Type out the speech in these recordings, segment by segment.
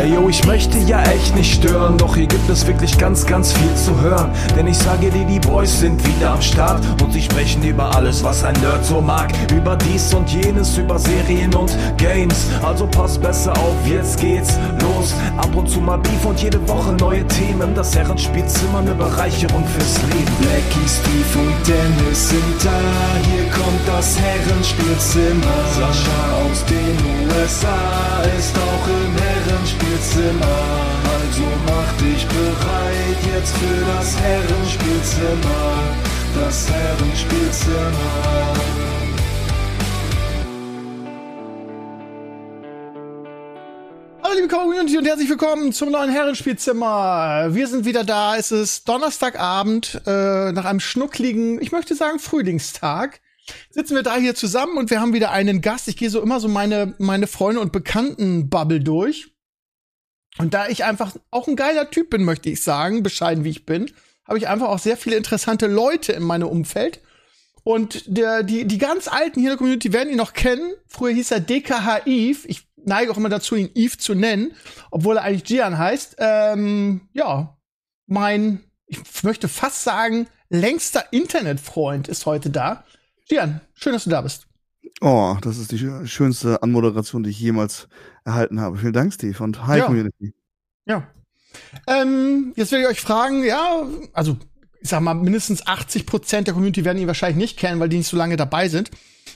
Ey yo, ich möchte ja echt nicht stören, doch hier gibt es wirklich ganz, ganz viel zu hören. Denn ich sage dir, die Boys sind wieder am Start und sie sprechen über alles, was ein Nerd so mag. Über dies und jenes, über Serien und Games. Also pass besser auf, jetzt geht's los. Ab und zu mal Beef und jede Woche neue Themen. Das Herrenspielzimmer, eine Bereicherung fürs Leben. Blackie, Steve und Dennis sind da. Hier kommt das Herrenspielzimmer. Sascha aus den USA ist auch im Herrenspielzimmer. Also mach dich bereit jetzt für das Herrenspielzimmer. Das Herrenspielzimmer. Hallo liebe Community und herzlich willkommen zum neuen Herrenspielzimmer. Wir sind wieder da. Es ist Donnerstagabend, nach einem schnuckligen, ich möchte sagen Frühlingstag. Sitzen wir da hier zusammen und wir haben wieder einen Gast. Ich gehe immer so meine Freunde und Bekannten-Bubble durch. Und da ich einfach auch ein geiler Typ bin, möchte ich sagen, bescheiden wie ich bin, habe ich einfach auch sehr viele interessante Leute in meinem Umfeld. Und die ganz Alten hier in der Community werden ihn noch kennen. Früher hieß er DKH Eve. Ich neige auch immer dazu, ihn Eve zu nennen, obwohl er eigentlich Gian heißt. Ich möchte fast sagen, längster Internetfreund ist heute da. Gian, schön, dass du da bist. Oh, das ist die schönste Anmoderation, die ich jemals erhalten habe. Vielen Dank, Steve, und hi, Community. Ja. Jetzt will ich euch fragen, also ich sag mal, mindestens 80% der Community werden ihn wahrscheinlich nicht kennen, weil die nicht so lange dabei sind.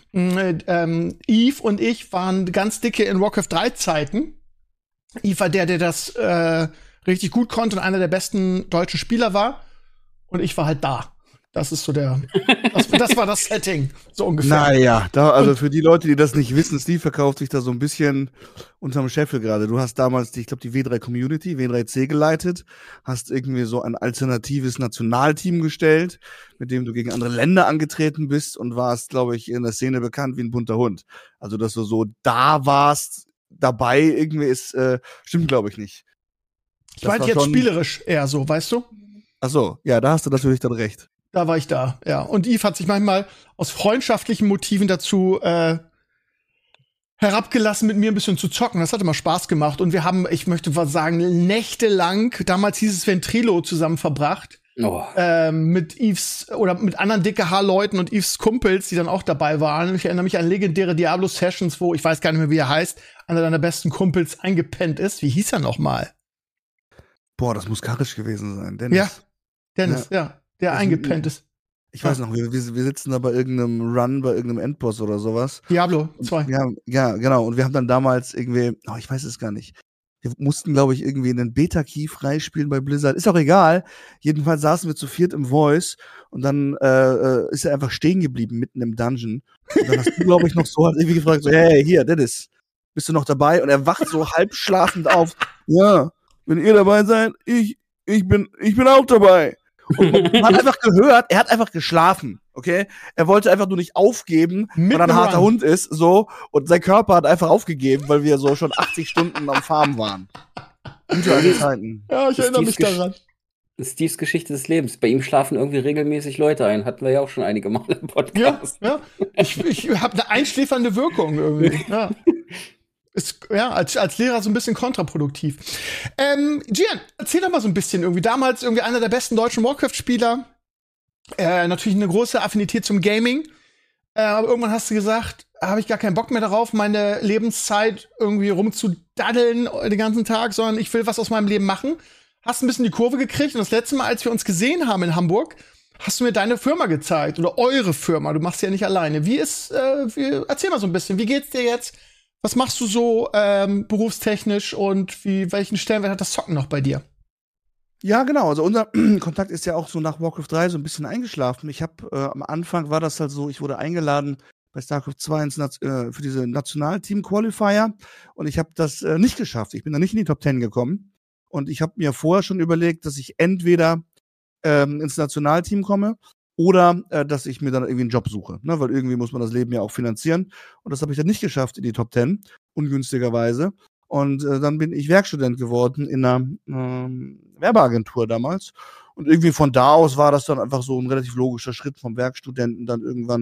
Eve und ich waren ganz dicke in Warcraft 3 Zeiten. Eve war der das richtig gut konnte und einer der besten deutschen Spieler war. Und ich war halt da. Das ist so das war das Setting, so ungefähr. Naja, also für die Leute, die das nicht wissen, Steve verkauft sich da so ein bisschen unterm Scheffel gerade. Du hast damals, ich glaube, die W3 Community, W3C geleitet, hast irgendwie so ein alternatives Nationalteam gestellt, mit dem du gegen andere Länder angetreten bist und warst, glaube ich, in der Szene bekannt wie ein bunter Hund. Also, dass du so da warst, dabei irgendwie ist, stimmt, glaube ich, nicht. Ich meinte jetzt spielerisch eher so, weißt du? Ach so, ja, da hast du natürlich dann recht. Da war ich da, ja. Und Eve hat sich manchmal aus freundschaftlichen Motiven dazu herabgelassen, mit mir ein bisschen zu zocken. Das hat immer Spaß gemacht. Und wir haben, ich möchte was sagen, nächtelang, damals hieß es Ventrilo, zusammen verbracht. Oh. Mit Eves oder mit anderen DKH-Leuten und Eves Kumpels, die dann auch dabei waren. Ich erinnere mich an legendäre Diablo-Sessions, wo, ich weiß gar nicht mehr, wie er heißt, einer deiner besten Kumpels eingepennt ist. Wie hieß er noch mal? Boah, das muss Karisch gewesen sein. Dennis. Ja, Dennis, ja. Der eingepennt ist. Ich weiß noch, wir sitzen da bei irgendeinem Run, bei irgendeinem Endboss oder sowas. Diablo 2. Ja, genau. Und wir haben dann damals irgendwie, ich weiß es gar nicht. Wir mussten, glaube ich, irgendwie einen Beta-Key freispielen bei Blizzard. Ist auch egal. Jedenfalls saßen wir zu viert im Voice und dann ist er einfach stehen geblieben mitten im Dungeon. Und dann hast du, glaube ich, noch so halt irgendwie gefragt, so, hey, hier, Dennis, bist du noch dabei? Und er wacht so halb schlafend auf. Ja, wenn ihr dabei seid, ich bin auch dabei. Und man hat einfach gehört, er hat einfach geschlafen, okay? Er wollte einfach nur nicht aufgeben, weil er ein harter Hund ist, so. Und sein Körper hat einfach aufgegeben, weil wir so schon 80 Stunden am Farmen waren. Gute Zeiten. Ja, ich erinnere mich daran. Das ist Steves Geschichte des Lebens. Bei ihm schlafen irgendwie regelmäßig Leute ein. Hatten wir ja auch schon einige Male im Podcast. Ja. Ich habe eine einschläfernde Wirkung irgendwie. Ja. Ist als Lehrer so ein bisschen kontraproduktiv. Gian, erzähl doch mal so ein bisschen irgendwie. Damals irgendwie einer der besten deutschen Warcraft-Spieler. Natürlich eine große Affinität zum Gaming. Aber irgendwann hast du gesagt, habe ich gar keinen Bock mehr darauf, meine Lebenszeit irgendwie rumzudaddeln den ganzen Tag, sondern ich will was aus meinem Leben machen. Hast ein bisschen die Kurve gekriegt. Und das letzte Mal, als wir uns gesehen haben in Hamburg, hast du mir deine Firma gezeigt. Oder eure Firma. Du machst sie ja nicht alleine. Erzähl mal so ein bisschen. Wie geht's dir jetzt? Was machst du so berufstechnisch und welchen Stellenwert hat das Zocken noch bei dir? Ja, genau. Also unser Kontakt ist ja auch so nach Warcraft 3 so ein bisschen eingeschlafen. Ich habe am Anfang war das halt so, ich wurde eingeladen bei StarCraft 2 für diese Nationalteam-Qualifier und ich habe das nicht geschafft. Ich bin da nicht in die Top 10 gekommen und ich habe mir vorher schon überlegt, dass ich entweder ins Nationalteam komme oder dass ich mir dann irgendwie einen Job suche, ne? Weil irgendwie muss man das Leben ja auch finanzieren. Und das habe ich dann nicht geschafft in die Top 10, ungünstigerweise. Und dann bin ich Werkstudent geworden in einer Werbeagentur damals. Und irgendwie von da aus war das dann einfach so ein relativ logischer Schritt vom Werkstudenten dann irgendwann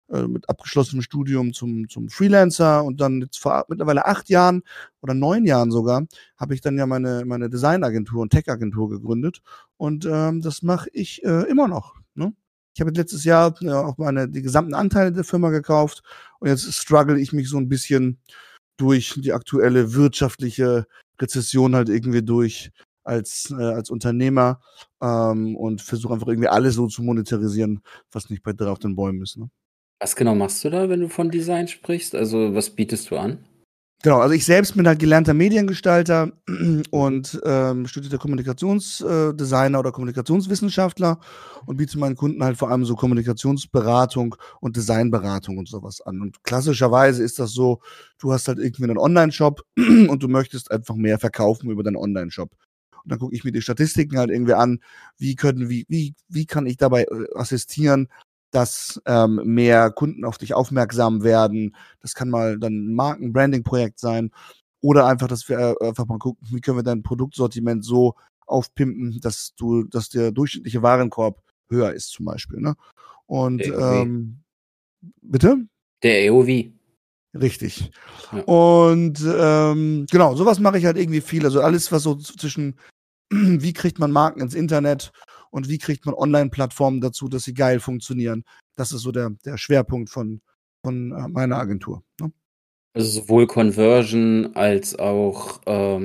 mit abgeschlossenem Studium zum Freelancer und dann jetzt vor mittlerweile 8 Jahren oder 9 Jahren sogar habe ich dann ja meine Designagentur und Tech-Agentur gegründet und das mache ich immer noch. Ne? Ich habe letztes Jahr auch die gesamten Anteile der Firma gekauft und jetzt struggle ich mich so ein bisschen durch die aktuelle wirtschaftliche Rezession halt irgendwie durch als Unternehmer und versuche einfach irgendwie alles so zu monetarisieren, was nicht bei 3 auf den Bäumen ist. Ne? Was genau machst du da, wenn du von Design sprichst? Also, was bietest du an? Genau, also ich selbst bin halt gelernter Mediengestalter und studierter Kommunikationsdesigner oder Kommunikationswissenschaftler und biete meinen Kunden halt vor allem so Kommunikationsberatung und Designberatung und sowas an. Und klassischerweise ist das so, du hast halt irgendwie einen Online-Shop und du möchtest einfach mehr verkaufen über deinen Online-Shop. Und dann gucke ich mir die Statistiken halt irgendwie an, wie kann ich dabei assistieren, dass mehr Kunden auf dich aufmerksam werden. Das kann mal dann ein Marken-Branding-Projekt sein. Oder einfach, dass wir einfach mal gucken, wie können wir dein Produktsortiment so aufpimpen, dass der durchschnittliche Warenkorb höher ist, zum Beispiel. Ne? Und Der AOV. bitte? Der AOV. Richtig. Ja. Und genau, sowas mache ich halt irgendwie viel. Also alles, was so zwischen wie kriegt man Marken ins Internet und wie kriegt man Online-Plattformen dazu, dass sie geil funktionieren. Das ist so der Schwerpunkt von meiner Agentur. Ne? Also sowohl Conversion als auch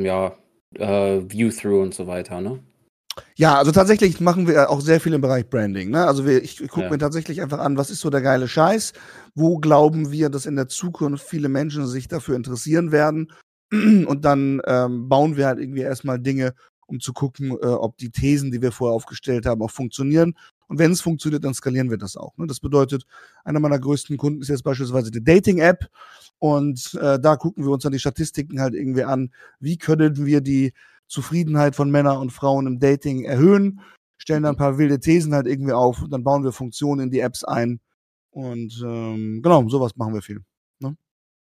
View-Through und so weiter, ne? Ja, also tatsächlich machen wir auch sehr viel im Bereich Branding. Ne? Also ich gucke Ja. mir tatsächlich einfach an, was ist so der geile Scheiß? Wo glauben wir, dass in der Zukunft viele Menschen sich dafür interessieren werden? Und dann bauen wir halt irgendwie erstmal Dinge, um zu gucken, ob die Thesen, die wir vorher aufgestellt haben, auch funktionieren. Und wenn es funktioniert, dann skalieren wir das auch. Ne? Das bedeutet, einer meiner größten Kunden ist jetzt beispielsweise die Dating-App. Und da gucken wir uns dann die Statistiken halt irgendwie an. Wie können wir die Zufriedenheit von Männern und Frauen im Dating erhöhen? Stellen dann ein paar wilde Thesen halt irgendwie auf. Und dann bauen wir Funktionen in die Apps ein. Und genau, sowas machen wir viel. Ne?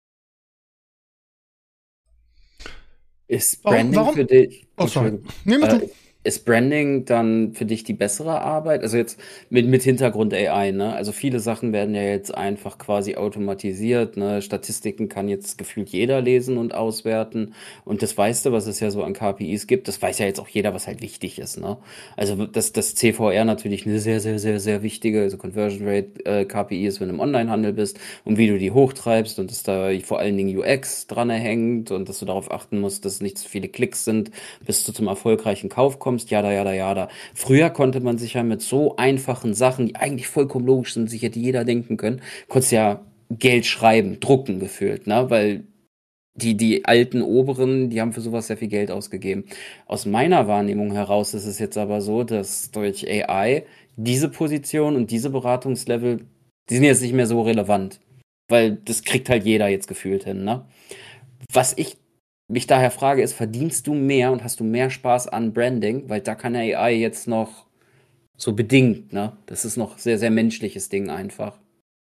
Ist Warum- Branding für dich? Oh, sorry. Entschuldigung. Nee, mach du. Ist Branding dann für dich die bessere Arbeit? Also jetzt mit Hintergrund AI, ne? Also viele Sachen werden ja jetzt einfach quasi automatisiert, ne? Statistiken kann jetzt gefühlt jeder lesen und auswerten. Und das weißt du, was es ja so an KPIs gibt. Das weiß ja jetzt auch jeder, was halt wichtig ist, ne? Also das CVR natürlich eine sehr, sehr, sehr, sehr wichtige, also Conversion Rate KPI ist, wenn du im Onlinehandel bist und wie du die hochtreibst und dass da vor allen Dingen UX dran hängt und dass du darauf achten musst, dass es nicht zu viele Klicks sind, bis du zum erfolgreichen Kauf kommst. Jada. Früher konnte man sich ja mit so einfachen Sachen, die eigentlich vollkommen logisch sind, sich hätte jeder denken können, konntest ja Geld schreiben, drucken gefühlt, ne? Weil die alten Oberen, die haben für sowas sehr viel Geld ausgegeben. Aus meiner Wahrnehmung heraus ist es jetzt aber so, dass durch AI diese Position und diese Beratungslevel, die sind jetzt nicht mehr so relevant. Weil das kriegt halt jeder jetzt gefühlt hin, ne? Was ich mich daher frage, ist, verdienst du mehr und hast du mehr Spaß an Branding? Weil da kann AI jetzt noch so bedingt, ne? Das ist noch sehr, sehr menschliches Ding einfach.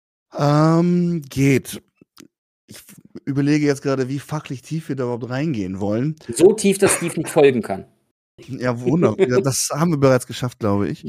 Geht. Ich überlege jetzt gerade, wie fachlich tief wir da überhaupt reingehen wollen. So tief, dass Steve nicht folgen kann. Ja, wunderbar. Ja, das haben wir bereits geschafft, glaube ich.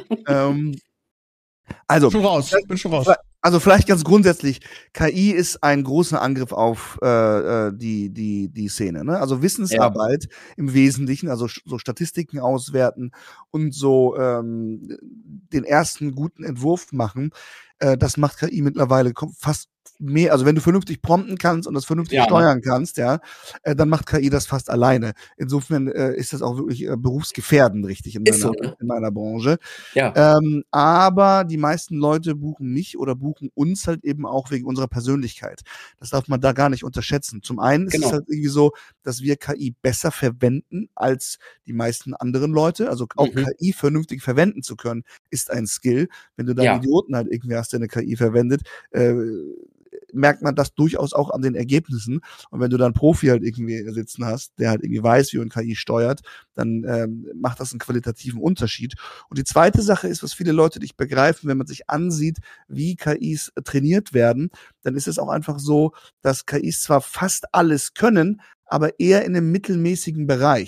Also, Bin schon raus. Also vielleicht ganz grundsätzlich, KI ist ein großer Angriff auf die Szene. Ne? Also Wissensarbeit im Wesentlichen, also so Statistiken auswerten und so den ersten guten Entwurf machen, das macht KI mittlerweile fast mehr, also wenn du vernünftig prompten kannst und das vernünftig steuern kannst, dann macht KI das fast alleine. Insofern ist das auch wirklich berufsgefährdend, richtig, in meiner Branche. Ja. Aber die meisten Leute buchen mich oder buchen uns halt eben auch wegen unserer Persönlichkeit. Das darf man da gar nicht unterschätzen. Zum einen ist es halt irgendwie so, dass wir KI besser verwenden als die meisten anderen Leute. Also auch KI vernünftig verwenden zu können, ist ein Skill. Wenn du da einen Idioten halt irgendwie hast, der eine KI verwendet, merkt man das durchaus auch an den Ergebnissen. Und wenn du dann einen Profi halt irgendwie sitzen hast, der halt irgendwie weiß, wie man KI steuert, dann macht das einen qualitativen Unterschied. Und die zweite Sache ist, was viele Leute nicht begreifen, wenn man sich ansieht, wie KIs trainiert werden, dann ist es auch einfach so, dass KIs zwar fast alles können, aber eher in einem mittelmäßigen Bereich.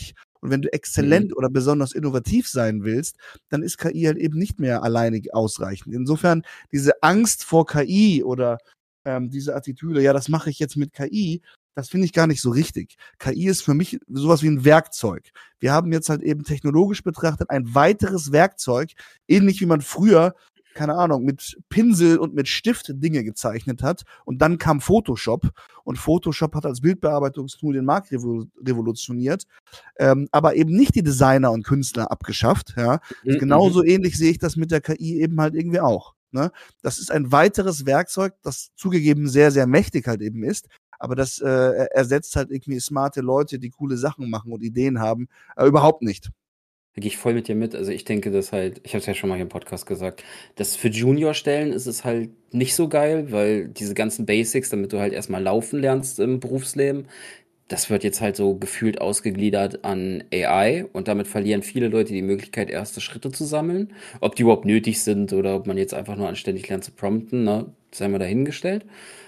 Und wenn du exzellent oder besonders innovativ sein willst, dann ist KI halt eben nicht mehr alleinig ausreichend. Insofern diese Angst vor KI oder diese Attitüde, ja, das mache ich jetzt mit KI, das finde ich gar nicht so richtig. KI ist für mich sowas wie ein Werkzeug. Wir haben jetzt halt eben technologisch betrachtet ein weiteres Werkzeug, ähnlich wie man früher, keine Ahnung, mit Pinsel und mit Stift Dinge gezeichnet hat. Und dann kam Photoshop. Und Photoshop hat als Bildbearbeitungstool den Markt revolutioniert, aber eben nicht die Designer und Künstler abgeschafft. Ja. Genauso ähnlich sehe ich das mit der KI eben halt irgendwie auch. Ne? Das ist ein weiteres Werkzeug, das zugegeben sehr, sehr mächtig halt eben ist, aber das ersetzt halt irgendwie smarte Leute, die coole Sachen machen und Ideen haben, überhaupt nicht. Da gehe ich voll mit dir mit. Also ich denke, dass halt, ich habe es ja schon mal hier im Podcast gesagt, dass für Juniorstellen ist es halt nicht so geil, weil diese ganzen Basics, damit du halt erstmal laufen lernst im Berufsleben, das wird jetzt halt so gefühlt ausgegliedert an AI und damit verlieren viele Leute die Möglichkeit, erste Schritte zu sammeln. Ob die überhaupt nötig sind oder ob man jetzt einfach nur anständig lernt zu prompten, ne, sei mal dahingestellt.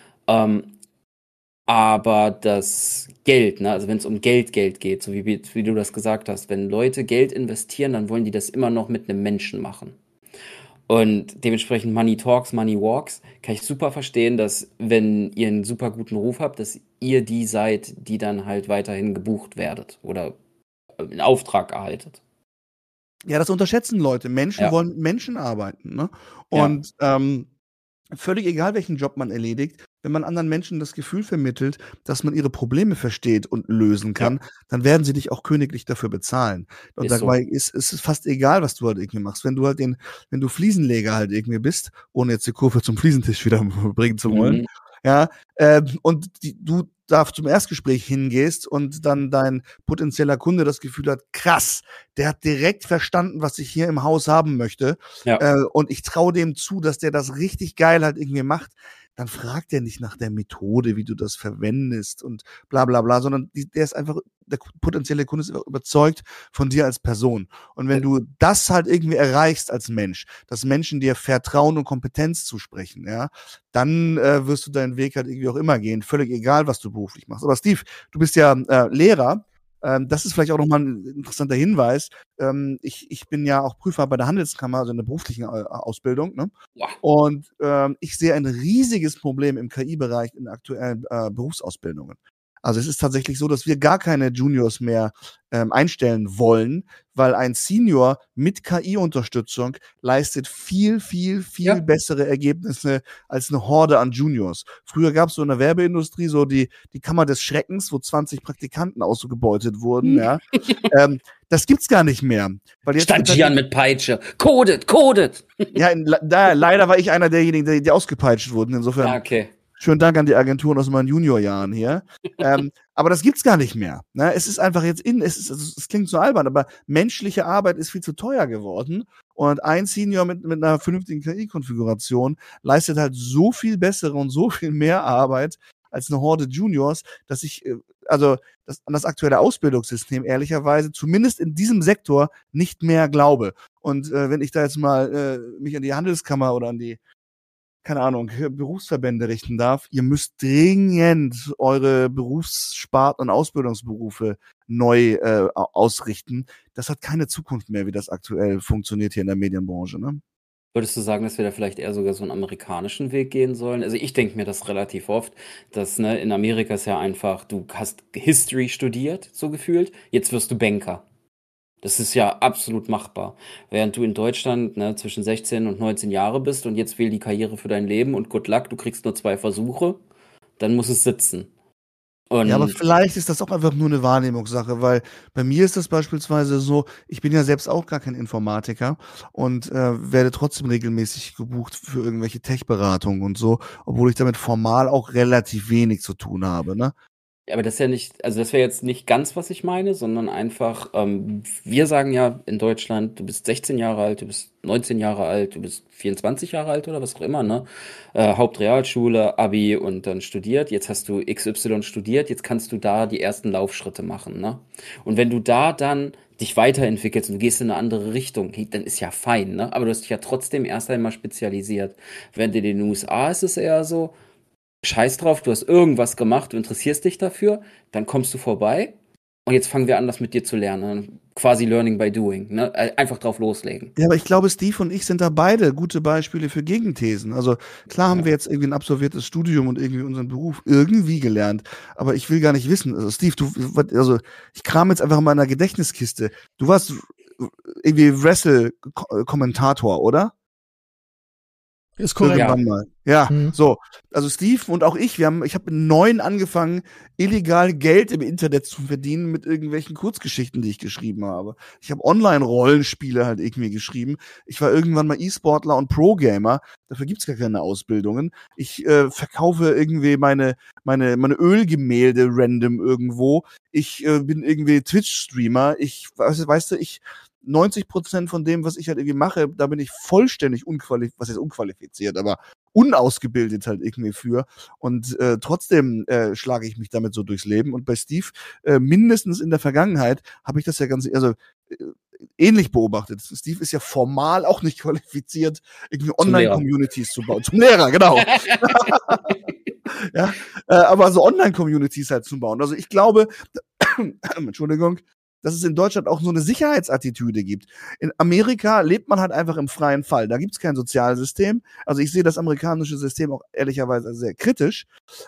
Aber das Geld, ne, also wenn es um Geld geht, so wie du das gesagt hast, wenn Leute Geld investieren, dann wollen die das immer noch mit einem Menschen machen. Und dementsprechend Money Talks, Money Walks, kann ich super verstehen, dass wenn ihr einen super guten Ruf habt, dass ihr die seid, die dann halt weiterhin gebucht werdet oder einen Auftrag erhaltet. Ja, das unterschätzen Leute. Menschen Ja. wollen mit Menschen arbeiten. Ne? Ja. Und völlig egal, welchen Job man erledigt, wenn man anderen Menschen das Gefühl vermittelt, dass man ihre Probleme versteht und lösen kann, dann werden sie dich auch königlich dafür bezahlen. Und Ist so. dabei ist es fast egal, was du halt irgendwie machst. Wenn du halt wenn du Fliesenleger halt irgendwie bist, ohne jetzt die Kurve zum Fliesentisch wieder bringen zu wollen, ja, und du da zum Erstgespräch hingehst und dann dein potenzieller Kunde das Gefühl hat, krass, der hat direkt verstanden, was ich hier im Haus haben möchte, und ich traue dem zu, dass der das richtig geil halt irgendwie macht, dann fragt er nicht nach der Methode, wie du das verwendest und bla bla bla, sondern der ist einfach, der potenzielle Kunde ist einfach überzeugt von dir als Person. Und wenn du das halt irgendwie erreichst als Mensch, dass Menschen dir Vertrauen und Kompetenz zusprechen, ja, dann wirst du deinen Weg halt irgendwie auch immer gehen, völlig egal, was du beruflich machst. Aber Steve, du bist ja Lehrer. Das ist vielleicht auch nochmal ein interessanter Hinweis. Ich bin ja auch Prüfer bei der Handelskammer, also in der beruflichen Ausbildung. Ne? Ja. Und ich sehe ein riesiges Problem im KI-Bereich in aktuellen Berufsausbildungen. Also es ist tatsächlich so, dass wir gar keine Juniors mehr einstellen wollen, weil ein Senior mit KI-Unterstützung leistet viel bessere Ergebnisse als eine Horde an Juniors. Früher gab es so in der Werbeindustrie so die Kammer des Schreckens, wo 20 Praktikanten ausgebeutet wurden. Ja. Das gibt's gar nicht mehr. Weil jetzt Stagieren mit Peitsche. Codet! Ja, leider war ich einer derjenigen, die ausgepeitscht wurden. Insofern. Okay. Schönen Dank an die Agenturen aus meinen Juniorjahren hier. Aber das gibt's gar nicht mehr. Ne? Es ist einfach jetzt es klingt so albern, aber menschliche Arbeit ist viel zu teuer geworden. Und ein Senior mit einer vernünftigen KI-Konfiguration leistet halt so viel bessere und so viel mehr Arbeit als eine Horde Juniors, dass ich, an das aktuelle Ausbildungssystem ehrlicherweise zumindest in diesem Sektor nicht mehr glaube. Und wenn ich da jetzt mal mich an die Handelskammer oder an die, keine Ahnung, Berufsverbände richten darf, ihr müsst dringend eure Berufssparten und Ausbildungsberufe neu ausrichten. Das hat keine Zukunft mehr, wie das aktuell funktioniert hier in der Medienbranche. Ne? Würdest du sagen, dass wir da vielleicht eher sogar so einen amerikanischen Weg gehen sollen? Also ich denke mir das relativ oft, dass in Amerika ist ja einfach, du hast History studiert, so gefühlt, jetzt wirst du Banker. Das ist ja absolut machbar. Während du in Deutschland zwischen 16 und 19 Jahre bist und jetzt wähl die Karriere für dein Leben und good luck, du kriegst nur 2 Versuche, dann muss es sitzen. Und ja, aber vielleicht ist das auch einfach nur eine Wahrnehmungssache, weil bei mir ist das beispielsweise so, ich bin ja selbst auch gar kein Informatiker und werde trotzdem regelmäßig gebucht für irgendwelche Tech-Beratungen und so, obwohl ich damit formal auch relativ wenig zu tun habe, ne? aber das ist ja nicht, also das wäre jetzt nicht ganz, was ich meine, sondern einfach, wir sagen ja in Deutschland, du bist 16 Jahre alt, du bist 19 Jahre alt, du bist 24 Jahre alt oder was auch immer, ne? Hauptrealschule, Abi und dann studiert. Jetzt hast du XY studiert, jetzt kannst du da die ersten Laufschritte machen, ne? Und wenn du da dann dich weiterentwickelst und du gehst in eine andere Richtung, dann ist ja fein, ne? Aber du hast dich ja trotzdem erst einmal spezialisiert. Während in den USA ist es eher so, scheiß drauf, du hast irgendwas gemacht, du interessierst dich dafür, dann kommst du vorbei und jetzt fangen wir an, das mit dir zu lernen. Quasi Learning by Doing, ne? Einfach drauf loslegen. Ja, aber ich glaube, Steve und ich sind da beide gute Beispiele für Gegenthesen. Also klar haben Ja. wir jetzt irgendwie ein absolviertes Studium und irgendwie unseren Beruf irgendwie gelernt, aber ich will gar nicht wissen. Also Steve, also ich kram jetzt einfach in meiner Gedächtniskiste. Du warst irgendwie Wrestle-Kommentator, oder? Ist korrekt. Ja. Irgendwann mal. Ja, Mhm. so. Also Steve und auch ich habe mit 9 angefangen, illegal Geld im Internet zu verdienen mit irgendwelchen Kurzgeschichten, die ich geschrieben habe. Ich habe Online-Rollenspiele halt irgendwie geschrieben. Ich war irgendwann mal E-Sportler und Pro-Gamer. Dafür gibt's gar keine Ausbildungen. Ich verkaufe irgendwie meine Ölgemälde random irgendwo. Ich bin irgendwie Twitch-Streamer. Weißt du, 90% von dem, was ich halt irgendwie mache, da bin ich vollständig unqualifiziert, aber unausgebildet halt irgendwie für. Und trotzdem schlage ich mich damit so durchs Leben. Und bei Steve, mindestens in der Vergangenheit, habe ich das ja ähnlich beobachtet. Steve ist ja formal auch nicht qualifiziert, irgendwie Online-Communities zu bauen. Zum Lehrer, genau. Ja, aber so Online-Communities halt zu bauen. Also ich glaube, Entschuldigung, dass es in Deutschland auch so eine Sicherheitsattitüde gibt. In Amerika lebt man halt einfach im freien Fall. Da gibt's kein Sozialsystem. Also ich sehe das amerikanische System auch ehrlicherweise sehr kritisch.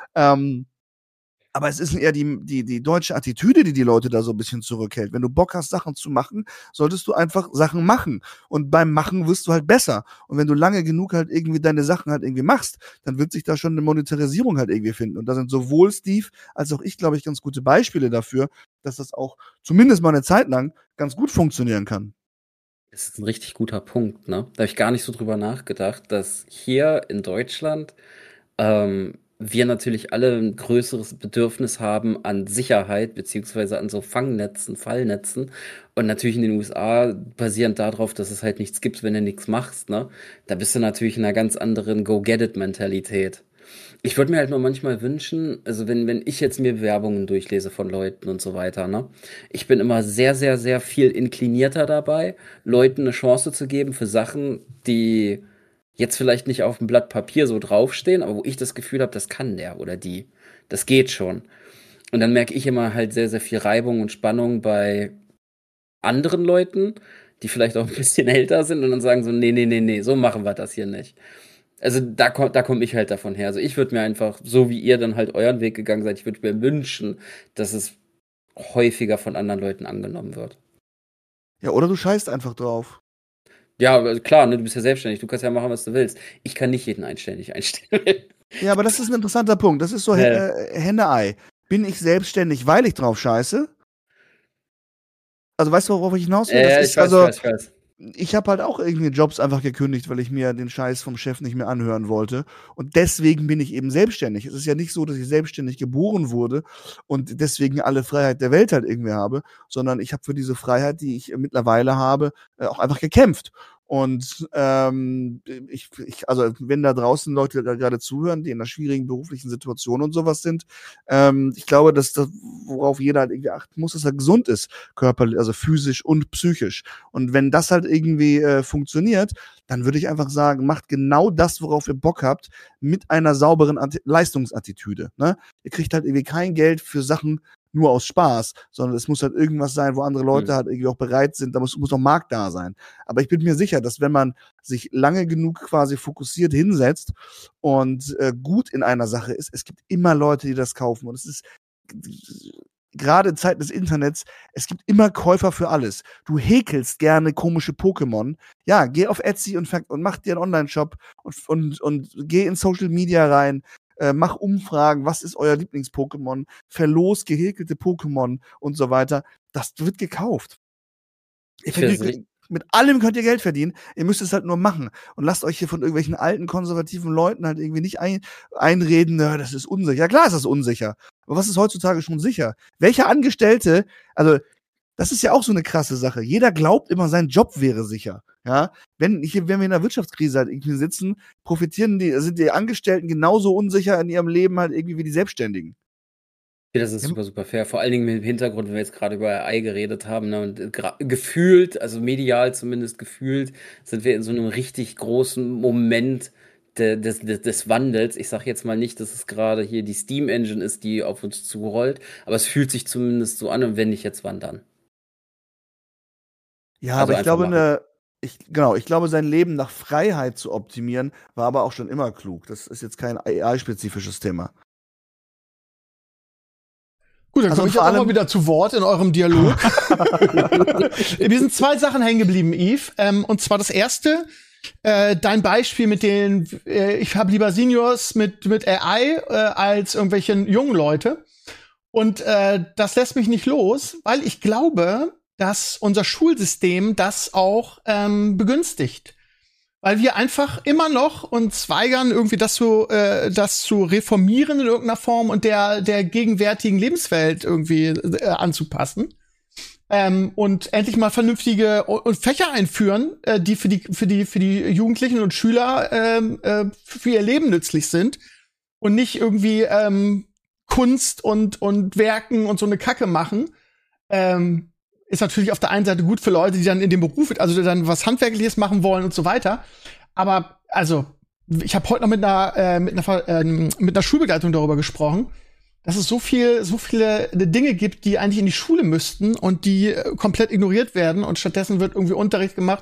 Aber es ist eher die deutsche Attitüde, die Leute da so ein bisschen zurückhält. Wenn du Bock hast, Sachen zu machen, solltest du einfach Sachen machen. Und beim Machen wirst du halt besser. Und wenn du lange genug halt irgendwie deine Sachen halt irgendwie machst, dann wird sich da schon eine Monetarisierung halt irgendwie finden. Und da sind sowohl Steve als auch ich, glaube ich, ganz gute Beispiele dafür, dass das auch zumindest mal eine Zeit lang ganz gut funktionieren kann. Das ist ein richtig guter Punkt, ne? Da habe ich gar nicht so drüber nachgedacht, dass hier in Deutschland wir natürlich alle ein größeres Bedürfnis haben an Sicherheit, beziehungsweise an so Fangnetzen, Fallnetzen. Und natürlich in den USA, basierend darauf, dass es halt nichts gibt, wenn du nichts machst, ne? Da bist du natürlich in einer ganz anderen Go-Get-It-Mentalität. Ich würde mir halt nur manchmal wünschen, also wenn ich jetzt mir Bewerbungen durchlese von Leuten und so weiter, ne? Ich bin immer sehr, sehr, sehr viel inklinierter dabei, Leuten eine Chance zu geben für Sachen, die jetzt vielleicht nicht auf dem Blatt Papier so draufstehen, aber wo ich das Gefühl habe, das kann der oder die. Das geht schon. Und dann merke ich immer halt sehr, sehr viel Reibung und Spannung bei anderen Leuten, die vielleicht auch ein bisschen älter sind und dann sagen so, nee, nee, nee, nee, so machen wir das hier nicht. Also da komm ich halt davon her. Also ich würde mir einfach, so wie ihr dann halt euren Weg gegangen seid, ich würde mir wünschen, dass es häufiger von anderen Leuten angenommen wird. Ja, oder du scheißt einfach drauf. Ja, aber klar, ne, du bist ja selbstständig, du kannst ja machen, was du willst. Ich kann nicht jeden einstellen. Ja, aber das ist ein interessanter Punkt. Das ist so Henne-Ei. Bin ich selbstständig, weil ich drauf scheiße? Also weißt du, worauf ich hinaus will? Das ist ich weiß. ich habe halt auch irgendwie Jobs einfach gekündigt, weil ich mir den Scheiß vom Chef nicht mehr anhören wollte. Und deswegen bin ich eben selbstständig. Es ist ja nicht so, dass ich selbstständig geboren wurde und deswegen alle Freiheit der Welt halt irgendwie habe, sondern ich habe für diese Freiheit, die ich mittlerweile habe, auch einfach gekämpft. Und also wenn da draußen Leute da gerade zuhören, die in einer schwierigen beruflichen Situation und sowas sind, ich glaube, dass das, worauf jeder halt irgendwie achten muss, dass er gesund ist, körperlich, also physisch und psychisch. Und wenn das halt irgendwie funktioniert, dann würde ich einfach sagen, macht genau das, worauf ihr Bock habt, mit einer sauberen Leistungsattitüde. Ne? Ihr kriegt halt irgendwie kein Geld für Sachen nur aus Spaß, sondern es muss halt irgendwas sein, wo andere Leute halt irgendwie auch bereit sind, da muss auch Markt da sein. Aber ich bin mir sicher, dass wenn man sich lange genug quasi fokussiert hinsetzt und gut in einer Sache ist, es gibt immer Leute, die das kaufen. Und es ist gerade in Zeiten des Internets, es gibt immer Käufer für alles. Du häkelst gerne komische Pokémon. Ja, geh auf Etsy und mach dir einen Online-Shop und geh in Social Media rein. Mach Umfragen, was ist euer Lieblings-Pokémon, verlos gehäkelte Pokémon und so weiter. Das wird gekauft. Mit allem könnt ihr Geld verdienen, ihr müsst es halt nur machen. Und lasst euch hier von irgendwelchen alten, konservativen Leuten halt irgendwie nicht einreden, na, das ist unsicher. Ja klar ist das unsicher. Aber was ist heutzutage schon sicher? Welcher Angestellte, also das ist ja auch so eine krasse Sache. Jeder glaubt immer, sein Job wäre sicher. Ja, wenn wir in einer Wirtschaftskrise halt irgendwie sitzen, sind die Angestellten genauso unsicher in ihrem Leben halt irgendwie wie die Selbstständigen. Ja, das ist super, super fair. Vor allen Dingen mit dem Hintergrund, wenn wir jetzt gerade über AI geredet haben, ne, und gefühlt, also medial zumindest gefühlt, sind wir in so einem richtig großen Moment des Wandels. Ich sage jetzt mal nicht, dass es gerade hier die Steam Engine ist, die auf uns zurollt, aber es fühlt sich zumindest so an, und wenn nicht jetzt, wann dann? Ja, Also aber ich glaube, machen. ich glaube, sein Leben nach Freiheit zu optimieren, war aber auch schon immer klug. Das ist jetzt kein AI-spezifisches Thema. Gut, dann Also komme und ich vor jetzt auch mal allem, wieder zu Wort in eurem Dialog. Mir sind zwei Sachen hängen geblieben, Yves. Und zwar das erste, dein Beispiel mit den, ich habe lieber Seniors mit AI als irgendwelche jungen Leute. Und das lässt mich nicht los, weil ich glaube, dass unser Schulsystem das auch begünstigt. Weil wir einfach immer noch uns weigern, irgendwie das zu reformieren in irgendeiner Form und der gegenwärtigen Lebenswelt irgendwie anzupassen. Und endlich mal vernünftige Fächer einführen, die für die Jugendlichen und Schüler für ihr Leben nützlich sind und nicht irgendwie Kunst und Werken und so eine Kacke machen. Ist natürlich auf der einen Seite gut für Leute, die dann in dem Beruf, also dann was Handwerkliches machen wollen und so weiter. Aber also, ich habe heute noch mit einer Schulbegleitung darüber gesprochen, dass es so viele Dinge gibt, die eigentlich in die Schule müssten und die komplett ignoriert werden, und stattdessen wird irgendwie Unterricht gemacht,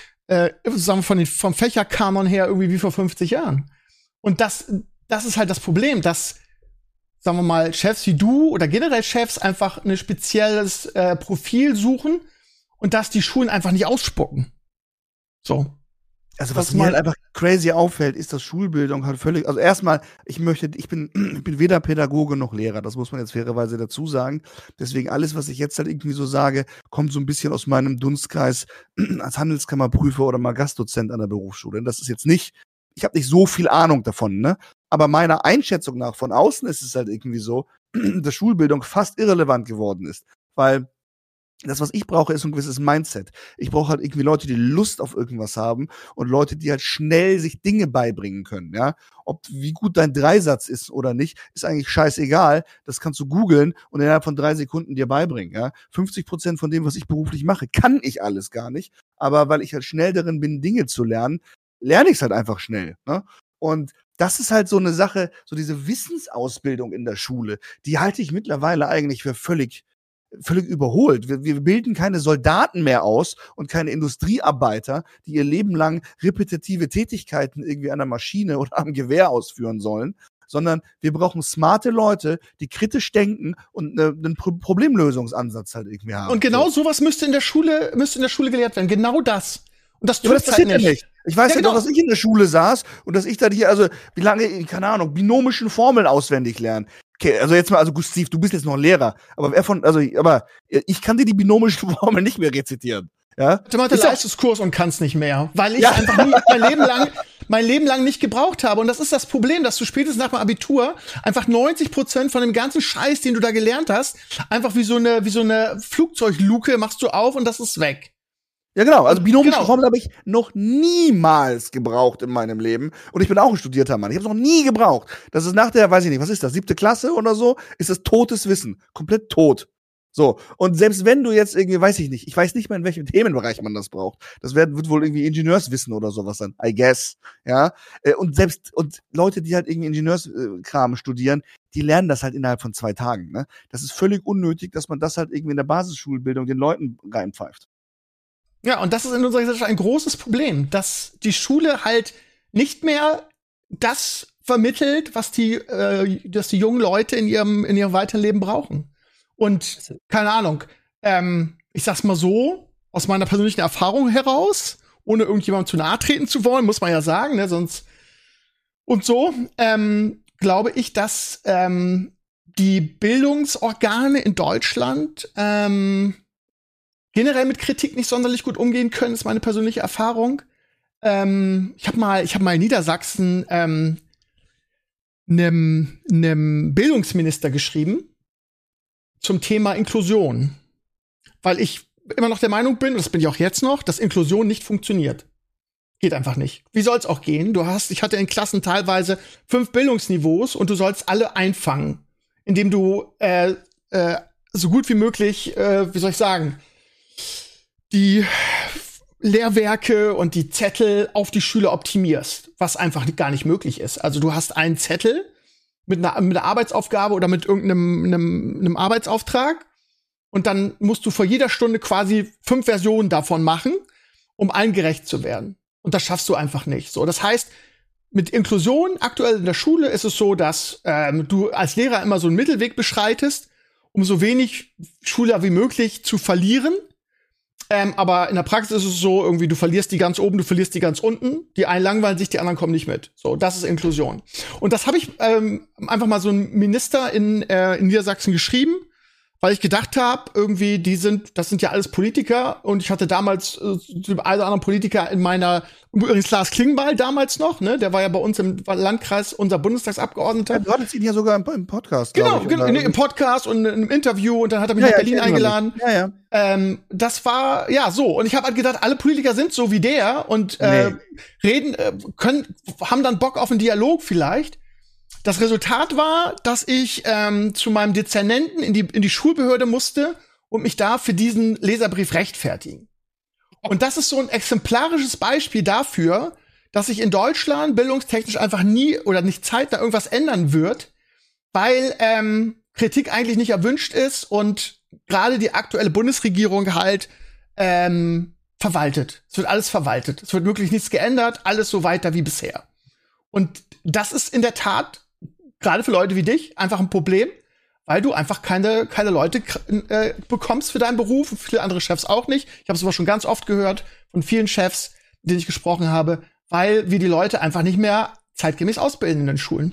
sagen wir vom Fächerkanon her irgendwie wie vor 50 Jahren. Und das ist halt das Problem, dass, sagen wir mal, Chefs wie du oder generell Chefs einfach ein spezielles Profil suchen und dass die Schulen einfach nicht ausspucken. So. also was mir halt einfach crazy auffällt, ist, dass Schulbildung halt völlig, also erstmal, ich bin weder Pädagoge noch Lehrer, das muss man jetzt fairerweise dazu sagen. Deswegen alles, was ich jetzt halt irgendwie so sage, kommt so ein bisschen aus meinem Dunstkreis als Handelskammerprüfer oder mal Gastdozent an der Berufsschule. Das ist jetzt nicht, ich habe nicht so viel Ahnung davon, ne? Aber meiner Einschätzung nach von außen ist es halt irgendwie so, dass Schulbildung fast irrelevant geworden ist. Weil das, was ich brauche, ist ein gewisses Mindset. Ich brauche halt irgendwie Leute, die Lust auf irgendwas haben und Leute, die halt schnell sich Dinge beibringen können, ja. Wie gut dein Dreisatz ist oder nicht, ist eigentlich scheißegal. Das kannst du googeln und innerhalb von 3 Sekunden dir beibringen, ja. 50% von dem, was ich beruflich mache, kann ich alles gar nicht. Aber weil ich halt schnell darin bin, Dinge zu lernen, lerne ich es halt einfach schnell, ne? Und das ist halt so eine Sache, so diese Wissensausbildung in der Schule, die halte ich mittlerweile eigentlich für völlig überholt. Wir bilden keine Soldaten mehr aus und keine Industriearbeiter, die ihr Leben lang repetitive Tätigkeiten irgendwie an der Maschine oder am Gewehr ausführen sollen, sondern wir brauchen smarte Leute, die kritisch denken und einen Problemlösungsansatz halt irgendwie haben. Und genau sowas müsste in der Schule gelehrt werden. Genau das. Und das Ja, aber tut das halt passiert ja nicht. Ich weiß ja genau. doch, dass ich in der Schule saß und dass ich da hier, also wie lange, keine Ahnung, binomischen Formeln auswendig lernen. Okay, also jetzt mal, also gut, Steve, du bist jetzt noch Lehrer, aber ich kann dir die binomischen Formeln nicht mehr rezitieren. Ja? Ich hatte Leistungskurs und kann's nicht mehr, weil ich einfach mein Leben lang nicht gebraucht habe. Und das ist das Problem, dass du spätestens nach dem Abitur einfach 90% von dem ganzen Scheiß, den du da gelernt hast, einfach wie so eine Flugzeugluke machst du auf und das ist weg. Ja, genau. Also binomische Formeln habe ich noch niemals gebraucht in meinem Leben. Und ich bin auch ein studierter Mann. Ich habe es noch nie gebraucht. Das ist nach der, weiß ich nicht, was ist das, 7. Klasse oder so, ist das totes Wissen. Komplett tot. So. Und selbst wenn du jetzt irgendwie, weiß ich nicht, ich weiß nicht mal, in welchem Themenbereich man das braucht. Das wird wohl irgendwie Ingenieurswissen oder sowas sein. I guess. Ja. Und Leute, die halt irgendwie Ingenieurskram studieren, die lernen das halt innerhalb von 2 Tagen. Ne? Das ist völlig unnötig, dass man das halt irgendwie in der Basisschulbildung den Leuten reinpfeift. Ja, und das ist in unserer Gesellschaft ein großes Problem, dass die Schule halt nicht mehr das vermittelt, was die jungen Leute in ihrem weiteren Leben brauchen. Und keine Ahnung, ich sag's mal so, aus meiner persönlichen Erfahrung heraus, ohne irgendjemandem zu nahe treten zu wollen, muss man ja sagen, ne, sonst und so, glaube ich, dass die Bildungsorgane in Deutschland generell mit Kritik nicht sonderlich gut umgehen können, ist meine persönliche Erfahrung. Ich habe mal in Niedersachsen einem Bildungsminister geschrieben zum Thema Inklusion. Weil ich immer noch der Meinung bin, und das bin ich auch jetzt noch, dass Inklusion nicht funktioniert. Geht einfach nicht. Wie soll's auch gehen? Ich hatte in Klassen teilweise 5 Bildungsniveaus und du sollst alle einfangen, indem du so gut wie möglich, wie soll ich sagen, die Lehrwerke und die Zettel auf die Schüler optimierst, was einfach gar nicht möglich ist. Also du hast einen Zettel mit einer Arbeitsaufgabe oder mit einem Arbeitsauftrag und dann musst du vor jeder Stunde quasi 5 Versionen davon machen, um allen gerecht zu werden. Und das schaffst du einfach nicht. So, das heißt, mit Inklusion aktuell in der Schule ist es so, dass du als Lehrer immer so einen Mittelweg beschreitest, um so wenig Schüler wie möglich zu verlieren. Aber in der Praxis ist es so, irgendwie, du verlierst die ganz oben, du verlierst die ganz unten. Die einen langweilen sich, die anderen kommen nicht mit. So, das ist Inklusion. Und das habe ich einfach mal so einem Minister in Niedersachsen geschrieben, weil ich gedacht habe, irgendwie, das sind ja alles Politiker. Und ich hatte damals den einen oder anderen Politiker in meiner, übrigens Lars Klingbeil damals noch, ne? Der war ja bei uns im Landkreis unser Bundestagsabgeordneter. Ja, du hattest ihn ja sogar im Podcast. Genau, im Podcast und im Interview und dann hat er mich nach Berlin eingeladen. Ja. Das war, ja, so. Und ich habe halt gedacht, alle Politiker sind so wie der und haben dann Bock auf einen Dialog vielleicht. Das Resultat war, dass ich zu meinem Dezernenten in die Schulbehörde musste und mich da für diesen Leserbrief rechtfertigen. Und das ist so ein exemplarisches Beispiel dafür, dass sich in Deutschland bildungstechnisch einfach nie oder nicht zeitnah irgendwas ändern wird, weil Kritik eigentlich nicht erwünscht ist und gerade die aktuelle Bundesregierung halt verwaltet. Es wird alles verwaltet. Es wird wirklich nichts geändert, alles so weiter wie bisher. Und das ist in der Tat gerade für Leute wie dich einfach ein Problem, weil du einfach keine Leute bekommst für deinen Beruf und viele andere Chefs auch nicht. Ich habe es aber schon ganz oft gehört von vielen Chefs, mit denen ich gesprochen habe, weil wir die Leute einfach nicht mehr zeitgemäß ausbilden in den Schulen.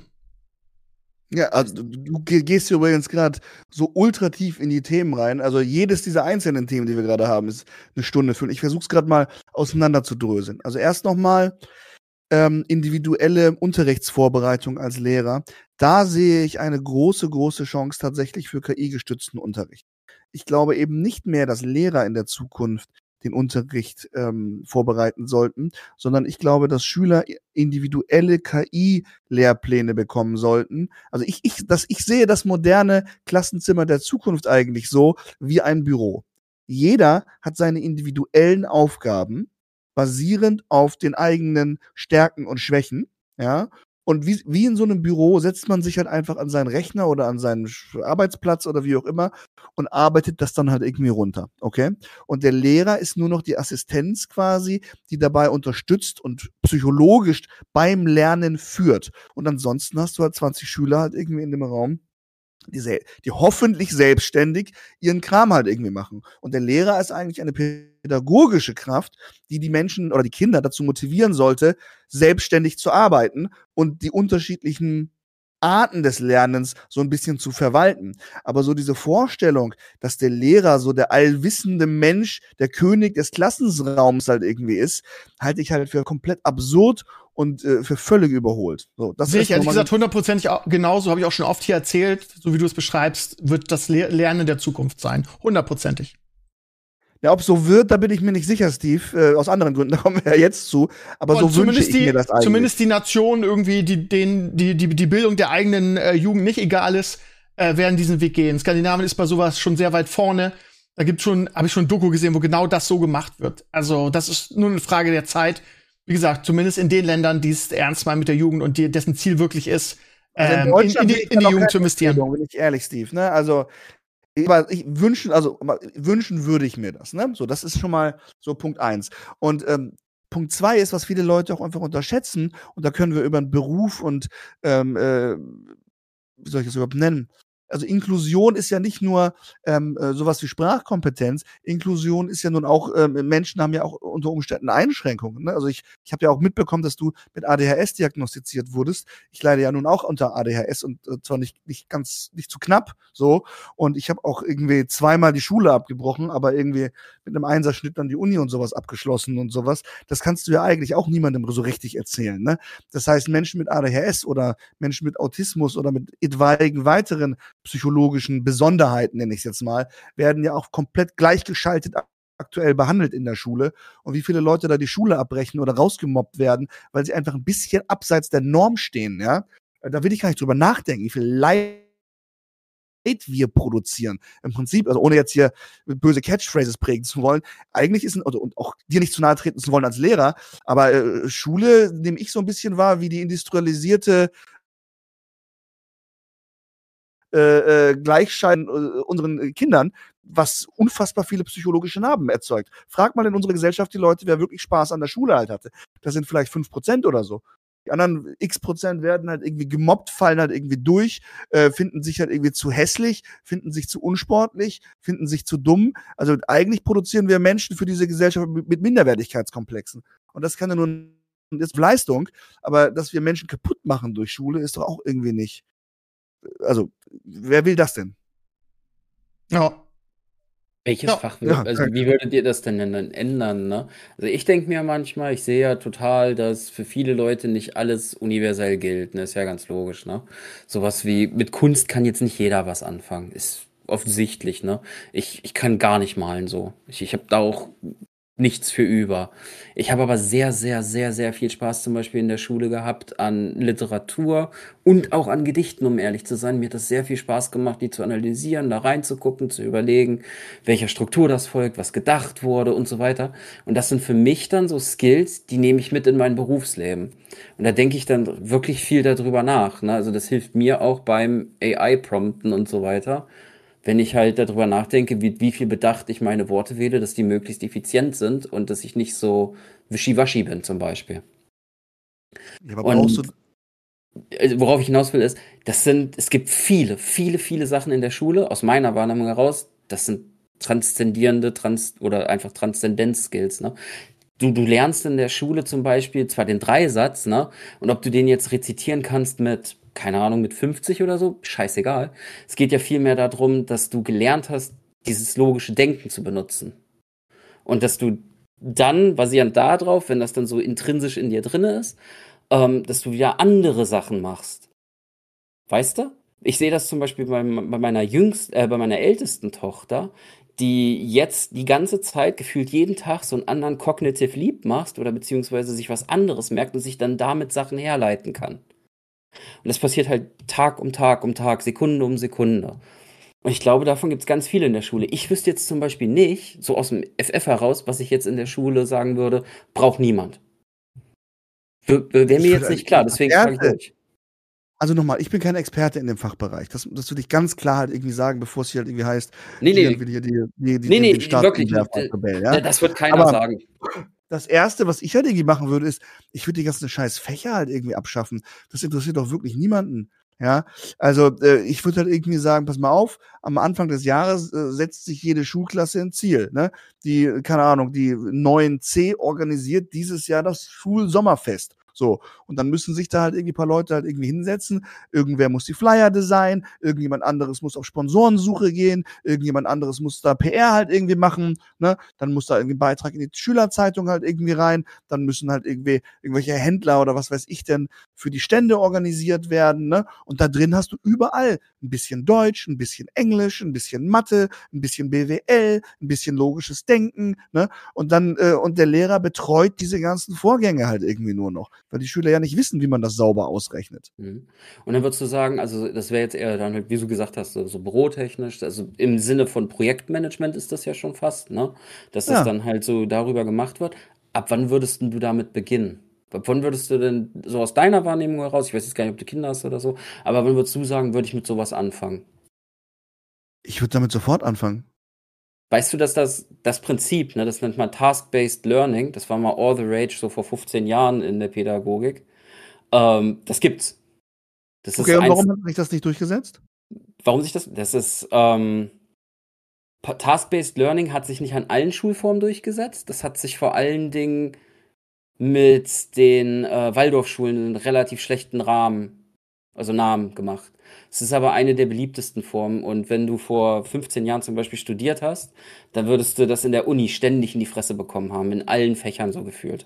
Ja, also du gehst hier übrigens gerade so ultra tief in die Themen rein. Also jedes dieser einzelnen Themen, die wir gerade haben, ist eine Stunde füllen. Ich versuche es gerade mal auseinander zu dröseln. Also erst noch mal individuelle Unterrichtsvorbereitung als Lehrer. Da sehe ich eine große, große Chance tatsächlich für KI-gestützten Unterricht. Ich glaube eben nicht mehr, dass Lehrer in der Zukunft den Unterricht vorbereiten sollten, sondern ich glaube, dass Schüler individuelle KI-Lehrpläne bekommen sollten. Also ich sehe das moderne Klassenzimmer der Zukunft eigentlich so wie ein Büro. Jeder hat seine individuellen Aufgaben, basierend auf den eigenen Stärken und Schwächen, ja. Und wie in so einem Büro setzt man sich halt einfach an seinen Rechner oder an seinen Arbeitsplatz oder wie auch immer und arbeitet das dann halt irgendwie runter, okay? Und der Lehrer ist nur noch die Assistenz quasi, die dabei unterstützt und psychologisch beim Lernen führt. Und ansonsten hast du halt 20 Schüler halt irgendwie in dem Raum, die hoffentlich selbstständig ihren Kram halt irgendwie machen. Und der Lehrer ist eigentlich eine pädagogische Kraft, die die Menschen oder die Kinder dazu motivieren sollte, selbstständig zu arbeiten und die unterschiedlichen Arten des Lernens so ein bisschen zu verwalten. Aber so diese Vorstellung, dass der Lehrer so der allwissende Mensch, der König des Klassenraums halt irgendwie ist, halte ich halt für komplett absurd und für völlig überholt. So, das sehe ich ehrlich gesagt 100% genauso, habe ich auch schon oft hier erzählt, so wie du es beschreibst, wird das Lernen der Zukunft sein. 100%. Ja, ob so wird, da bin ich mir nicht sicher, Steve. Aus anderen Gründen, da kommen wir ja jetzt zu. Aber so wünsche ich mir das eigentlich. Zumindest die Nation irgendwie, die Bildung der eigenen Jugend nicht egal ist, werden diesen Weg gehen. Skandinavien ist bei sowas schon sehr weit vorne. Da habe ich schon ein Doku gesehen, wo genau das so gemacht wird. Also das ist nur eine Frage der Zeit. Wie gesagt, zumindest in den Ländern, die es ernst meinen mit der Jugend und dessen Ziel wirklich ist, in die Jugend zu investieren. Bin ich ehrlich, Steve. Ne? Also wünschen würde ich mir das. Ne? So, das ist schon mal so Punkt 1. Und Punkt 2 ist, was viele Leute auch einfach unterschätzen. Und da können wir über einen Beruf und wie soll ich das überhaupt nennen? Also Inklusion ist ja nicht nur sowas wie Sprachkompetenz. Inklusion ist ja nun auch, Menschen haben ja auch unter Umständen Einschränkungen. Ne? Also ich habe ja auch mitbekommen, dass du mit ADHS diagnostiziert wurdest. Ich leide ja nun auch unter ADHS und zwar nicht zu knapp so. Und ich habe auch irgendwie 2-mal die Schule abgebrochen, aber irgendwie mit einem Einserschnitt dann die Uni und sowas abgeschlossen und sowas. Das kannst du ja eigentlich auch niemandem so richtig erzählen. Ne? Das heißt, Menschen mit ADHS oder Menschen mit Autismus oder mit etwaigen weiteren psychologischen Besonderheiten, nenne ich es jetzt mal, werden ja auch komplett gleichgeschaltet aktuell behandelt in der Schule. Und wie viele Leute da die Schule abbrechen oder rausgemobbt werden, weil sie einfach ein bisschen abseits der Norm stehen, ja. Da will ich gar nicht drüber nachdenken, wie viel Leid wir produzieren. Im Prinzip, also ohne jetzt hier böse Catchphrases prägen zu wollen, eigentlich ist und auch dir nicht zu nahe treten zu wollen als Lehrer, aber Schule nehme ich so ein bisschen wahr wie die industrialisierte Gleichschein unseren Kindern, was unfassbar viele psychologische Narben erzeugt. Frag mal in unserer Gesellschaft die Leute, wer wirklich Spaß an der Schule halt hatte. Das sind vielleicht 5% oder so. Die anderen x% werden halt irgendwie gemobbt, fallen halt irgendwie durch, finden sich halt irgendwie zu hässlich, finden sich zu unsportlich, finden sich zu dumm. Also eigentlich produzieren wir Menschen für diese Gesellschaft mit Minderwertigkeitskomplexen. Und das kann ja nur ist Leistung, aber dass wir Menschen kaputt machen durch Schule, ist doch auch irgendwie nicht. Also, wer will das denn? Ja. Welches Fach, also wie würdet ihr das denn dann ändern, ne? Also ich denke mir manchmal, ich sehe ja total, dass für viele Leute nicht alles universell gilt, ne? Ist ja ganz logisch, ne? Sowas wie, mit Kunst kann jetzt nicht jeder was anfangen, ist offensichtlich, ne? Ich kann gar nicht malen so. Ich habe da auch nichts für über. Ich habe aber sehr, sehr, sehr, sehr viel Spaß zum Beispiel in der Schule gehabt an Literatur und auch an Gedichten, um ehrlich zu sein. Mir hat das sehr viel Spaß gemacht, die zu analysieren, da reinzugucken, zu überlegen, welcher Struktur das folgt, was gedacht wurde und so weiter. Und das sind für mich dann so Skills, die nehme ich mit in mein Berufsleben. Und da denke ich dann wirklich viel darüber nach, ne? Also das hilft mir auch beim AI-Prompten und so weiter. Wenn ich halt darüber nachdenke, wie viel bedacht ich meine Worte wähle, dass die möglichst effizient sind und dass ich nicht so wischiwaschi bin zum Beispiel. Ja, aber auch so worauf ich hinaus will ist, es gibt viele, viele, viele Sachen in der Schule, aus meiner Wahrnehmung heraus, das sind transzendierende oder einfach Transzendenz-Skills, ne? Du lernst in der Schule zum Beispiel zwar den Dreisatz, ne? Und ob du den jetzt rezitieren kannst mit, keine Ahnung, mit 50 oder so, scheißegal. Es geht ja vielmehr darum, dass du gelernt hast, dieses logische Denken zu benutzen. Und dass du dann, basierend darauf, wenn das dann so intrinsisch in dir drin ist, dass du wieder andere Sachen machst. Weißt du? Ich sehe das zum Beispiel bei meiner ältesten Tochter, die jetzt die ganze Zeit gefühlt jeden Tag so einen anderen Cognitive Leap macht oder beziehungsweise sich was anderes merkt und sich dann damit Sachen herleiten kann. Und das passiert halt Tag um Tag um Tag, Sekunde um Sekunde. Und ich glaube, davon gibt es ganz viele in der Schule. Ich wüsste jetzt zum Beispiel nicht, so aus dem FF heraus, was ich jetzt in der Schule sagen würde, braucht niemand. Wäre mir jetzt nicht klar, deswegen frage ich euch. Also nochmal, ich bin kein Experte in dem Fachbereich. Das würde ich ganz klar halt irgendwie sagen, bevor es hier halt irgendwie heißt, nee, den Staat wirklich, Rebell, ja? Das wird keiner sagen. Das Erste, was ich halt irgendwie machen würde, ist, ich würde die ganzen scheiß Fächer halt irgendwie abschaffen. Das interessiert doch wirklich niemanden. Ja, also ich würde halt irgendwie sagen, pass mal auf, am Anfang des Jahres setzt sich jede Schulklasse ein Ziel. Ne? Keine Ahnung, die 9C organisiert dieses Jahr das Schulsommerfest. So, und dann müssen sich da halt irgendwie ein paar Leute halt irgendwie hinsetzen. Irgendwer muss die Flyer designen, irgendjemand anderes muss auf Sponsorensuche gehen, irgendjemand anderes muss da PR halt irgendwie machen, ne? Dann muss da irgendwie ein Beitrag in die Schülerzeitung halt irgendwie rein, dann müssen halt irgendwelche Händler oder was weiß ich denn für die Stände organisiert werden, ne? Und da drin hast du überall ein bisschen Deutsch, ein bisschen Englisch, ein bisschen Mathe, ein bisschen BWL, ein bisschen logisches Denken, ne? Und dann, und der Lehrer betreut diese ganzen Vorgänge halt irgendwie nur noch, weil die Schüler ja nicht wissen, wie man das sauber ausrechnet. Und dann würdest du sagen, also das wäre jetzt eher dann halt, wie du gesagt hast, so bürotechnisch, also im Sinne von Projektmanagement ist das ja schon fast, ne? Dass das dann halt so darüber gemacht wird. Ab wann würdest du damit beginnen? Ab wann würdest du denn so aus deiner Wahrnehmung heraus, ich weiß jetzt gar nicht, ob du Kinder hast oder so, aber wann würdest du sagen, würde ich mit sowas anfangen? Ich würde damit sofort anfangen. Weißt du, dass das Prinzip, ne, das nennt man Task-Based Learning, das war mal all the rage so vor 15 Jahren in der Pädagogik, das gibt's. Das okay, und warum hat sich das nicht durchgesetzt? Warum sich das ist, Task-Based Learning hat sich nicht an allen Schulformen durchgesetzt, das hat sich vor allen Dingen mit den Waldorfschulen einen relativ schlechten Namen gemacht. Es ist aber eine der beliebtesten Formen und wenn du vor 15 Jahren zum Beispiel studiert hast, dann würdest du das in der Uni ständig in die Fresse bekommen haben, in allen Fächern so gefühlt.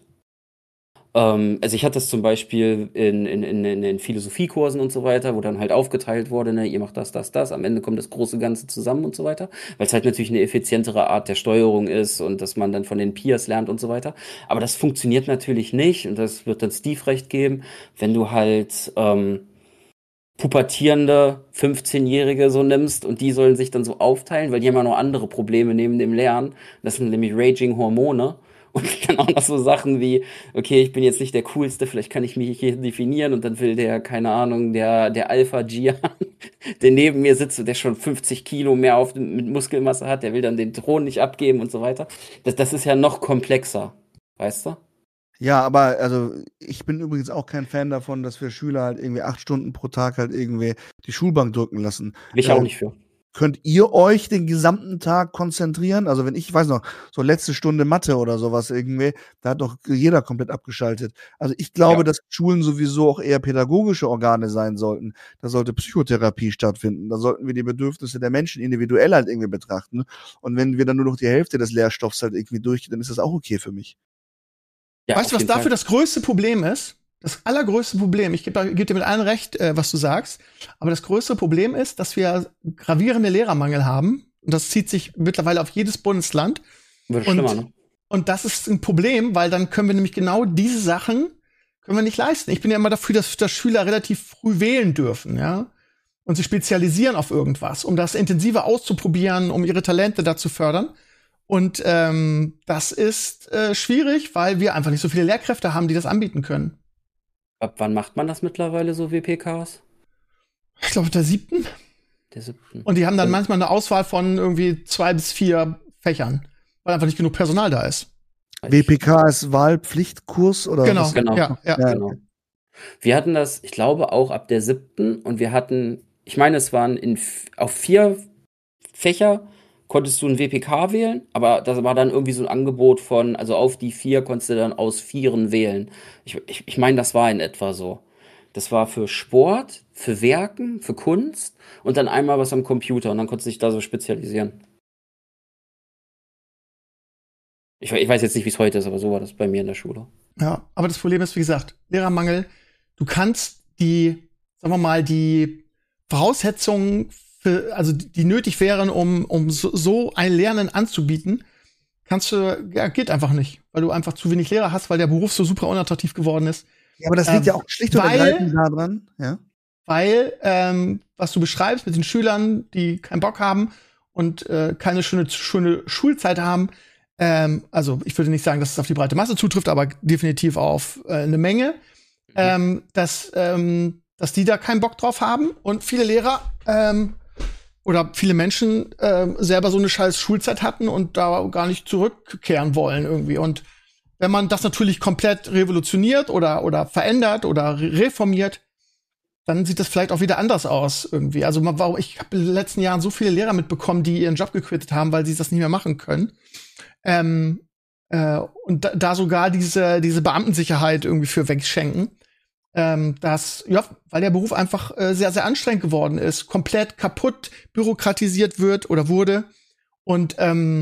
Also ich hatte das zum Beispiel in Philosophiekursen und so weiter, wo dann halt aufgeteilt wurde, ne, ihr macht das, am Ende kommt das große Ganze zusammen und so weiter, weil es halt natürlich eine effizientere Art der Steuerung ist und dass man dann von den Peers lernt und so weiter. Aber das funktioniert natürlich nicht und das wird dann Steve recht geben, wenn du halt pubertierende 15-Jährige so nimmst und die sollen sich dann so aufteilen, weil die haben ja noch andere Probleme neben dem Lernen. Das sind nämlich Raging Hormone. Und dann auch noch so Sachen wie, okay, ich bin jetzt nicht der Coolste, vielleicht kann ich mich hier definieren und dann will der, keine Ahnung, der Alpha Gian, der neben mir sitzt und der schon 50 Kilo mehr mit Muskelmasse hat, der will dann den Thron nicht abgeben und so weiter. Das ist ja noch komplexer, weißt du? Ja, aber also ich bin übrigens auch kein Fan davon, dass wir Schüler halt irgendwie 8 Stunden pro Tag halt irgendwie die Schulbank drücken lassen. Will ich auch nicht für. Könnt ihr euch den gesamten Tag konzentrieren? Also wenn ich weiß noch, so letzte Stunde Mathe oder sowas irgendwie, da hat doch jeder komplett abgeschaltet. Also ich glaube, dass Schulen sowieso auch eher pädagogische Organe sein sollten. Da sollte Psychotherapie stattfinden. Da sollten wir die Bedürfnisse der Menschen individuell halt irgendwie betrachten. Und wenn wir dann nur noch die Hälfte des Lehrstoffs halt irgendwie durchgehen, dann ist das auch okay für mich. Ja, weißt du, was dafür das größte Problem ist? Das allergrößte Problem, ich geb dir mit allen recht, was du sagst, aber das größte Problem ist, dass wir gravierende Lehrermangel haben. Und das zieht sich mittlerweile auf jedes Bundesland. Wird schlimmer, ne? Und das ist ein Problem, weil dann können wir nämlich genau diese Sachen können wir nicht leisten. Ich bin ja immer dafür, dass Schüler relativ früh wählen dürfen, ja. Und sie spezialisieren auf irgendwas, um das intensiver auszuprobieren, um ihre Talente da zu fördern. Und das ist schwierig, weil wir einfach nicht so viele Lehrkräfte haben, die das anbieten können. Ab wann macht man das mittlerweile, so WPKs? Ich glaube, der 7. Der 7. Und die haben dann manchmal eine Auswahl von irgendwie 2 bis 4 Fächern, weil einfach nicht genug Personal da ist. WPK ist Wahlpflichtkurs oder Genau, was? Genau. Ja. Genau. Wir hatten das, ich glaube, auch ab der 7. Und wir hatten, ich meine, es waren auf 4 Fächer konntest du ein WPK wählen, aber das war dann irgendwie so ein Angebot von, also auf die 4 konntest du dann aus 4 wählen. Ich meine, das war in etwa so. Das war für Sport, für Werken, für Kunst und dann einmal was am Computer und dann konntest du dich da so spezialisieren. Ich weiß jetzt nicht, wie es heute ist, aber so war das bei mir in der Schule. Ja, aber das Problem ist, wie gesagt, Lehrermangel. Du kannst sagen wir mal, die Voraussetzungen also die nötig wären, um so ein Lernen anzubieten, geht einfach nicht, weil du einfach zu wenig Lehrer hast, weil der Beruf so super unattraktiv geworden ist. Ja, aber das liegt ja auch schlicht und ergreifend daran, ja. Weil, was du beschreibst mit den Schülern, die keinen Bock haben und keine schöne Schulzeit haben, also ich würde nicht sagen, dass es auf die breite Masse zutrifft, aber definitiv auf eine Menge, dass die da keinen Bock drauf haben und viele Lehrer oder viele Menschen selber so eine scheiß Schulzeit hatten und da gar nicht zurückkehren wollen irgendwie. Und wenn man das natürlich komplett revolutioniert oder verändert oder reformiert, dann sieht das vielleicht auch wieder anders aus irgendwie. Also ich habe in den letzten Jahren so viele Lehrer mitbekommen, die ihren Job gequittet haben, weil sie das nicht mehr machen können. Und da sogar diese Beamtensicherheit irgendwie für wegschenken. Weil der Beruf einfach sehr, sehr anstrengend geworden ist, komplett kaputt bürokratisiert wird oder wurde. Und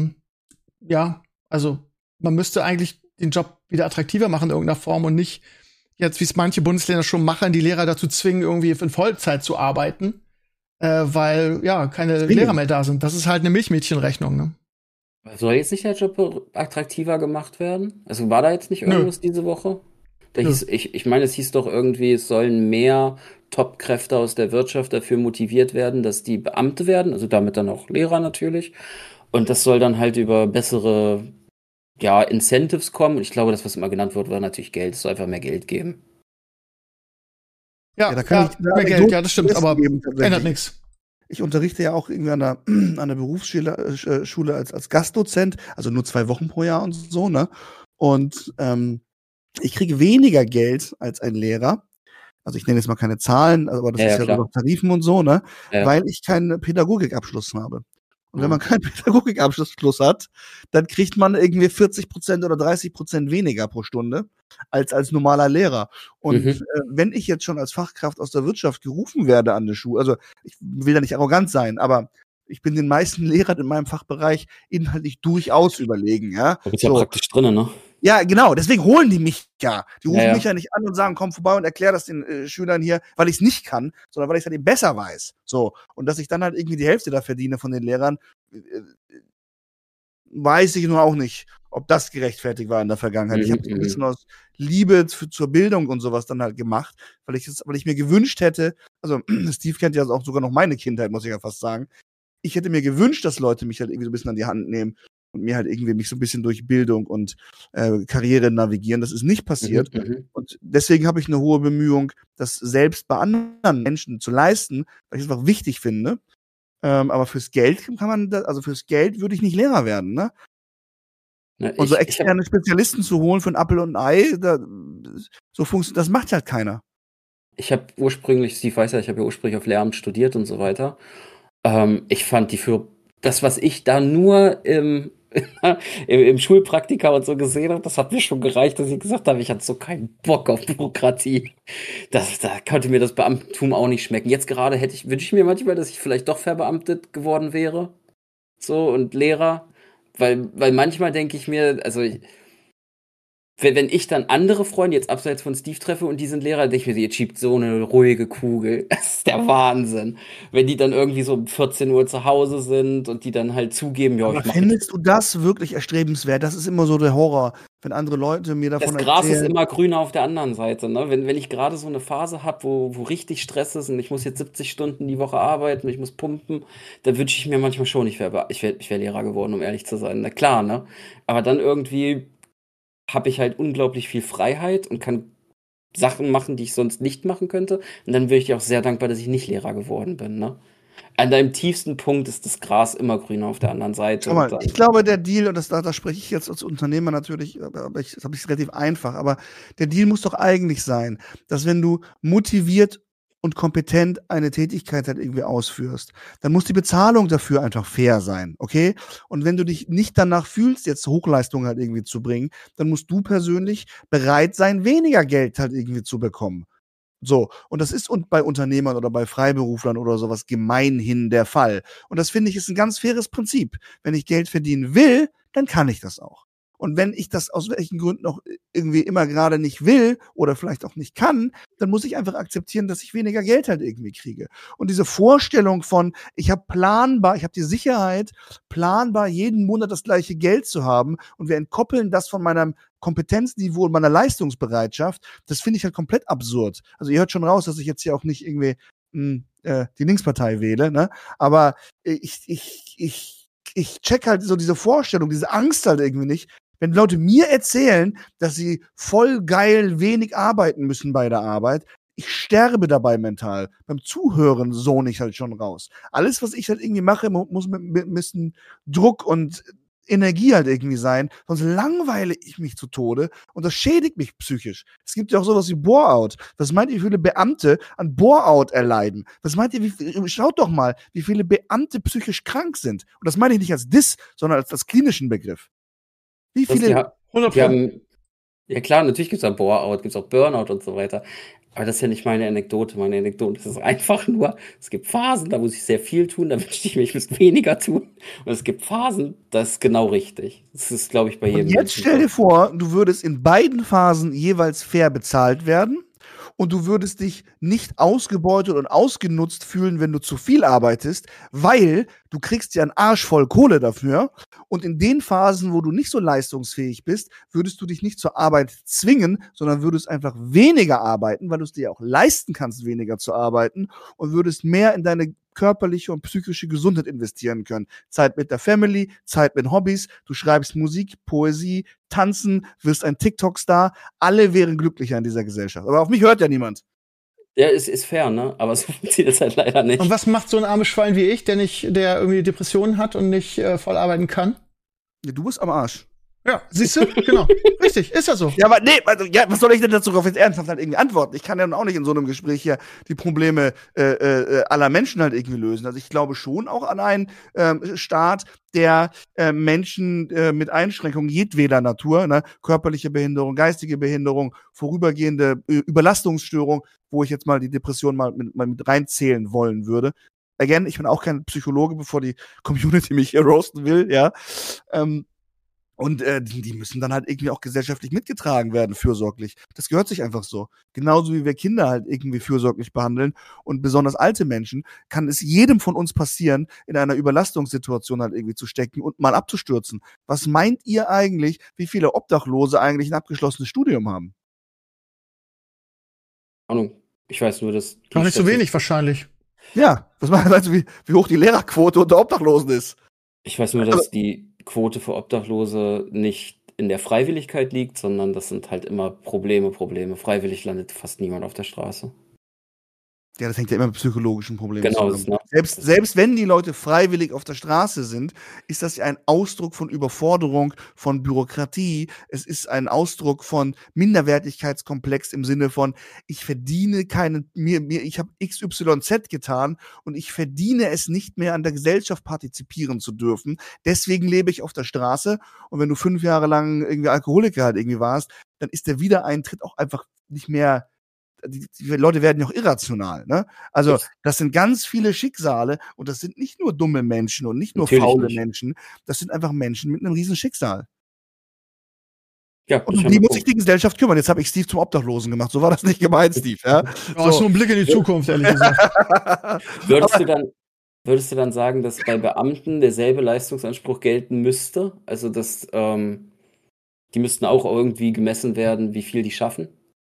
also man müsste eigentlich den Job wieder attraktiver machen in irgendeiner Form und nicht jetzt, wie es manche Bundesländer schon machen, die Lehrer dazu zwingen, irgendwie in Vollzeit zu arbeiten, weil keine Lehrer mehr da sind. Das ist halt eine Milchmädchenrechnung, ne? Soll jetzt nicht der Job attraktiver gemacht werden? Also war da jetzt nicht irgendwas diese Woche? Ich meine, es hieß doch irgendwie, es sollen mehr Top-Kräfte aus der Wirtschaft dafür motiviert werden, dass die Beamte werden, also damit dann auch Lehrer natürlich. Und das soll dann halt über bessere Incentives kommen. Und ich glaube, das, was immer genannt wird, war natürlich Geld. Es soll einfach mehr Geld geben. Ja, da kann ich mehr Geld, das stimmt, aber ändert nichts. Ich unterrichte ja auch irgendwie an der Berufsschule als Gastdozent, also nur 2 Wochen pro Jahr und so, ne? Und ich kriege weniger Geld als ein Lehrer. Also ich nenne jetzt mal keine Zahlen, aber das ist ja über Tarifen und so, ne? Ja. Weil ich keinen Pädagogikabschluss habe. Und wenn man keinen Pädagogikabschluss hat, dann kriegt man irgendwie 40% oder 30% weniger pro Stunde als normaler Lehrer. Und wenn ich jetzt schon als Fachkraft aus der Wirtschaft gerufen werde an der Schule, also ich will da nicht arrogant sein, aber ich bin den meisten Lehrern in meinem Fachbereich inhaltlich durchaus überlegen, ja. Du bist ja praktisch drin, ne? Ja, genau, deswegen holen die mich ja. Die rufen mich ja nicht an und sagen, komm vorbei und erklär das den Schülern hier, weil ich es nicht kann, sondern weil ich es halt eben besser weiß. So. Und dass ich dann halt irgendwie die Hälfte da verdiene von den Lehrern, weiß ich nun auch nicht, ob das gerechtfertigt war in der Vergangenheit. Ich habe es ein bisschen aus Liebe zur Bildung und sowas dann halt gemacht, weil ich mir gewünscht hätte, also Steve kennt ja auch sogar noch meine Kindheit, muss ich ja fast sagen. Ich hätte mir gewünscht, dass Leute mich halt irgendwie so ein bisschen an die Hand nehmen und mir halt irgendwie mich so ein bisschen durch Bildung und Karriere navigieren. Das ist nicht passiert. Und deswegen habe ich eine hohe Bemühung, das selbst bei anderen Menschen zu leisten, weil ich es einfach wichtig finde. Aber fürs Geld fürs Geld würde ich nicht Lehrer werden, ne? Na, Und so externe Spezialisten zu holen für ein Apfel und ein Ei, das macht halt keiner. Ich habe ursprünglich, Steve weiß ja, ich habe ja ursprünglich auf Lehramt studiert und so weiter. Ich fand das, was ich da nur im Schulpraktika und so gesehen habe, das hat mir schon gereicht, dass ich gesagt habe, ich hatte so keinen Bock auf Bürokratie. Da konnte mir das Beamtentum auch nicht schmecken. Jetzt gerade wünsche ich mir manchmal, dass ich vielleicht doch verbeamtet geworden wäre. So, und Lehrer. Weil manchmal denke ich mir, also wenn ich dann andere Freunde jetzt abseits von Steve treffe und die sind Lehrer, denke ich mir, ihr schiebt so eine ruhige Kugel. Das ist der Wahnsinn. Wenn die dann irgendwie so um 14 Uhr zu Hause sind und die dann halt zugeben, ja, aber findest du das wirklich erstrebenswert? Das ist immer so der Horror, wenn andere Leute mir davon erzählen. Das Gras ist immer grüner auf der anderen Seite, ne? Wenn ich gerade so eine Phase habe, wo richtig Stress ist und ich muss jetzt 70 Stunden die Woche arbeiten und ich muss pumpen, dann wünsche ich mir manchmal schon, ich wär Lehrer geworden, um ehrlich zu sein. Na klar, ne? Aber dann irgendwie habe ich halt unglaublich viel Freiheit und kann Sachen machen, die ich sonst nicht machen könnte. Und dann bin ich dir auch sehr dankbar, dass ich nicht Lehrer geworden bin, ne? An deinem tiefsten Punkt ist das Gras immer grüner auf der anderen Seite. Schau mal, ich glaube, der Deal, und da spreche ich jetzt als Unternehmer natürlich, aber das habe ich relativ einfach, aber der Deal muss doch eigentlich sein, dass wenn du motiviert und kompetent eine Tätigkeit halt irgendwie ausführst, dann muss die Bezahlung dafür einfach fair sein, okay? Und wenn du dich nicht danach fühlst, jetzt Hochleistungen halt irgendwie zu bringen, dann musst du persönlich bereit sein, weniger Geld halt irgendwie zu bekommen. So, und das ist bei Unternehmern oder bei Freiberuflern oder sowas gemeinhin der Fall. Und das finde ich ist ein ganz faires Prinzip. Wenn ich Geld verdienen will, dann kann ich das auch. Und wenn ich das aus welchen Gründen auch irgendwie immer gerade nicht will oder vielleicht auch nicht kann, dann muss ich einfach akzeptieren, dass ich weniger Geld halt irgendwie kriege. Und diese Vorstellung von, ich habe die Sicherheit, planbar jeden Monat das gleiche Geld zu haben und wir entkoppeln das von meinem Kompetenzniveau und meiner Leistungsbereitschaft, das finde ich halt komplett absurd. Also ihr hört schon raus, dass ich jetzt hier auch nicht irgendwie die Linkspartei wähle, ne? Aber ich check halt so diese Vorstellung, diese Angst halt irgendwie nicht. Wenn Leute mir erzählen, dass sie voll geil wenig arbeiten müssen bei der Arbeit, ich sterbe dabei mental. Beim Zuhören sohne ich halt schon raus. Alles, was ich halt irgendwie mache, muss mit ein bisschen Druck und Energie halt irgendwie sein, sonst langweile ich mich zu Tode und das schädigt mich psychisch. Es gibt ja auch sowas wie Bore-out. Was meint ihr, wie viele Beamte an Bore-out erleiden? Was meint ihr, schaut doch mal, wie viele Beamte psychisch krank sind. Und das meine ich nicht als Diss, sondern als klinischen Begriff. Wie viele? Ja klar, natürlich gibt es auch Bore-out, gibt es auch Burnout und so weiter. Aber das ist ja nicht meine Anekdote. Meine Anekdote ist einfach nur, es gibt Phasen, da muss ich sehr viel tun, da wünschte ich mir, ich müsste weniger tun. Und es gibt Phasen, das ist genau richtig. Das ist, glaube ich, bei jedem. Und jetzt stell dir vor, du würdest in beiden Phasen jeweils fair bezahlt werden und du würdest dich nicht ausgebeutet und ausgenutzt fühlen, wenn du zu viel arbeitest, weil du kriegst ja einen Arsch voll Kohle dafür. Und in den Phasen, wo du nicht so leistungsfähig bist, würdest du dich nicht zur Arbeit zwingen, sondern würdest einfach weniger arbeiten, weil du es dir auch leisten kannst, weniger zu arbeiten und würdest mehr in deine körperliche und psychische Gesundheit investieren können. Zeit mit der Family, Zeit mit Hobbys, du schreibst Musik, Poesie, Tanzen, wirst ein TikTok-Star. Alle wären glücklicher in dieser Gesellschaft. Aber auf mich hört ja niemand. Ja, ist fair, ne? Aber so funktioniert es halt leider nicht. Und was macht so ein armes Schwein wie ich, der irgendwie Depressionen hat und nicht voll arbeiten kann? Ja, du bist am Arsch. Ja, siehst du? Genau. Richtig, ist ja so. Ja, aber nee, also, ja, was soll ich denn dazu auf jetzt ernsthaft halt irgendwie antworten? Ich kann ja auch nicht in so einem Gespräch hier die Probleme aller Menschen halt irgendwie lösen. Also ich glaube schon auch an einen Staat, der Menschen mit Einschränkungen jedweder Natur, ne, körperliche Behinderung, geistige Behinderung, vorübergehende Überlastungsstörung, wo ich jetzt mal die Depression mal mit reinzählen wollen würde. Again, ich bin auch kein Psychologe, bevor die Community mich hier roasten will, ja. Und die müssen dann halt irgendwie auch gesellschaftlich mitgetragen werden, fürsorglich. Das gehört sich einfach so. Genauso wie wir Kinder halt irgendwie fürsorglich behandeln und besonders alte Menschen, kann es jedem von uns passieren, in einer Überlastungssituation halt irgendwie zu stecken und mal abzustürzen. Was meint ihr eigentlich, wie viele Obdachlose eigentlich ein abgeschlossenes Studium haben? Ahnung. Ich weiß nur, dass die Gar nicht so wenig wahrscheinlich. Ja, weißt du, wie hoch die Lehrerquote unter Obdachlosen ist? Ich weiß nur, dass die Quote für Obdachlose nicht in der Freiwilligkeit liegt, sondern das sind halt immer Probleme. Freiwillig landet fast niemand auf der Straße. Ja, das hängt ja immer mit psychologischen Problemen Genau, zusammen. das, ne? Selbst wenn die Leute freiwillig auf der Straße sind, ist das ja ein Ausdruck von Überforderung, von Bürokratie. Es ist ein Ausdruck von Minderwertigkeitskomplex im Sinne von, ich verdiene ich habe XYZ getan und ich verdiene es nicht mehr, an der Gesellschaft partizipieren zu dürfen. Deswegen lebe ich auf der Straße. Und wenn du 5 Jahre lang irgendwie Alkoholiker halt irgendwie warst, dann ist der Wiedereintritt auch einfach nicht mehr. Die Leute werden ja auch irrational, ne? Also, das sind ganz viele Schicksale und das sind nicht nur dumme Menschen und nicht nur Natürlich faule nicht. Menschen, das sind einfach Menschen mit einem riesen Schicksal. Ja, Und um die muss sich die Gesellschaft kümmern. Jetzt habe ich Steve zum Obdachlosen gemacht. So war das nicht gemeint, Steve, ja? Ja, ist nur ein Blick in die Zukunft, ehrlich gesagt. Würdest du dann sagen, dass bei Beamten derselbe Leistungsanspruch gelten müsste? Also, dass die müssten auch irgendwie gemessen werden, wie viel die schaffen?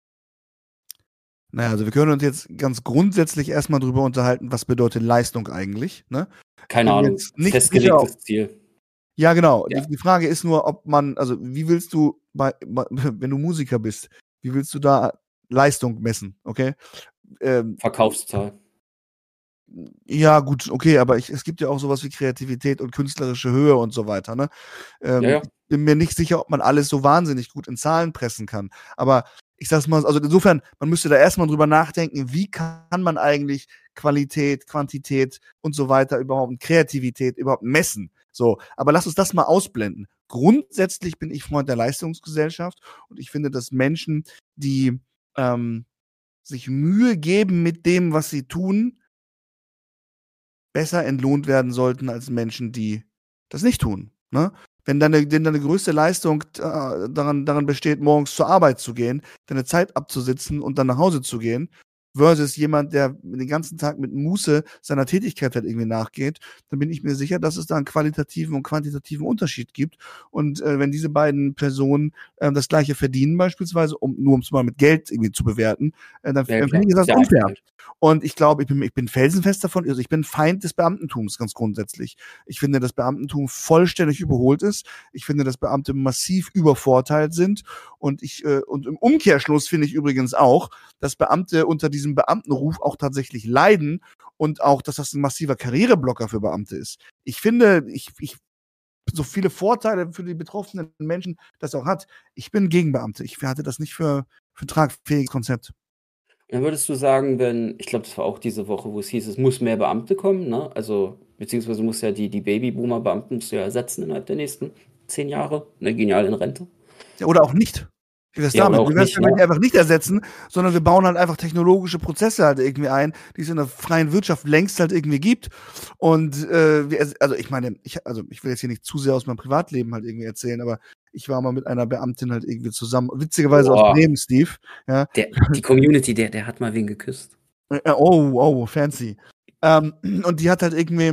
Naja, also wir können uns jetzt ganz grundsätzlich erstmal drüber unterhalten, was bedeutet Leistung eigentlich, ne? Keine Ahnung, festgelegtes Ziel. Ja, genau. Ja. Die Frage ist nur, ob man, also wie willst du wenn du Musiker bist, wie willst du da Leistung messen, okay? Verkaufszahl. Ja, gut, okay, aber es gibt ja auch sowas wie Kreativität und künstlerische Höhe und so weiter, ne? Ja. Ich bin mir nicht sicher, ob man alles so wahnsinnig gut in Zahlen pressen kann. Aber ich sag's mal, also insofern, man müsste da erstmal drüber nachdenken, wie kann man eigentlich Qualität, Quantität und so weiter überhaupt, Kreativität überhaupt messen. So, aber lass uns das mal ausblenden. Grundsätzlich bin ich Freund der Leistungsgesellschaft und ich finde, dass Menschen, die sich Mühe geben mit dem, was sie tun, besser entlohnt werden sollten als Menschen, die das nicht tun. Ne? Wenn deine größte Leistung daran besteht, morgens zur Arbeit zu gehen, deine Zeit abzusitzen und dann nach Hause zu gehen, versus jemand, der den ganzen Tag mit Muße seiner Tätigkeit halt irgendwie nachgeht, dann bin ich mir sicher, dass es da einen qualitativen und quantitativen Unterschied gibt. Und wenn diese beiden Personen das Gleiche verdienen beispielsweise, um es mal mit Geld irgendwie zu bewerten, dann finde ich das unfair. Und ich glaube, ich bin felsenfest davon, also ich bin Feind des Beamtentums ganz grundsätzlich. Ich finde, dass Beamtentum vollständig überholt ist. Ich finde, dass Beamte massiv übervorteilt sind. Und und im Umkehrschluss finde ich übrigens auch, dass Beamte unter diesem Beamtenruf auch tatsächlich leiden und auch, dass das ein massiver Karriereblocker für Beamte ist. Ich finde, so viele Vorteile für die betroffenen Menschen das auch hat. Ich bin gegen Beamte. Ich halte das nicht für ein tragfähiges Konzept. Dann würdest du sagen, ich glaube, das war auch diese Woche, wo es hieß, es muss mehr Beamte kommen, ne? Also, beziehungsweise muss ja die Babyboomer-Beamten ersetzen innerhalb der nächsten 10 Jahre, ne? Gehen ja alle in Rente. Ja, oder auch nicht. Wie wär's damit? Wir werden es einfach nicht ersetzen, sondern wir bauen halt einfach technologische Prozesse halt irgendwie ein, die es in der freien Wirtschaft längst halt irgendwie gibt. Und also ich meine, ich will jetzt hier nicht zu sehr aus meinem Privatleben halt irgendwie erzählen, aber ich war mal mit einer Beamtin halt irgendwie zusammen, witzigerweise aus Bremen, Steve. Ja. Die Community, der hat mal wen geküsst. Oh, fancy. Und die hat halt irgendwie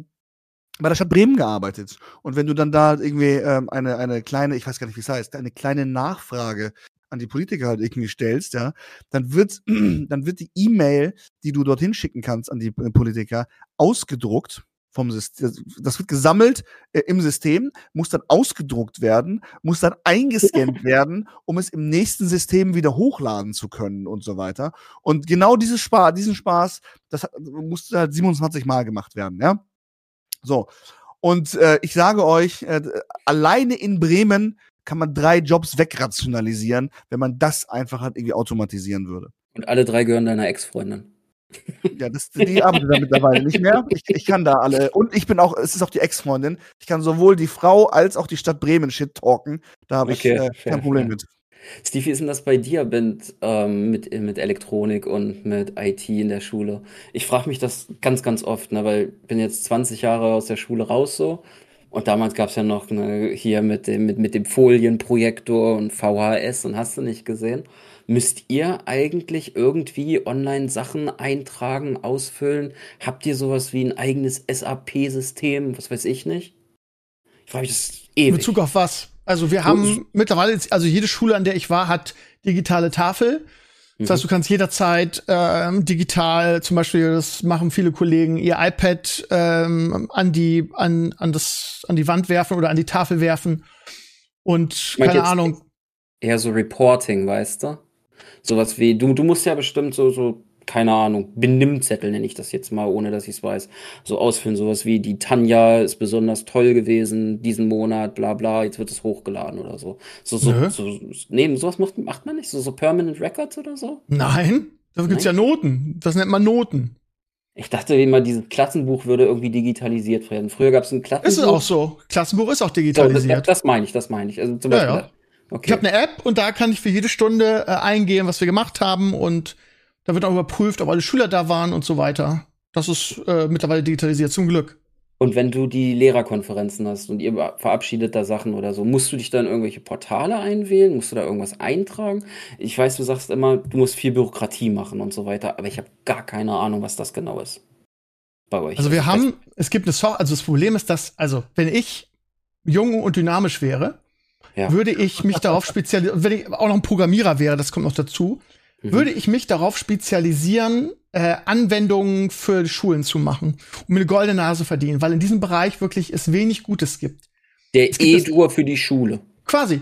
bei der Stadt Bremen gearbeitet. Und wenn du dann da irgendwie eine kleine, ich weiß gar nicht, wie es heißt, eine kleine Nachfrage an die Politiker halt irgendwie stellst, ja, dann wird die E-Mail, die du dorthin schicken kannst an die Politiker, ausgedruckt vom System. Das wird gesammelt im System, muss dann ausgedruckt werden, muss dann eingescannt werden, um es im nächsten System wieder hochladen zu können und so weiter. Und genau diesen Spaß, das musste halt 27 Mal gemacht werden, ja. So, und ich sage euch, alleine in Bremen kann man 3 Jobs wegrationalisieren, wenn man das einfach halt irgendwie automatisieren würde. Und alle 3 gehören deiner Ex-Freundin. Ja, die arbeitet da mittlerweile nicht mehr. Ich kann da alle, und es ist auch die Ex-Freundin, ich kann sowohl die Frau als auch die Stadt Bremen shit talken, da habe ich kein Problem mit. Steve, wie ist denn das bei dir mit Elektronik und mit IT in der Schule? Ich frage mich das ganz, ganz oft, ne, weil ich bin jetzt 20 Jahre aus der Schule raus so Und damals gab es ja noch hier mit dem Folienprojektor und VHS und hast du nicht gesehen. Müsst ihr eigentlich irgendwie online Sachen eintragen, ausfüllen? Habt ihr sowas wie ein eigenes SAP-System? Was weiß ich nicht? Ich frage mich das In ewig. Bezug auf was? Also wir haben mittlerweile, also jede Schule, an der ich war, hat digitale Tafel. Das heißt, du kannst jederzeit digital, zum Beispiel, das machen viele Kollegen, ihr iPad an die Wand werfen oder an die Tafel werfen. Und keine Ahnung. Eher so Reporting, weißt du? Sowas wie, du musst ja bestimmt so, keine Ahnung, Benimmzettel nenne ich das jetzt mal, ohne dass ich es weiß, so ausfüllen. Sowas wie, die Tanja ist besonders toll gewesen diesen Monat, bla bla, jetzt wird es hochgeladen oder so. Nee, sowas macht man nicht? So Permanent Records oder so? Nein, dafür gibt's ja Noten. Das nennt man Noten. Ich dachte immer, dieses Klassenbuch würde irgendwie digitalisiert werden. Früher gab es ein Klassenbuch. Ist es auch so. Klassenbuch ist auch digitalisiert. So, das meine ich. Also zum Beispiel. Ja. Okay. Ich habe eine App und da kann ich für jede Stunde eingehen, was wir gemacht haben, und da wird auch überprüft, ob alle Schüler da waren und so weiter. Das ist mittlerweile digitalisiert, zum Glück. Und wenn du die Lehrerkonferenzen hast und ihr verabschiedet da Sachen oder so, musst du dich dann in irgendwelche Portale einwählen? Musst du da irgendwas eintragen? Ich weiß, du sagst immer, du musst viel Bürokratie machen und so weiter, aber ich habe gar keine Ahnung, was das genau ist. Bei euch. Also es gibt eine Software, also das Problem ist, dass, also wenn ich jung und dynamisch wäre, würde ich mich darauf spezialisieren, wenn ich auch noch ein Programmierer wäre, das kommt noch dazu, würde ich mich darauf spezialisieren, Anwendungen für Schulen zu machen, um mir eine goldene Nase verdienen, weil in diesem Bereich wirklich es wenig Gutes gibt. Der E-Dur für die Schule. Quasi.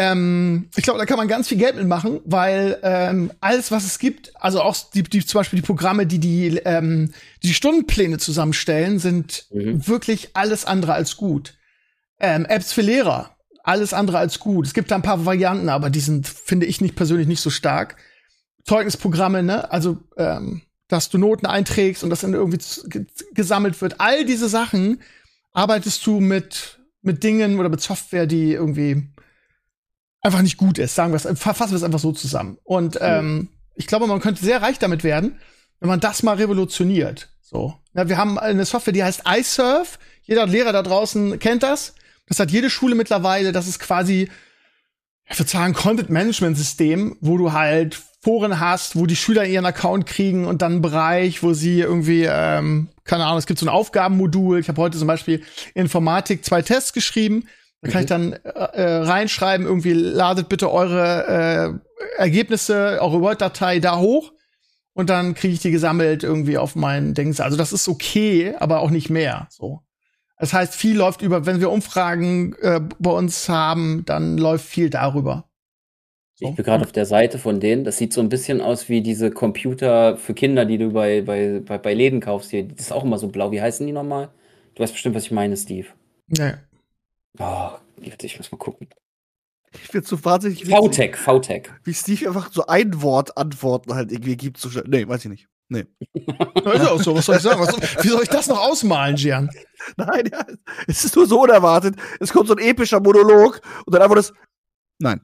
Ich glaube, da kann man ganz viel Geld mitmachen, weil alles, was es gibt, also auch zum Beispiel die Programme, die Stundenpläne zusammenstellen, sind wirklich alles andere als gut. Apps für Lehrer, alles andere als gut. Es gibt da ein paar Varianten, aber die sind, finde ich, persönlich nicht so stark. Zeugnisprogramme, ne? Also, dass du Noten einträgst und das dann irgendwie gesammelt wird. All diese Sachen arbeitest du mit Dingen oder mit Software, die irgendwie einfach nicht gut ist. Fassen wir es einfach so zusammen. Und ich glaube, man könnte sehr reich damit werden, wenn man das mal revolutioniert. So. Ja, wir haben eine Software, die heißt iSurf. Jeder Lehrer da draußen kennt das. Das hat jede Schule mittlerweile. Das ist quasi, ich würde sagen, Content-Management-System, wo du halt Foren hast, wo die Schüler ihren Account kriegen und dann einen Bereich, wo sie irgendwie, keine Ahnung, es gibt so ein Aufgabenmodul. Ich habe heute zum Beispiel Informatik 2 Tests geschrieben. Da kann ich dann reinschreiben, irgendwie ladet bitte eure Ergebnisse, eure Word-Datei da hoch und dann kriege ich die gesammelt irgendwie auf meinen Dings. Also das ist okay, aber auch nicht mehr. So. Das heißt, viel läuft wenn wir Umfragen bei uns haben, dann läuft viel darüber. So. Ich bin gerade auf der Seite von denen. Das sieht so ein bisschen aus wie diese Computer für Kinder, die du bei Läden kaufst hier. Das ist auch immer so blau. Wie heißen die nochmal? Du weißt bestimmt, was ich meine, Steve. Nee. Oh, ich muss mal gucken. Ich bin so wahnsinnig. VTech. Wie Steve einfach so ein Wort Antworten halt irgendwie gibt. So schnell. Nee, weiß ich nicht. Nee. Das ist auch so, was soll ich sagen? Wie soll ich das noch ausmalen, Gian? Nein, ja, es ist nur so unerwartet. Es kommt so ein epischer Monolog und dann einfach das. Nein.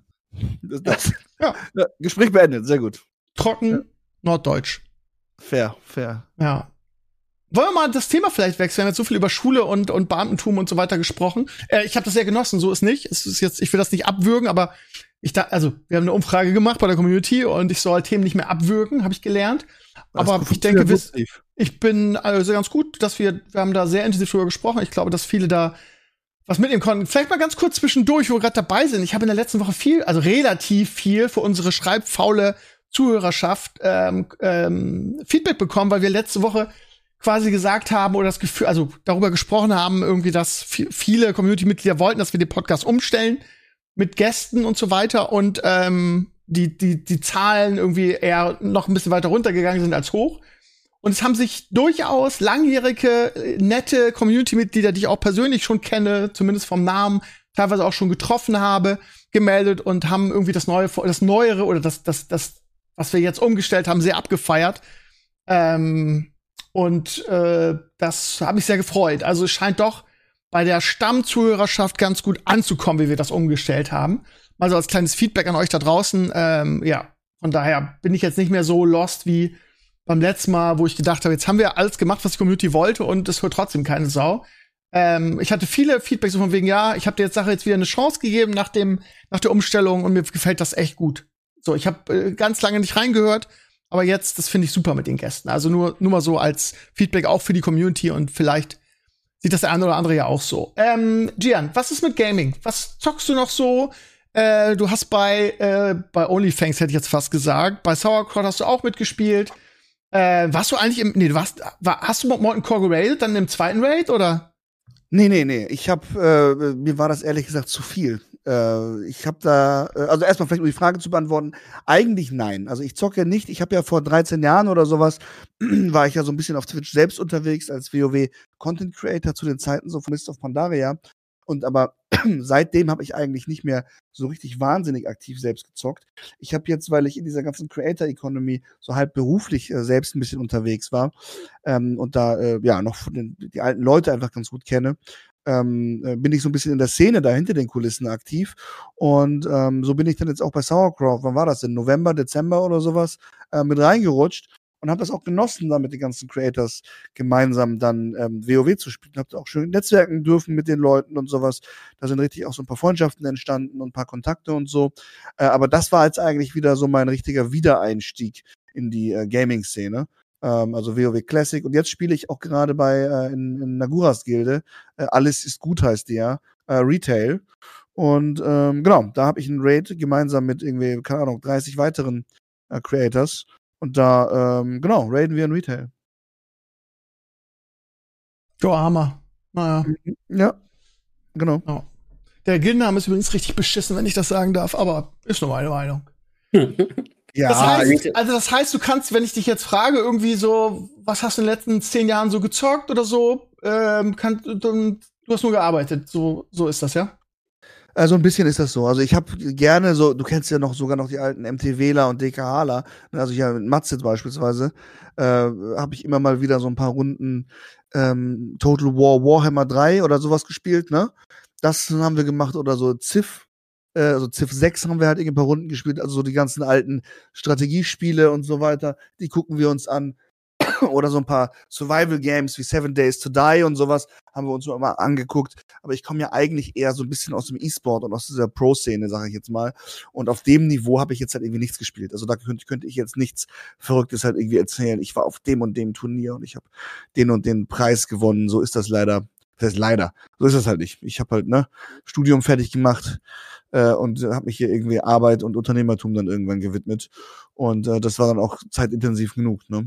Ja. Gespräch beendet, sehr gut. Trocken, Norddeutsch. Fair. Ja. Wollen wir mal das Thema vielleicht wechseln? Wir haben jetzt so viel über Schule und Beamtentum und so weiter gesprochen. Ich habe das sehr genossen, so ist nicht. Es ist jetzt, ich will das nicht abwürgen, aber wir haben eine Umfrage gemacht bei der Community und ich soll Themen nicht mehr abwürgen, habe ich gelernt. Aber ich denke, ich bin also ganz gut, dass wir haben da sehr intensiv drüber gesprochen. Ich glaube, dass viele da was mitnehmen konnten. Vielleicht mal ganz kurz zwischendurch, wo wir gerade dabei sind. Ich habe in der letzten Woche relativ viel für unsere schreibfaule Zuhörerschaft Feedback bekommen, weil wir letzte Woche quasi gesagt haben oder das Gefühl, also darüber gesprochen haben, irgendwie, dass viele Community-Mitglieder wollten, dass wir den Podcast umstellen mit Gästen und so weiter und die Zahlen irgendwie eher noch ein bisschen weiter runtergegangen sind als hoch. Und es haben sich durchaus langjährige, nette Community-Mitglieder, die ich auch persönlich schon kenne, zumindest vom Namen, teilweise auch schon getroffen habe, gemeldet und haben irgendwie das Neuere oder das, was wir jetzt umgestellt haben, sehr abgefeiert. Das hat mich sehr gefreut. Also es scheint doch bei der Stammzuhörerschaft ganz gut anzukommen, wie wir das umgestellt haben. Mal so als kleines Feedback an euch da draußen. Von daher bin ich jetzt nicht mehr so lost wie beim letzten Mal, wo ich gedacht habe, jetzt haben wir alles gemacht, was die Community wollte und es hört trotzdem keine Sau. Ich hatte viele Feedbacks so von wegen, ja, ich habe der Sache jetzt wieder eine Chance gegeben nach der Umstellung und mir gefällt das echt gut. So, ich habe ganz lange nicht reingehört, aber jetzt, das finde ich super mit den Gästen. Also nur mal so als Feedback auch für die Community und vielleicht sieht das der eine oder andere ja auch so. Gian, was ist mit Gaming? Was zockst du noch so? Du hast bei OnlyFans, hätte ich jetzt fast gesagt, bei Sauerkraut hast du auch mitgespielt. Warst du eigentlich hast du Molten Core geradet, dann im zweiten Raid, oder? Nee. Mir war das ehrlich gesagt zu viel. Ich habe da, also erstmal vielleicht um die Frage zu beantworten, eigentlich nein. Also ich zocke ja nicht, ich habe ja vor 13 Jahren oder sowas, war ich ja so ein bisschen auf Twitch selbst unterwegs als WoW Content Creator zu den Zeiten so von Mist of Pandaria. Aber seitdem habe ich eigentlich nicht mehr so richtig wahnsinnig aktiv selbst gezockt. Ich habe jetzt, weil ich in dieser ganzen Creator Economy so halb beruflich selbst ein bisschen unterwegs war und da noch die alten Leute einfach ganz gut kenne, bin ich so ein bisschen in der Szene da hinter den Kulissen aktiv. Und so bin ich dann jetzt auch bei Sauerkraut, wann war das denn? November, Dezember oder sowas, mit reingerutscht und habe das auch genossen, da mit den ganzen Creators gemeinsam dann WoW zu spielen. Habe auch schön netzwerken dürfen mit den Leuten und sowas. Da sind richtig auch so ein paar Freundschaften entstanden und ein paar Kontakte und so. Aber das war jetzt eigentlich wieder so mein richtiger Wiedereinstieg in die Gaming-Szene. Also WoW Classic. Und jetzt spiele ich auch gerade bei in Naguras Gilde. Alles ist gut heißt die ja. Retail. Und genau, da habe ich einen Raid gemeinsam mit irgendwie, keine Ahnung, 30 weiteren Creators. Und da, genau, raiden wir in Retail. Jo, Hammer. Naja. Ja, genau. Ja. Der Gildename ist übrigens richtig beschissen, wenn ich das sagen darf, aber ist nur meine Meinung. Ja, Das heißt, du kannst, wenn ich dich jetzt frage, irgendwie so, was hast du in den letzten 10 Jahren so gezockt oder so, du hast nur gearbeitet. So ist das, ja? Also ein bisschen ist das so. Also ich habe gerne so, du kennst ja sogar noch die alten MTWler und DKHler, also hier mit Matze beispielsweise, habe ich immer mal wieder so ein paar Runden Total War Warhammer 3 oder sowas gespielt, ne? Das haben wir gemacht oder so Civ, also Civ 6 haben wir halt ein paar Runden gespielt, also so die ganzen alten Strategiespiele und so weiter, die gucken wir uns an. Oder so ein paar Survival-Games wie 7 Days to Die und sowas haben wir uns nur mal angeguckt. Aber ich komme ja eigentlich eher so ein bisschen aus dem E-Sport und aus dieser Pro-Szene, sage ich jetzt mal. Und auf dem Niveau habe ich jetzt halt irgendwie nichts gespielt. Also da könnte ich jetzt nichts Verrücktes halt irgendwie erzählen. Ich war auf dem und dem Turnier und ich habe den und den Preis gewonnen. So ist das leider. Das heißt leider. So ist das halt nicht. Ich habe halt Studium fertig gemacht und habe mich hier irgendwie Arbeit und Unternehmertum dann irgendwann gewidmet. Und das war dann auch zeitintensiv genug, ne?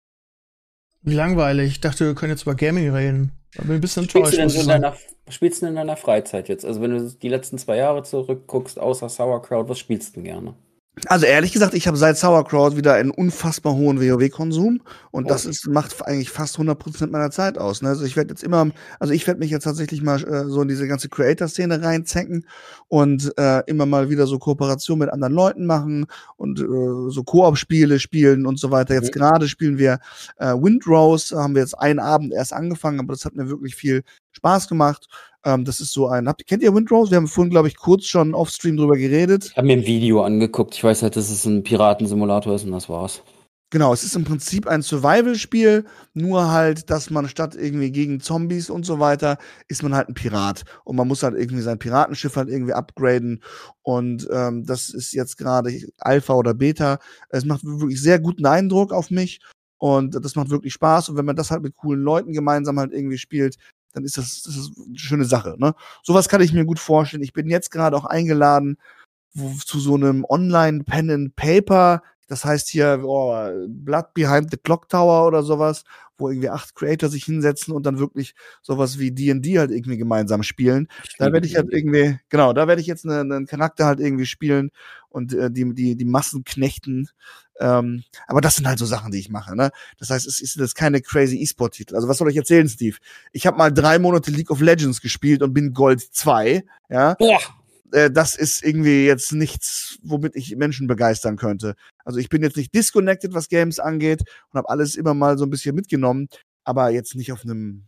Wie langweilig. Ich dachte, wir können jetzt über Gaming reden. Da bin ich ein bisschen enttäuscht. Was spielst du denn in deiner Freizeit jetzt? Also wenn du die letzten 2 Jahre zurückguckst, außer Sauerkraut, was spielst du denn gerne? Also ehrlich gesagt, ich habe seit Sauerkraut wieder einen unfassbar hohen WoW-Konsum und das macht eigentlich fast 100% meiner Zeit aus. Ne? Also ich werde mich jetzt tatsächlich mal so in diese ganze Creator-Szene reinzenken und immer mal wieder so Kooperation mit anderen Leuten machen und so Koop-Spiele spielen und so weiter. Jetzt gerade spielen wir Windrose, haben wir jetzt einen Abend erst angefangen, aber das hat mir wirklich viel Spaß gemacht. Das ist so kennt ihr Windrose? Wir haben vorhin, glaube ich, kurz schon off-stream drüber geredet. Ich habe mir ein Video angeguckt. Ich weiß halt, dass es ein Piratensimulator ist und das war's. Genau, es ist im Prinzip ein Survival-Spiel, nur halt, dass man statt irgendwie gegen Zombies und so weiter, ist man halt ein Pirat. Und man muss halt irgendwie sein Piratenschiff halt irgendwie upgraden. Und das ist jetzt gerade Alpha oder Beta. Es macht wirklich sehr guten Eindruck auf mich. Und das macht wirklich Spaß. Und wenn man das halt mit coolen Leuten gemeinsam halt irgendwie spielt, dann ist das eine schöne Sache, ne? Sowas kann ich mir gut vorstellen. Ich bin jetzt gerade auch eingeladen zu so einem Online-Pen and Paper, das heißt hier Blood Behind the Clock Tower oder sowas, wo irgendwie 8 Creator sich hinsetzen und dann wirklich sowas wie D&D halt irgendwie gemeinsam spielen. Da werde ich halt irgendwie, genau, da werde ich jetzt einen Charakter halt irgendwie spielen und die Massen knechten. Aber das sind halt so Sachen, die ich mache, ne? Das heißt, es ist jetzt keine crazy E-Sport-Titel. Also was soll ich erzählen, Steve? Ich habe mal 3 Monate League of Legends gespielt und bin Gold 2, ja? Boah. Das ist irgendwie jetzt nichts, womit ich Menschen begeistern könnte. Also ich bin jetzt nicht disconnected, was Games angeht und habe alles immer mal so ein bisschen mitgenommen, aber jetzt nicht auf einem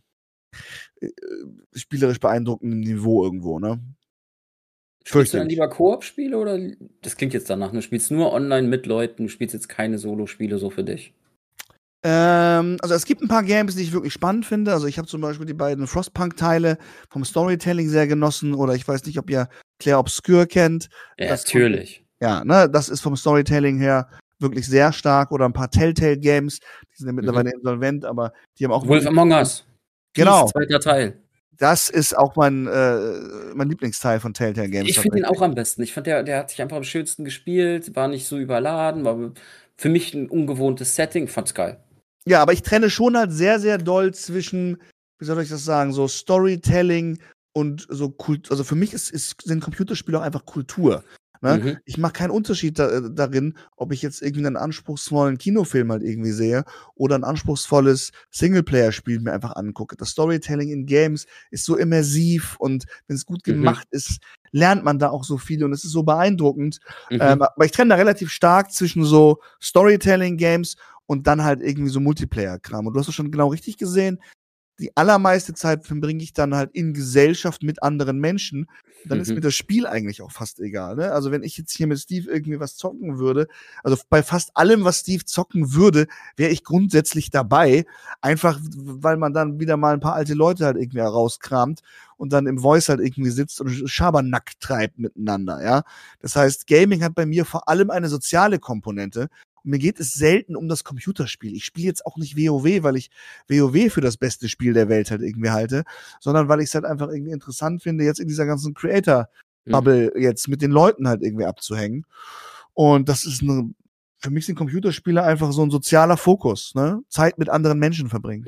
spielerisch beeindruckenden Niveau irgendwo, ne? Spielst du dann lieber Koop-Spiele oder, das klingt jetzt danach, du spielst nur online mit Leuten, du spielst jetzt keine Solo-Spiele so für dich? Also es gibt ein paar Games, die ich wirklich spannend finde. Also ich habe zum Beispiel die beiden Frostpunk-Teile vom Storytelling sehr genossen. Oder ich weiß nicht, ob ihr Clair Obscur kennt. Ja, Das natürlich. Ja, ne, das ist vom Storytelling her wirklich sehr stark. Oder ein paar Telltale-Games, die sind ja mittlerweile insolvent, aber die haben auch Wolf Among Us. Genau. Peace, zweiter Teil. Das ist auch mein Lieblingsteil von Telltale Games. Ich finde ihn auch am besten. Ich fand, der hat sich einfach am schönsten gespielt, war nicht so überladen, war für mich ein ungewohntes Setting, fand's geil. Ja, aber ich trenne schon halt sehr, sehr doll zwischen, wie soll ich das sagen, so Storytelling und so Kult. Also für mich sind Computerspiele auch einfach Kultur. Ne? Ich mache keinen Unterschied darin, ob ich jetzt irgendwie einen anspruchsvollen Kinofilm halt irgendwie sehe oder ein anspruchsvolles Singleplayer-Spiel mir einfach angucke. Das Storytelling in Games ist so immersiv und wenn es gut gemacht ist, lernt man da auch so viel und es ist so beeindruckend. Aber ich trenne da relativ stark zwischen so Storytelling-Games und dann halt irgendwie so Multiplayer-Kram. Und du hast es schon genau richtig gesehen. Die allermeiste Zeit verbringe ich dann halt in Gesellschaft mit anderen Menschen. Dann ist mir das Spiel eigentlich auch fast egal. Ne? Also wenn ich jetzt hier mit Steve irgendwie was zocken würde, also bei fast allem, was Steve zocken würde, wäre ich grundsätzlich dabei. Einfach, weil man dann wieder mal ein paar alte Leute halt irgendwie herauskramt und dann im Voice halt irgendwie sitzt und Schabernack treibt miteinander. Ja, das heißt, Gaming hat bei mir vor allem eine soziale Komponente. Mir geht es selten um das Computerspiel. Ich spiele jetzt auch nicht WoW, weil ich WoW für das beste Spiel der Welt halt irgendwie halte, sondern weil ich es halt einfach irgendwie interessant finde, jetzt in dieser ganzen Creator-Bubble jetzt mit den Leuten halt irgendwie abzuhängen. Und das ist für mich sind Computerspiele einfach so ein sozialer Fokus, ne? Zeit mit anderen Menschen verbringen.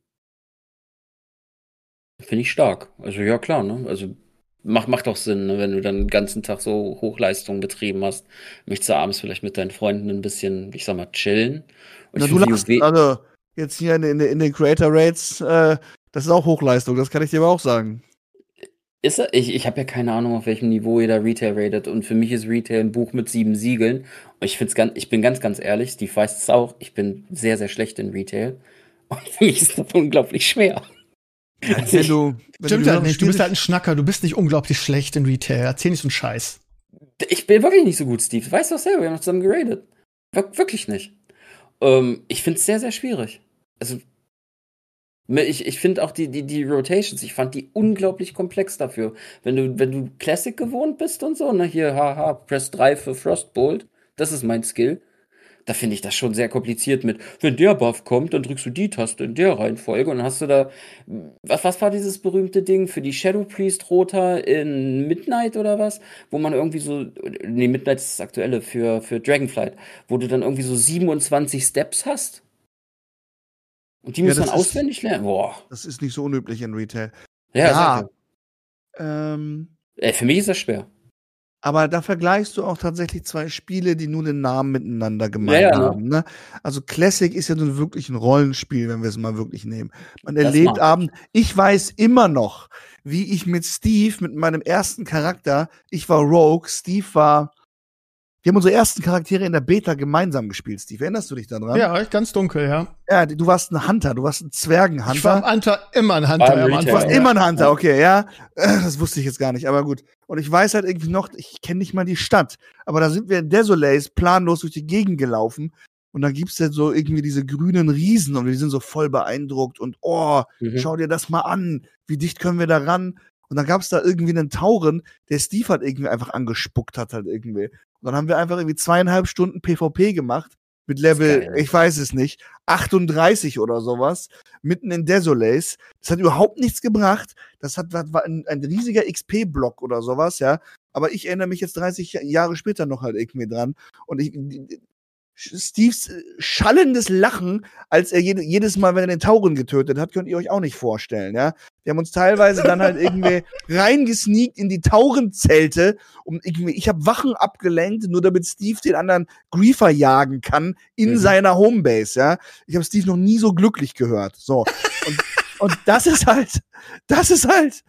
Finde ich stark. Also ja, klar, ne? Also macht doch Sinn, ne? Wenn du dann den ganzen Tag so Hochleistung betrieben hast, möchtest du abends vielleicht mit deinen Freunden ein bisschen, ich sag mal, chillen. Und Na, du lachst, also jetzt hier in den Creator Rates, das ist auch Hochleistung, das kann ich dir aber auch sagen. Ist er? Ich habe ja keine Ahnung, auf welchem Niveau jeder Retail ratet. Und für mich ist Retail ein Buch mit 7 Siegeln. Und ich bin ganz ehrlich, Steve weiß es auch, ich bin sehr, sehr schlecht in Retail. Und für mich ist das unglaublich schwer. Stimmt halt nicht, du bist halt ein Schnacker, du bist nicht unglaublich schlecht in Retail. Erzähl nicht so einen Scheiß. Ich bin wirklich nicht so gut, Steve. Du weißt doch selber, wir haben noch zusammen geratet. Wirklich nicht. Ich finde es sehr, sehr schwierig. Also, ich finde auch die Rotations, ich fand die unglaublich komplex dafür. Wenn du Classic gewohnt bist und so, ne, hier, haha, Press 3 für Frostbolt, das ist mein Skill. Da finde ich das schon sehr kompliziert mit, wenn der Buff kommt, dann drückst du die Taste in der Reihenfolge und dann hast du da, was war dieses berühmte Ding für die Shadow Priest Roter in Midnight oder was? Wo man irgendwie so, nee, Midnight ist das aktuelle für Dragonflight, wo du dann irgendwie so 27 Steps hast. Und die muss man auswendig lernen. Boah. Das ist nicht so unüblich in Retail. Ja. Für mich ist das schwer. Aber da vergleichst du auch tatsächlich zwei Spiele, die nur den Namen miteinander gemein haben. Ne? Also Classic ist ja nun wirklich ein Rollenspiel, wenn wir es mal wirklich nehmen. Man erlebt Abend. Ich weiß immer noch, wie ich mit Steve, mit meinem ersten Charakter, ich war Rogue, Steve war. Wir haben unsere ersten Charaktere in der Beta gemeinsam gespielt, Steve. Erinnerst du dich daran? Ja, ganz dunkel, ja. Ja, du warst ein Hunter, du warst ein Zwergenhunter. Ich war immer ein Hunter. Du warst immer ein Hunter, okay, ja. Das wusste ich jetzt gar nicht, aber gut. Und ich weiß halt irgendwie noch, ich kenne nicht mal die Stadt, aber da sind wir in Desolays planlos durch die Gegend gelaufen und dann gibt's ja so irgendwie diese grünen Riesen und wir sind so voll beeindruckt und schau dir das mal an, wie dicht können wir da ran? Und dann gab's da irgendwie einen Tauren, der Steve halt irgendwie einfach angespuckt hat halt irgendwie. Und dann haben wir einfach irgendwie 2,5 Stunden PvP gemacht mit Level, ich weiß es nicht, 38 oder sowas, mitten in Desolays. Das hat überhaupt nichts gebracht. Das war ein riesiger XP-Block oder sowas, ja. Aber ich erinnere mich jetzt 30 Jahre später noch halt irgendwie dran. Und Steves schallendes Lachen, als er jedes Mal, wenn er den Tauren getötet hat, könnt ihr euch auch nicht vorstellen, ja. Wir haben uns teilweise dann halt irgendwie reingesneakt in die Taurenzelte und ich habe Wachen abgelenkt, nur damit Steve den anderen Griefer jagen kann in seiner Homebase, ja. Ich habe Steve noch nie so glücklich gehört. So. Und das ist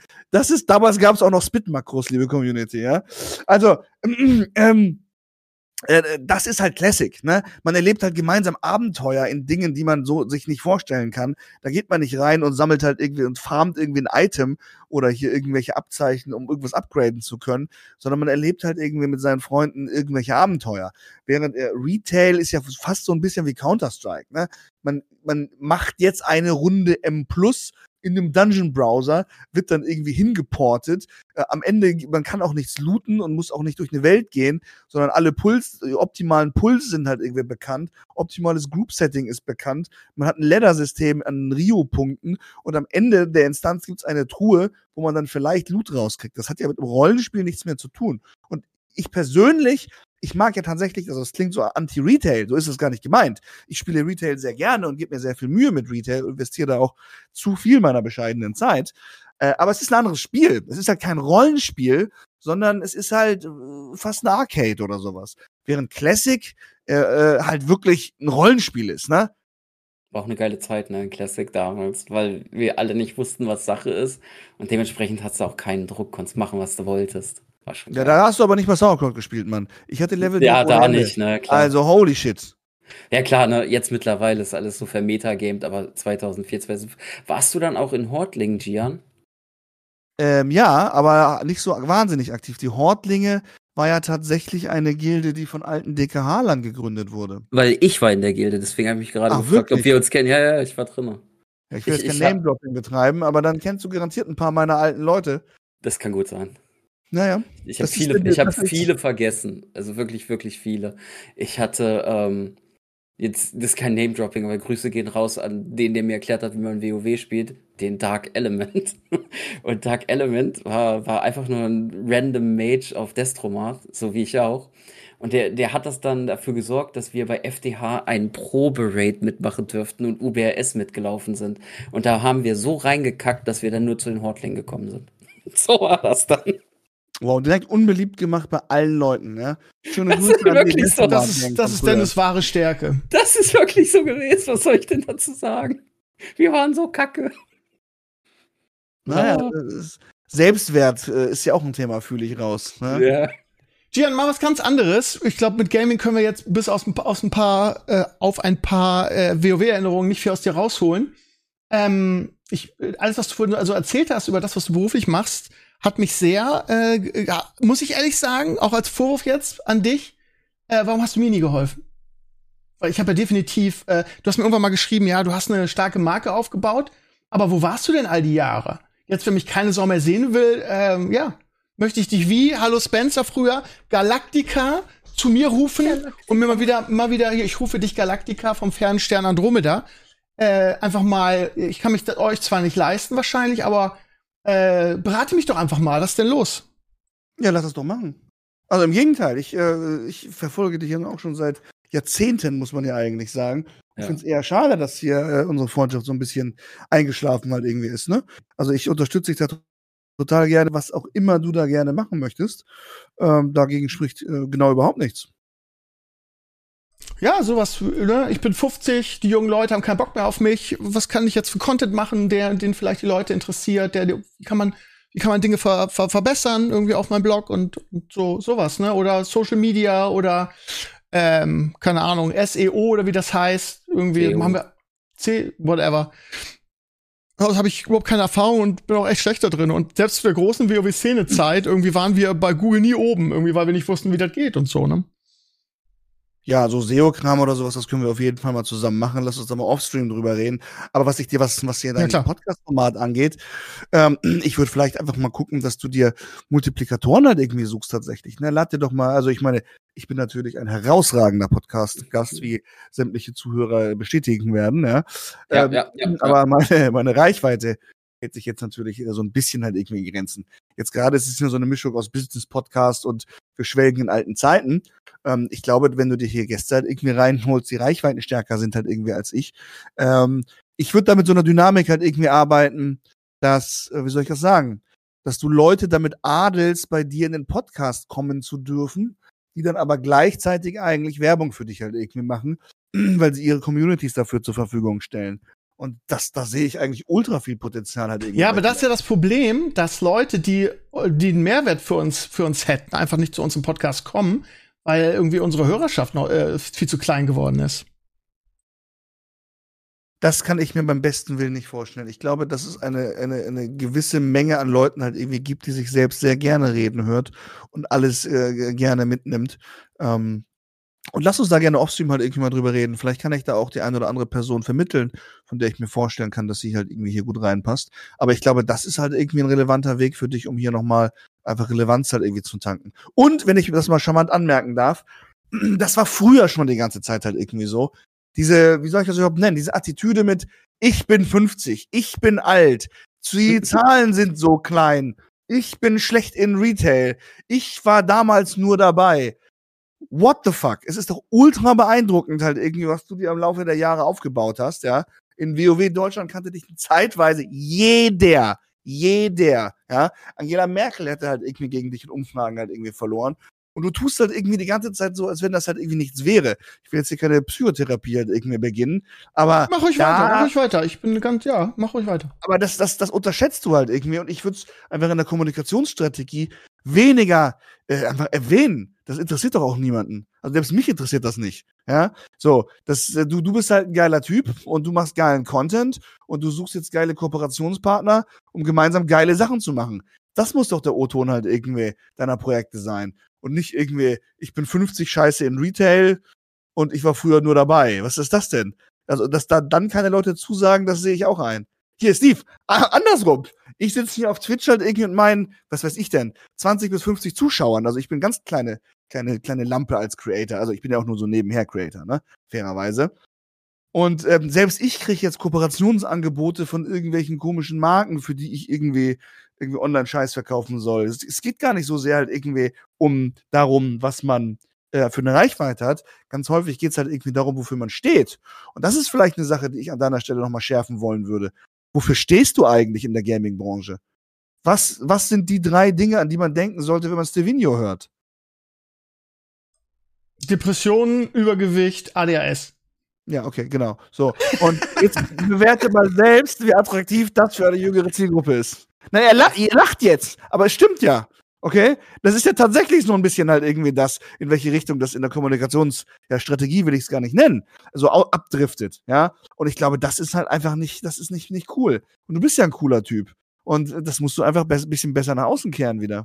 damals gab es auch noch Spit-Makros, liebe Community, ja. Also, das ist halt Classic, ne? Man erlebt halt gemeinsam Abenteuer in Dingen, die man so sich nicht vorstellen kann. Da geht man nicht rein und sammelt halt irgendwie und farmt irgendwie ein Item oder hier irgendwelche Abzeichen, um irgendwas upgraden zu können, sondern man erlebt halt irgendwie mit seinen Freunden irgendwelche Abenteuer. Während Retail ist ja fast so ein bisschen wie Counter-Strike, ne? Man macht jetzt eine Runde M+ in einem Dungeon-Browser, wird dann irgendwie hingeportet. Am Ende, man kann auch nichts looten und muss auch nicht durch eine Welt gehen, sondern alle optimalen Pulse sind halt irgendwie bekannt. Optimales Group-Setting ist bekannt. Man hat ein Ladder-System an Rio-Punkten und am Ende der Instanz gibt's eine Truhe, wo man dann vielleicht Loot rauskriegt. Das hat ja mit dem Rollenspiel nichts mehr zu tun. Und ich persönlich, ich mag ja tatsächlich, also es klingt so anti-Retail, so ist es gar nicht gemeint. Ich spiele Retail sehr gerne und gebe mir sehr viel Mühe mit Retail und investiere da auch zu viel meiner bescheidenen Zeit. Aber es ist ein anderes Spiel. Es ist halt kein Rollenspiel, sondern es ist halt fast eine Arcade oder sowas. Während Classic halt wirklich ein Rollenspiel ist, ne? War auch eine geile Zeit, ne, in Classic damals, weil wir alle nicht wussten, was Sache ist. Und dementsprechend hattest du auch keinen Druck, konntest machen, was du wolltest. War schon Ja, geil. da hast du aber nicht mal Sauerkraut gespielt, Mann. Ich hatte Level Ja, ohne da Ende. nicht, ne, klar. Also holy shit. Ja, klar, ne, jetzt mittlerweile ist alles so vermetagamed, aber 2004, 2005. Warst du dann auch in Hortlingen, Gian? Ja, aber nicht so wahnsinnig aktiv. Die Hortlinge war ja tatsächlich eine Gilde, die von alten DKH-Lern gegründet wurde. Weil ich war in der Gilde, deswegen habe ich mich gerade Ach, gefragt, ob wirklich? wir uns kennen. Ja, ich war drin. Ja, ich will jetzt Ich kein hab- Name-Dropping betreiben, aber dann kennst du garantiert ein paar meiner alten Leute. Das kann gut sein. Naja. Ich habe Das ist viele vergessen. Also wirklich, wirklich viele. Ich hatte, jetzt, das ist kein Name-Dropping, aber Grüße gehen raus an den, der mir erklärt hat, wie man WoW spielt, den Dark Element. Und Dark Element war einfach nur ein random Mage auf Destromark, so wie ich auch. Und der hat das dann dafür gesorgt, dass wir bei FDH einen Probe-Raid mitmachen dürften und UBRS mitgelaufen sind. Und da haben wir so reingekackt, dass wir dann nur zu den Hortlingen gekommen sind. So war das dann. Wow, direkt unbeliebt gemacht bei allen Leuten, ja. Schöne Das Grüße ist an die wirklich so. Destromark-Gang Das von ist früher. Dennis' wahre Stärke. Das ist wirklich so gewesen. Was soll ich denn dazu sagen? Wir waren so kacke. Naja, Ja. das ist Selbstwert ist ja auch ein Thema, fühle ich raus. Ne? Ja. Gian, mal was ganz anderes. Ich glaube, mit Gaming können wir jetzt bis auf ein paar WoW-Erinnerungen nicht viel aus dir rausholen. Alles, was du vorhin also erzählt hast über das, was du beruflich machst, hat mich sehr, muss ich ehrlich sagen, auch als Vorwurf jetzt an dich, warum hast du mir nie geholfen? Weil ich habe ja definitiv, du hast mir irgendwann mal geschrieben, ja, du hast eine starke Marke aufgebaut, aber wo warst du denn all die Jahre? Jetzt, wenn mich keine Sau mehr sehen will, möchte ich dich wie, hallo Spencer früher, Galactica zu mir rufen und mir mal wieder hier, ich rufe dich Galactica vom fernen Stern Andromeda. Einfach mal, ich kann mich das euch zwar nicht leisten wahrscheinlich, aber berate mich doch einfach mal, was ist denn los? Ja, lass es doch machen. Also im Gegenteil, ich verfolge dich ja auch schon seit Jahrzehnten, muss man ja eigentlich sagen. Ich Ja. finde es eher schade, dass hier unsere Freundschaft so ein bisschen eingeschlafen halt irgendwie ist, ne? Also ich unterstütze dich da total gerne, was auch immer du da gerne machen möchtest. Dagegen spricht genau überhaupt nichts. Ja, sowas, ne? Ich bin 50, die jungen Leute haben keinen Bock mehr auf mich. Was kann ich jetzt für Content machen, den vielleicht die Leute interessiert? Wie kann man Dinge verbessern, irgendwie auf meinem Blog und sowas, ne? Oder Social Media oder keine Ahnung, SEO oder wie das heißt. Irgendwie SEO. haben wir whatever. Da habe ich überhaupt keine Erfahrung und bin auch echt schlecht da drin. Und selbst zu der großen WoW-Szene-Zeit, irgendwie waren wir bei Google nie oben, irgendwie, weil wir nicht wussten, wie das geht und so, ne? Ja, so SEO-Kram oder sowas, das können wir auf jeden Fall mal zusammen machen. Lass uns da mal offstream drüber reden. Aber was hier dein klar. Podcast-Format angeht, ich würde vielleicht einfach mal gucken, dass du dir Multiplikatoren halt irgendwie suchst tatsächlich. Ne? Lad dir doch mal, also ich meine, ich bin natürlich ein herausragender Podcast-Gast, wie sämtliche Zuhörer bestätigen werden. Ja? Ja. Aber meine Reichweite hält sich jetzt natürlich so ein bisschen halt irgendwie in Grenzen. Jetzt gerade ist es ja so eine Mischung aus Business-Podcast und wir schwelgen in alten Zeiten. Ich glaube, wenn du dir hier Gäste halt irgendwie reinholst, die Reichweiten stärker sind halt irgendwie als ich. Ich würde da mit so einer Dynamik halt irgendwie arbeiten, dass, wie soll ich das sagen, dass du Leute damit adelst, bei dir in den Podcast kommen zu dürfen, die dann aber gleichzeitig eigentlich Werbung für dich halt irgendwie machen, weil sie ihre Communities dafür zur Verfügung stellen. Und da sehe ich eigentlich ultra viel Potenzial halt irgendwie. Ja, aber das ist ja das Problem, dass Leute, die einen Mehrwert für uns hätten, einfach nicht zu uns im Podcast kommen, weil irgendwie unsere Hörerschaft noch viel zu klein geworden ist. Das kann ich mir beim besten Willen nicht vorstellen. Ich glaube, dass es eine gewisse Menge an Leuten halt irgendwie gibt, die sich selbst sehr gerne reden hört und alles gerne mitnimmt. Und lass uns da gerne offstream halt irgendwie mal drüber reden. Vielleicht kann ich da auch die eine oder andere Person vermitteln, von der ich mir vorstellen kann, dass sie halt irgendwie hier gut reinpasst. Aber ich glaube, das ist halt irgendwie ein relevanter Weg für dich, um hier nochmal einfach Relevanz halt irgendwie zu tanken. Und, wenn ich das mal charmant anmerken darf, das war früher schon die ganze Zeit halt irgendwie so. Diese, wie soll ich das überhaupt nennen? Diese Attitüde mit, ich bin 50, ich bin alt, die Zahlen sind so klein, ich bin schlecht in Retail, ich war damals nur dabei. What the fuck? Es ist doch ultra beeindruckend halt irgendwie, was du dir im Laufe der Jahre aufgebaut hast, ja. In WoW Deutschland kannte dich zeitweise jeder, ja. Angela Merkel hätte halt irgendwie gegen dich in Umfragen halt irgendwie verloren. Und du tust halt irgendwie die ganze Zeit so, als wenn das halt irgendwie nichts wäre. Ich will jetzt hier keine Psychotherapie halt irgendwie beginnen, aber Mach ruhig weiter. Ich bin mach ruhig weiter. Aber das unterschätzt du halt irgendwie, und ich würde es einfach in der Kommunikationsstrategie weniger einfach erwähnen. Das interessiert doch auch niemanden. Also selbst mich interessiert das nicht. Ja, so, du bist halt ein geiler Typ und du machst geilen Content und du suchst jetzt geile Kooperationspartner, um gemeinsam geile Sachen zu machen. Das muss doch der O-Ton halt irgendwie deiner Projekte sein. Und nicht irgendwie, ich bin 50 Scheiße in Retail und ich war früher nur dabei. Was ist das denn? Also, dass da dann keine Leute zusagen, das sehe ich auch ein. Hier, Steve, andersrum. Ich sitze hier auf Twitch halt irgendwie mit meinen, was weiß ich denn, 20 bis 50 Zuschauern. Also ich bin ganz kleine Lampe als Creator. Also ich bin ja auch nur so nebenher Creator, ne? Fairerweise. Und selbst ich kriege jetzt Kooperationsangebote von irgendwelchen komischen Marken, für die ich irgendwie Online-Scheiß verkaufen soll. Es geht gar nicht so sehr halt irgendwie darum, was man für eine Reichweite hat. Ganz häufig geht es halt irgendwie darum, wofür man steht. Und das ist vielleicht eine Sache, die ich an deiner Stelle nochmal schärfen wollen würde. Wofür stehst du eigentlich in der Gaming-Branche? Was sind die 3 Dinge, an die man denken sollte, wenn man Stevino hört? Depressionen, Übergewicht, ADHS. Ja, okay, genau. So. Und jetzt bewerte mal selbst, wie attraktiv das für eine jüngere Zielgruppe ist. Na, ihr lacht jetzt, aber es stimmt ja. Okay? Das ist ja tatsächlich so ein bisschen halt irgendwie das, in welche Richtung das in der Kommunikationsstrategie, will ich es gar nicht nennen, so abdriftet, ja? Und ich glaube, das ist halt einfach nicht cool. Und du bist ja ein cooler Typ. Und das musst du einfach ein bisschen besser nach außen kehren wieder.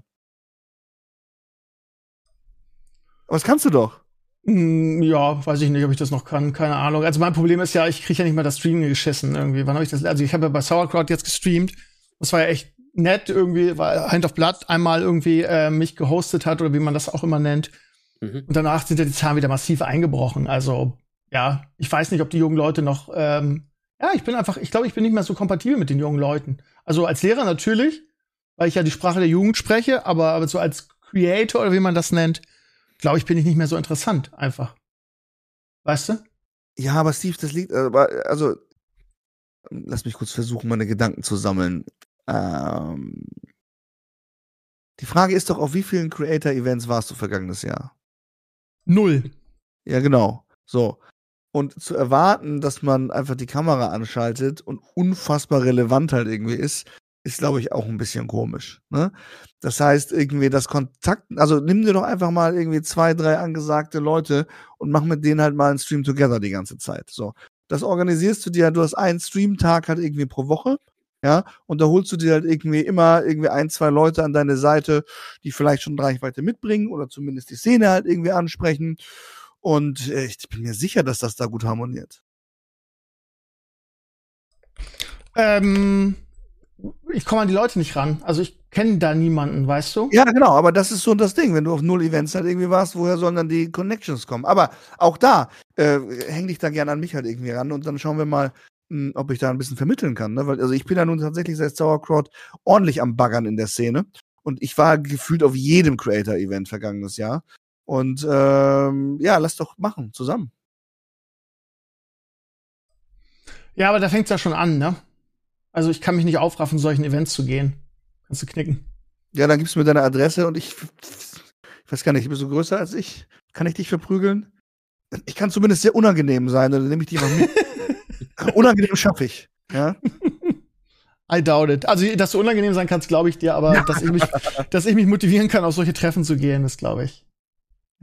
Aber das kannst du doch. Ja, weiß ich nicht, ob ich das noch kann. Keine Ahnung. Also mein Problem ist ja, ich kriege ja nicht mal das Streaming geschissen irgendwie. Wann habe ich das? Also ich habe ja bei Sauerkraut jetzt gestreamt. Das war ja echt nett irgendwie, weil Hand of Blood einmal irgendwie mich gehostet hat oder wie man das auch immer nennt. Und danach sind ja die Zahlen wieder massiv eingebrochen. Also ja, ich weiß nicht, ob die jungen Leute noch ich glaube, ich bin nicht mehr so kompatibel mit den jungen Leuten. Also als Lehrer natürlich, weil ich ja die Sprache der Jugend spreche, aber so als Creator oder wie man das nennt, glaube ich, bin ich nicht mehr so interessant, einfach. Weißt du? Ja, aber Steve, das liegt, also, lass mich kurz versuchen, meine Gedanken zu sammeln. Die Frage ist doch, auf wie vielen Creator-Events warst du vergangenes Jahr? 0. Ja, genau. So. Und zu erwarten, dass man einfach die Kamera anschaltet und unfassbar relevant halt irgendwie ist, glaube ich, auch ein bisschen komisch, ne? Das heißt, irgendwie das Kontakt, also nimm dir doch einfach mal irgendwie 2, 3 angesagte Leute und mach mit denen halt mal einen Stream together die ganze Zeit. So. Das organisierst du dir, du hast einen Streamtag halt irgendwie pro Woche, ja, und da holst du dir halt irgendwie immer 1, 2 Leute an deine Seite, die vielleicht schon Reichweite mitbringen oder zumindest die Szene halt irgendwie ansprechen. Und ich bin mir sicher, dass das da gut harmoniert. Ich komme an die Leute nicht ran. Also ich kenne da niemanden, weißt du? Ja, genau, aber das ist so das Ding. Wenn du auf 0 Events halt irgendwie warst, woher sollen dann die Connections kommen? Aber auch da, häng dich da gerne an mich halt irgendwie ran und dann schauen wir mal, ob ich da ein bisschen vermitteln kann. Ne? Weil, also ich bin ja nun tatsächlich seit Sauerkraut ordentlich am Baggern in der Szene. Und ich war gefühlt auf jedem Creator-Event vergangenes Jahr. Und lass doch machen, zusammen. Ja, aber da fängt's ja schon an, ne? Also ich kann mich nicht aufraffen, solchen Events zu gehen. Kannst du knicken. Ja, dann gibst du mir deine Adresse und ich weiß gar nicht, bist du größer als ich? Kann ich dich verprügeln? Ich kann zumindest sehr unangenehm sein, dann nehme ich dich mal mit. Unangenehm schaffe ich, ja? I doubt it. Also, dass du unangenehm sein kannst, glaube ich dir, aber dass ich mich motivieren kann, auf solche Treffen zu gehen, das glaube ich.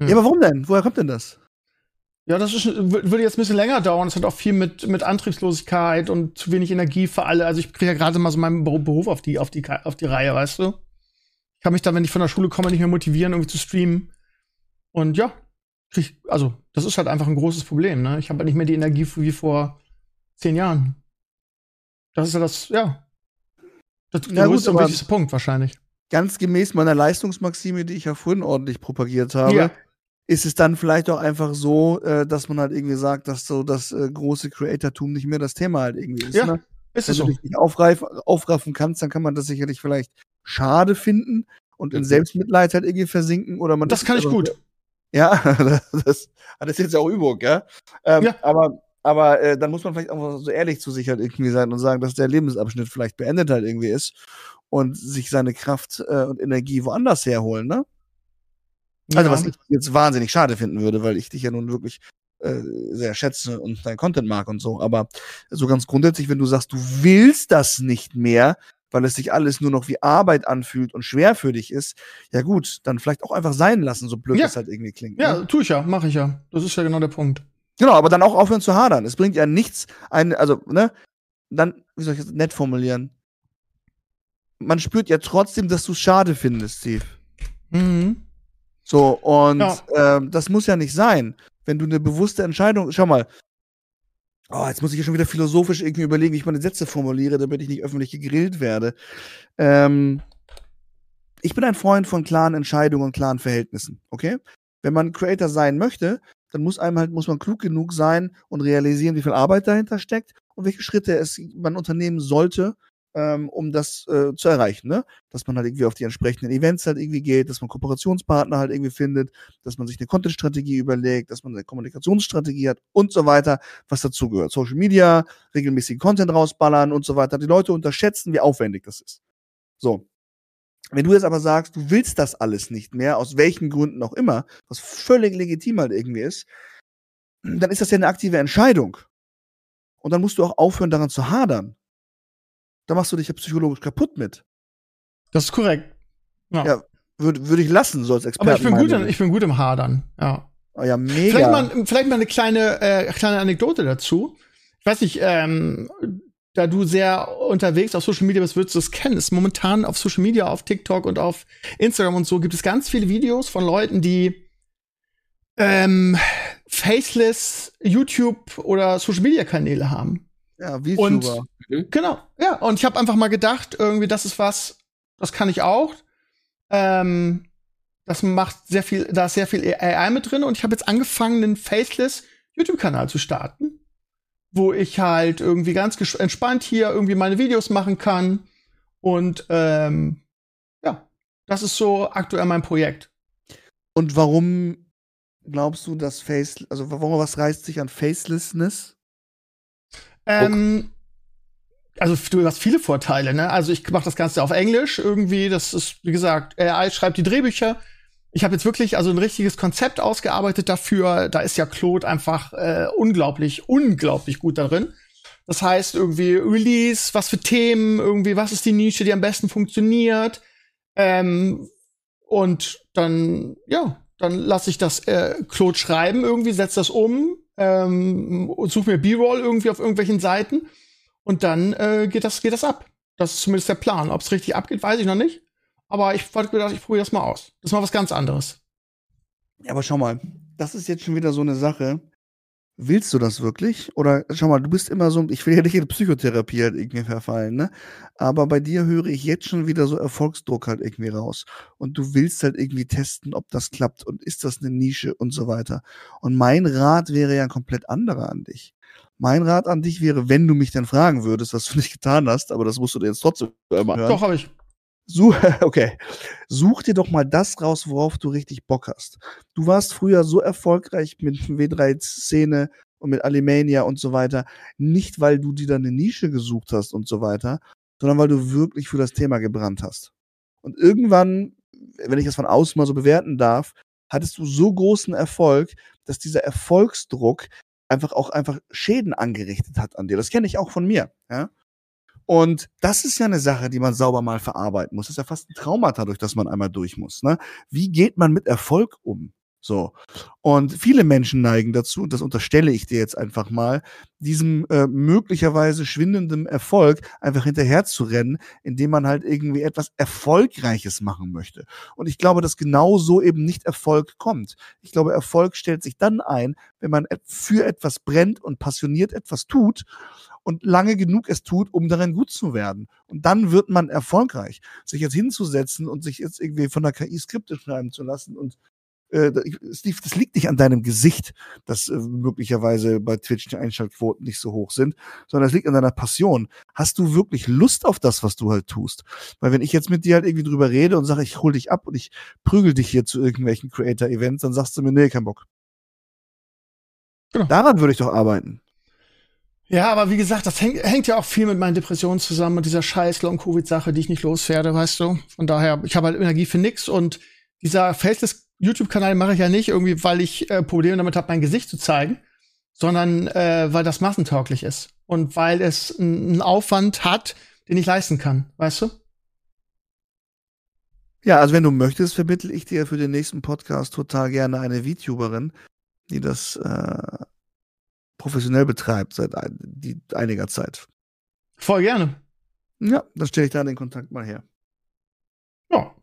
Ja, aber warum denn? Woher kommt denn das? Ja, das würde jetzt ein bisschen länger dauern. Es hat auch viel mit Antriebslosigkeit und zu wenig Energie für alle. Also ich kriege ja gerade mal so meinen Beruf auf die Reihe, weißt du? Ich kann mich dann, wenn ich von der Schule komme, nicht mehr motivieren, irgendwie zu streamen. Und ja, also das ist halt einfach ein großes Problem, ne? Ich habe halt nicht mehr die Energie wie vor 10 Jahren. Das ist ja das größte und wichtigste Punkt wahrscheinlich. Ganz gemäß meiner Leistungsmaxime, die ich ja vorhin ordentlich propagiert habe, ist es dann vielleicht auch einfach so, dass man halt irgendwie sagt, dass so das große Creatortum nicht mehr das Thema halt irgendwie ist. Ja, ne? ist Wenn es du so. dich nicht aufraffen kannst, dann kann man das sicherlich vielleicht schade finden und in Selbstmitleid halt irgendwie versinken. Oder man Das kann ich gut. Ja, das ist jetzt ja auch Übung, ja. Aber dann muss man vielleicht auch so ehrlich zu sich halt irgendwie sein und sagen, dass der Lebensabschnitt vielleicht beendet halt irgendwie ist und sich seine Kraft und Energie woanders herholen, ne? Also was ich jetzt wahnsinnig schade finden würde, weil ich dich ja nun wirklich sehr schätze und dein Content mag und so. Aber so ganz grundsätzlich, wenn du sagst, du willst das nicht mehr, weil es sich alles nur noch wie Arbeit anfühlt und schwer für dich ist, ja gut, dann vielleicht auch einfach sein lassen, so blöd das halt irgendwie klingt. Ja, ne? tue ich ja, mache ich ja. Das ist ja genau der Punkt. Genau, aber dann auch aufhören zu hadern. Es bringt ja nichts, dann, wie soll ich das nett formulieren? Man spürt ja trotzdem, dass du es schade findest, Steve. Mhm. So, und das muss ja nicht sein. Wenn du eine bewusste Entscheidung, schau mal, jetzt muss ich ja schon wieder philosophisch irgendwie überlegen, wie ich meine Sätze formuliere, damit ich nicht öffentlich gegrillt werde. Ich bin ein Freund von klaren Entscheidungen und klaren Verhältnissen, okay? Wenn man Creator sein möchte, dann muss man klug genug sein und realisieren, wie viel Arbeit dahinter steckt und welche Schritte man unternehmen sollte, um das zu erreichen, ne? Dass man halt irgendwie auf die entsprechenden Events halt irgendwie geht, dass man Kooperationspartner halt irgendwie findet, dass man sich eine Content-Strategie überlegt, dass man eine Kommunikationsstrategie hat und so weiter, was dazugehört. Social Media, regelmäßig Content rausballern und so weiter. Die Leute unterschätzen, wie aufwendig das ist. So. Wenn du jetzt aber sagst, du willst das alles nicht mehr, aus welchen Gründen auch immer, was völlig legitim halt irgendwie ist, dann ist das ja eine aktive Entscheidung. Und dann musst du auch aufhören, daran zu hadern. Da machst du dich ja psychologisch kaputt mit. Das ist korrekt. Ja, würde ich lassen, so als Experte. Aber ich bin gut im Hadern, ja. Oh ja, mega. Vielleicht mal eine kleine Anekdote dazu. Ich weiß nicht, da du sehr unterwegs auf Social Media bist, würdest du es kennen. Es ist momentan auf Social Media, auf TikTok und auf Instagram und so gibt es ganz viele Videos von Leuten, die faceless YouTube oder Social Media Kanäle haben. Ja, VTuber. Genau, ja. Und ich habe einfach mal gedacht, irgendwie, das ist was, das kann ich auch. Das macht sehr viel, da ist sehr viel AI mit drin. Und ich habe jetzt angefangen, einen faceless YouTube-Kanal zu starten, wo ich halt irgendwie ganz entspannt hier irgendwie meine Videos machen kann. Und ja, das ist so aktuell mein Projekt. Und warum glaubst du, dass was reißt sich an Facelessness? Also du hast viele Vorteile, ne? Also ich mache das Ganze auf Englisch irgendwie. Das ist, wie gesagt, AI schreibt die Drehbücher. Ich habe jetzt wirklich also ein richtiges Konzept ausgearbeitet dafür. Da ist ja Claude einfach unglaublich gut darin. Das heißt irgendwie Release, was für Themen, irgendwie was ist die Nische, die am besten funktioniert. Und dann lasse ich das Claude schreiben irgendwie, setze das um, suche mir B-Roll irgendwie auf irgendwelchen Seiten und dann geht das ab. Das ist zumindest der Plan. Ob es richtig abgeht, weiß ich noch nicht. Aber ich probiere das mal aus. Das ist mal was ganz anderes. Ja, aber schau mal, das ist jetzt schon wieder so eine Sache. Willst du das wirklich? Oder schau mal, du bist immer so, ich will ja nicht in Psychotherapie halt irgendwie verfallen, ne? Aber bei dir höre ich jetzt schon wieder so Erfolgsdruck halt irgendwie raus. Und du willst halt irgendwie testen, ob das klappt und ist das eine Nische und so weiter. Und mein Rat wäre ja ein komplett anderer an dich. Mein Rat an dich wäre, wenn du mich dann fragen würdest, was du nicht getan hast, aber das musst du dir jetzt trotzdem immer hören. Doch, habe ich. Okay. Such dir doch mal das raus, worauf du richtig Bock hast. Du warst früher so erfolgreich mit W3-Szene und mit Alimania und so weiter, nicht weil du dir da eine Nische gesucht hast und so weiter, sondern weil du wirklich für das Thema gebrannt hast. Und irgendwann, wenn ich das von außen mal so bewerten darf, hattest du so großen Erfolg, dass dieser Erfolgsdruck einfach Schäden angerichtet hat an dir. Das kenne ich auch von mir, ja. Und das ist ja eine Sache, die man sauber mal verarbeiten muss. Das ist ja fast ein Traumata, durch das man einmal durch muss. Ne? Wie geht man mit Erfolg um? So. Und viele Menschen neigen dazu, und das unterstelle ich dir jetzt einfach mal, diesem möglicherweise schwindenden Erfolg einfach hinterher zu rennen, indem man halt irgendwie etwas Erfolgreiches machen möchte. Und ich glaube, dass genau so eben nicht Erfolg kommt. Ich glaube, Erfolg stellt sich dann ein, wenn man für etwas brennt und passioniert etwas tut und lange genug es tut, um darin gut zu werden. Und dann wird man erfolgreich. Sich jetzt hinzusetzen und sich jetzt irgendwie von der KI Skripte schreiben zu lassen und Steve, das liegt nicht an deinem Gesicht, dass möglicherweise bei Twitch die Einschaltquoten nicht so hoch sind, sondern das liegt an deiner Passion. Hast du wirklich Lust auf das, was du halt tust? Weil wenn ich jetzt mit dir halt irgendwie drüber rede und sage, ich hol dich ab und ich prügel dich hier zu irgendwelchen Creator-Events, dann sagst du mir, nee, kein Bock. Genau. Daran würde ich doch arbeiten. Ja, aber wie gesagt, das hängt ja auch viel mit meinen Depressionen zusammen und dieser scheiß Long-Covid-Sache, die ich nicht loswerde, weißt du? Von daher, ich habe halt Energie für nix und dieser Faceless YouTube-Kanal mache ich ja nicht irgendwie, weil ich Probleme damit habe, mein Gesicht zu zeigen, sondern weil das massentauglich ist und weil es einen Aufwand hat, den ich leisten kann, weißt du? Ja, also wenn du möchtest, vermittle ich dir für den nächsten Podcast total gerne eine VTuberin, die das professionell betreibt seit einiger Zeit. Voll gerne. Ja, dann stelle ich da den Kontakt mal her. Ja.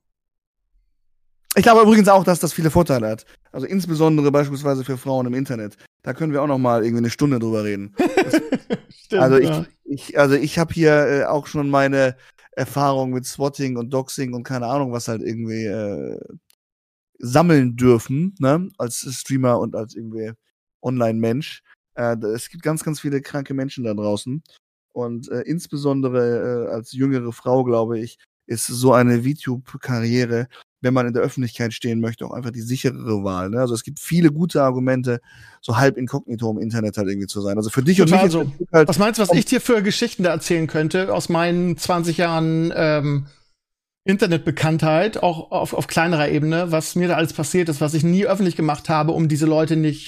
Ich glaube übrigens auch, dass das viele Vorteile hat. Also insbesondere beispielsweise für Frauen im Internet. Da können wir auch noch mal irgendwie eine Stunde drüber reden. Stimmt, also ja. ich habe hier auch schon meine Erfahrung mit Swatting und Doxing und keine Ahnung was halt irgendwie sammeln dürfen, ne? Als Streamer und als irgendwie Online-Mensch. Es gibt ganz, ganz viele kranke Menschen da draußen. Und insbesondere als jüngere Frau, glaube ich, ist so eine VTube-Karriere, wenn man in der Öffentlichkeit stehen möchte, auch einfach die sicherere Wahl. Ne? Also es gibt viele gute Argumente, so halb inkognito im Internet halt irgendwie zu sein. Also für dich Total und mich so. halt Was meinst du, was ich dir für Geschichten da erzählen könnte aus meinen 20 Jahren Internetbekanntheit, auch auf kleinerer Ebene, was mir da alles passiert ist, was ich nie öffentlich gemacht habe, um diese Leute nicht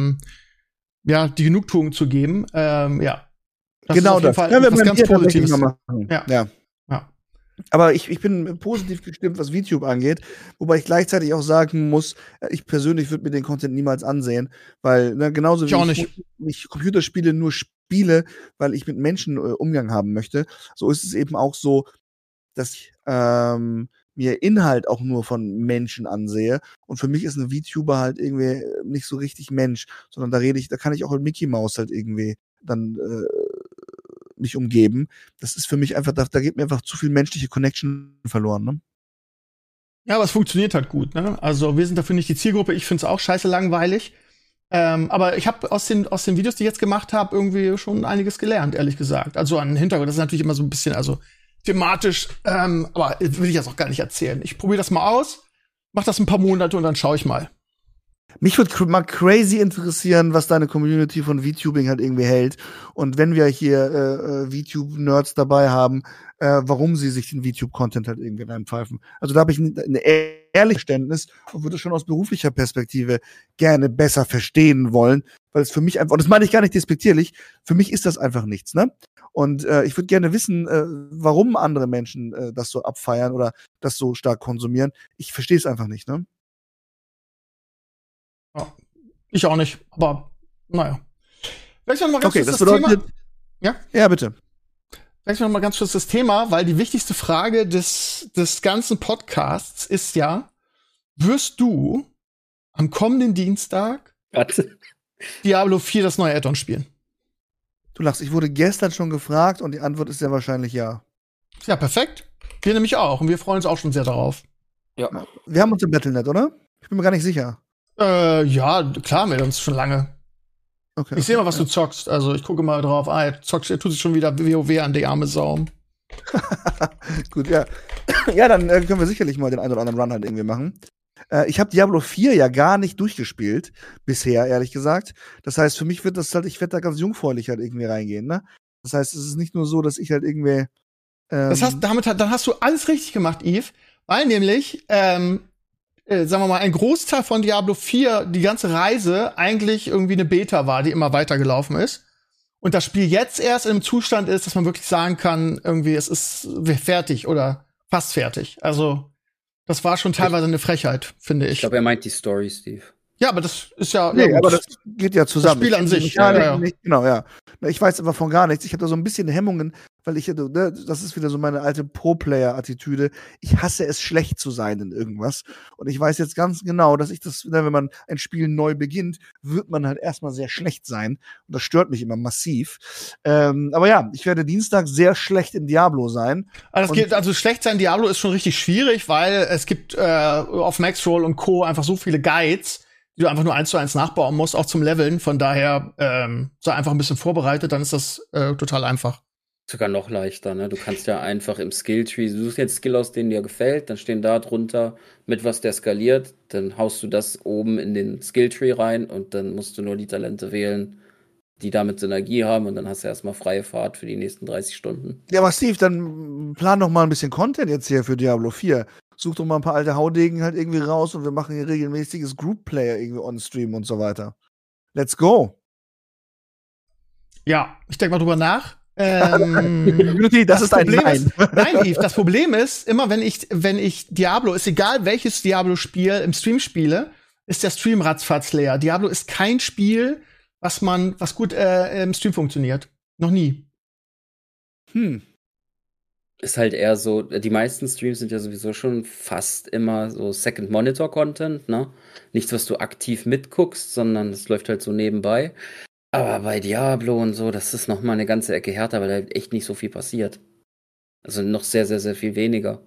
die Genugtuung zu geben. Ja. Das genau ist auf jeden das. Fall Können wir was beim ganz Bier tatsächlich Positives. mal machen. Ja. Aber ich bin positiv gestimmt, was VTube angeht, wobei ich gleichzeitig auch sagen muss, ich persönlich würde mir den Content niemals ansehen, weil genauso wie ich Computerspiele nur spiele, weil ich mit Menschen Umgang haben möchte, so ist es eben auch so, dass ich mir Inhalt auch nur von Menschen ansehe und für mich ist ein VTuber halt irgendwie nicht so richtig Mensch, sondern da kann ich auch mit Mickey Mouse halt irgendwie dann mich umgeben. Das ist für mich einfach, da geht mir einfach zu viel menschliche Connection verloren, ne? Ja, aber es funktioniert halt gut, ne? Also wir sind dafür nicht die Zielgruppe, ich find's auch scheiße langweilig. Aber ich habe aus den Videos, die ich jetzt gemacht habe, irgendwie schon einiges gelernt, ehrlich gesagt. Also an den Hintergrund, das ist natürlich immer so ein bisschen, also thematisch, aber will ich jetzt auch gar nicht erzählen. Ich probiere das mal aus, mach das ein paar Monate und dann schaue ich mal. Mich würde mal crazy interessieren, was deine Community von VTubing halt irgendwie hält. Und wenn wir hier VTube-Nerds dabei haben, warum sie sich den VTube-Content halt irgendwie reinpfeifen. Also da habe ich ein ehrliches Verständnis und würde schon aus beruflicher Perspektive gerne besser verstehen wollen, weil es für mich einfach, und das meine ich gar nicht despektierlich, für mich ist das einfach nichts, ne? Und ich würde gerne wissen, warum andere Menschen das so abfeiern oder das so stark konsumieren. Ich verstehe es einfach nicht, ne? Ja, ich auch nicht, aber naja. Wechseln wir mal ganz Okay, kurz das das Thema. bedeutet, ja, bitte. Wechseln wir mal ganz kurz das Thema, weil die wichtigste Frage des ganzen Podcasts ist ja, wirst du am kommenden Dienstag Diablo 4 das neue Add-on spielen? Du lachst, ich wurde gestern schon gefragt und die Antwort ist sehr wahrscheinlich ja. Ja, perfekt. Wir nämlich auch und wir freuen uns auch schon sehr darauf. Ja. Wir haben uns im Battle.net, oder? Ich bin mir gar nicht sicher. Ja, klar, wir uns schon lange. Okay, Ich sehe mal, was du zockst. Also ich gucke mal drauf. Er tut sich schon wieder WoW an die arme Sau. Gut, ja. Ja, dann können wir sicherlich mal den einen oder anderen Run halt irgendwie machen. Ich habe Diablo 4 ja gar nicht durchgespielt, bisher, ehrlich gesagt. Das heißt, für mich wird das halt, ich werde da ganz jungfräulich halt irgendwie reingehen, ne? Das heißt, es ist nicht nur so, dass ich halt irgendwie dann hast du alles richtig gemacht, Yves. Weil nämlich, sagen wir mal, ein Großteil von Diablo 4, die ganze Reise, eigentlich irgendwie eine Beta war, die immer weitergelaufen ist. Und das Spiel jetzt erst im Zustand ist, dass man wirklich sagen kann, irgendwie, es ist fertig oder fast fertig. Also, das war schon teilweise eine Frechheit, finde ich. Ich glaube, er meint die Story, Steve. Ja, aber das ist ja. Nee, ja, aber das geht ja zusammen. Das Spiel an sich. Ja. Nicht, genau, ja. Ich weiß aber von gar nichts. Ich habe da so ein bisschen Hemmungen, weil das ist wieder so meine alte Pro-Player-Attitüde. Ich hasse es, schlecht zu sein in irgendwas. Und ich weiß jetzt ganz genau, dass wenn man ein Spiel neu beginnt, wird man halt erstmal sehr schlecht sein. Und das stört mich immer massiv. Aber ja, ich werde Dienstag sehr schlecht in Diablo sein. Also schlecht sein Diablo ist schon richtig schwierig, weil es gibt auf Maxroll und Co. einfach so viele Guides, die du einfach nur 1:1 nachbauen musst, auch zum Leveln. Von daher sei einfach ein bisschen vorbereitet, dann ist das total einfach. Sogar noch leichter, ne? Du kannst ja einfach im Skilltree, du suchst jetzt Skill aus, den dir gefällt, dann stehen da drunter, mit was der skaliert, dann haust du das oben in den Skilltree rein und dann musst du nur die Talente wählen, die damit Synergie haben und dann hast du erstmal freie Fahrt für die nächsten 30 Stunden. Ja, aber Steve, dann plan doch mal ein bisschen Content jetzt hier für Diablo 4. Such doch mal ein paar alte Haudegen halt irgendwie raus und wir machen hier regelmäßiges Group-Player irgendwie on-stream und so weiter. Let's go. Ja, ich denke mal drüber nach. Das ist ein Nein. Nein, Yves, das Problem ist, immer wenn ich Diablo, ist egal welches Diablo-Spiel im Stream spiele, ist der Stream ratzfatz leer. Diablo ist kein Spiel, was gut im Stream funktioniert. Noch nie. Ist halt eher so, die meisten Streams sind ja sowieso schon fast immer so Second-Monitor-Content, ne? Nichts, was du aktiv mitguckst, sondern es läuft halt so nebenbei. Aber bei Diablo und so, das ist noch mal eine ganze Ecke härter, weil da halt echt nicht so viel passiert. Also noch sehr, sehr, sehr viel weniger.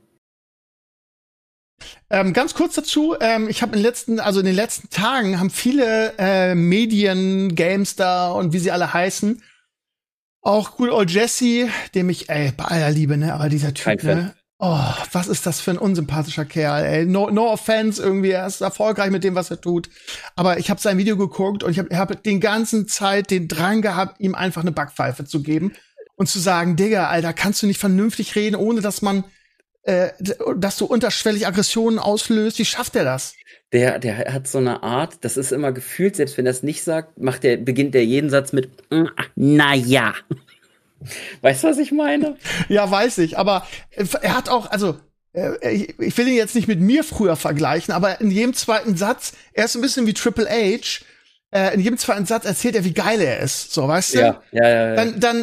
Ganz kurz dazu, ich habe in den letzten Tagen haben viele Medien, Gamestar und wie sie alle heißen, auch Good Old Jesse, dem ich, bei aller Liebe, ne, aber dieser Typ, ne, oh, was ist das für ein unsympathischer Kerl, ey. No offense irgendwie, er ist erfolgreich mit dem, was er tut. Aber ich habe sein Video geguckt und ich hab den ganzen Zeit den Drang gehabt, ihm einfach eine Backpfeife zu geben und zu sagen, Digga, Alter, kannst du nicht vernünftig reden, ohne dass dass du unterschwellig Aggressionen auslöst? Wie schafft er das? Der hat so eine Art, das ist immer gefühlt, selbst wenn er es nicht sagt, beginnt der jeden Satz mit na ja. Weißt du, was ich meine? Ja, weiß ich, aber er hat auch, also ich will ihn jetzt nicht mit mir früher vergleichen, aber in jedem zweiten Satz, er ist ein bisschen wie Triple H, in jedem zweiten Satz erzählt er, wie geil er ist, so, weißt du? Ja.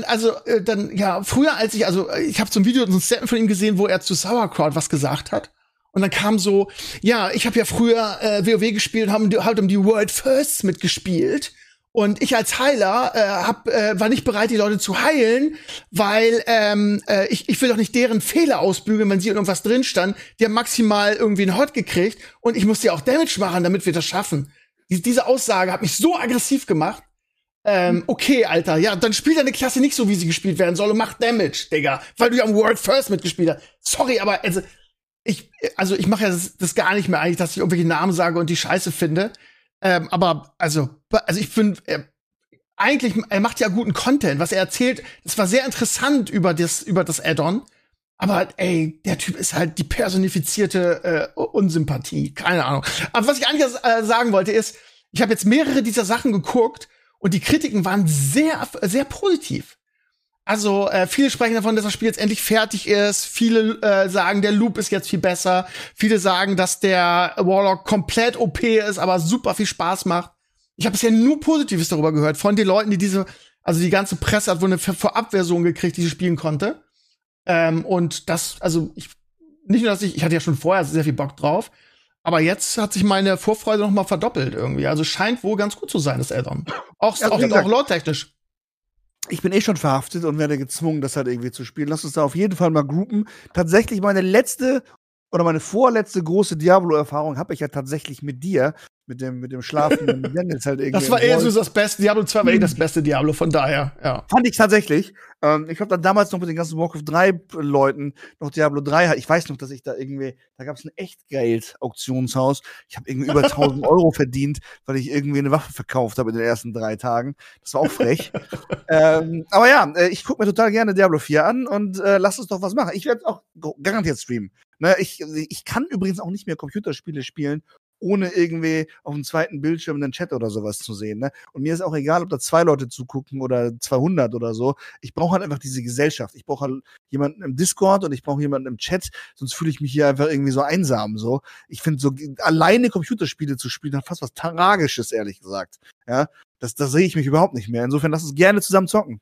Dann, früher ich habe so ein Video, so ein Statement von ihm gesehen, wo er zu Sauerkraut was gesagt hat. Und dann kam so, ja, ich habe ja früher WoW gespielt, halt um die World Firsts mitgespielt. Und ich als Heiler war nicht bereit, die Leute zu heilen, weil ich will doch nicht deren Fehler ausbügeln, wenn sie in irgendwas drin stand. Die haben maximal irgendwie einen Hot gekriegt und ich musste ja auch Damage machen, damit wir das schaffen. Diese Aussage hat mich so aggressiv gemacht. Okay, Alter, ja, dann spielt deine Klasse nicht so, wie sie gespielt werden soll und mach Damage, Digga, weil du ja am World First mitgespielt hast. Sorry, aber ich mache ja das gar nicht mehr eigentlich, dass ich irgendwelche Namen sage und die Scheiße finde. Aber ich finde, eigentlich, er macht ja guten Content, was er erzählt. Das war sehr interessant über das Add-on. Aber ey, der Typ ist halt die personifizierte Unsympathie. Keine Ahnung. Aber was ich eigentlich sagen wollte ist, ich habe jetzt mehrere dieser Sachen geguckt und die Kritiken waren sehr, sehr positiv. Also viele sprechen davon, dass das Spiel jetzt endlich fertig ist. Viele sagen, der Loop ist jetzt viel besser. Viele sagen, dass der Warlock komplett OP ist, aber super viel Spaß macht. Ich habe bisher nur Positives darüber gehört von den Leuten, die die ganze Presse hat wohl eine Vorabversion gekriegt, die sie spielen konnte. Und das, nicht nur, ich hatte ja schon vorher sehr viel Bock drauf, aber jetzt hat sich meine Vorfreude noch mal verdoppelt irgendwie. Also scheint wohl ganz gut zu sein, das Add-on. Auch lore-technisch. Ich bin schon verhaftet und werde gezwungen, das halt irgendwie zu spielen. Lass uns da auf jeden Fall mal groupen. Tatsächlich meine vorletzte große Diablo-Erfahrung habe ich ja tatsächlich mit dir, mit dem schlafenden Dennis halt irgendwie. Das war eher so das beste. Diablo 2 war das beste Diablo, von daher, ja. Fand ich tatsächlich. Ich habe dann damals noch mit den ganzen Warcraft 3 Leuten noch Diablo 3. Ich weiß noch, dass ich da gab es ein Echtgeld-Auktionshaus. Ich habe irgendwie über 1000 Euro verdient, weil ich irgendwie eine Waffe verkauft habe in den ersten 3 Tagen. Das war auch frech. Aber ja, ich gucke mir total gerne Diablo 4 an und lass uns doch was machen. Ich werde auch garantiert streamen. Ne, ich kann übrigens auch nicht mehr Computerspiele spielen, ohne irgendwie auf dem zweiten Bildschirm einen Chat oder sowas zu sehen. Ne? Und mir ist auch egal, ob da 2 Leute zugucken oder 200 oder so. Ich brauche halt einfach diese Gesellschaft. Ich brauche halt jemanden im Discord und ich brauche jemanden im Chat, sonst fühle ich mich hier einfach irgendwie so einsam. So. Ich finde, so alleine Computerspiele zu spielen, hat fast was Tragisches, ehrlich gesagt. Ja, da sehe ich mich überhaupt nicht mehr. Insofern lass uns gerne zusammen zocken.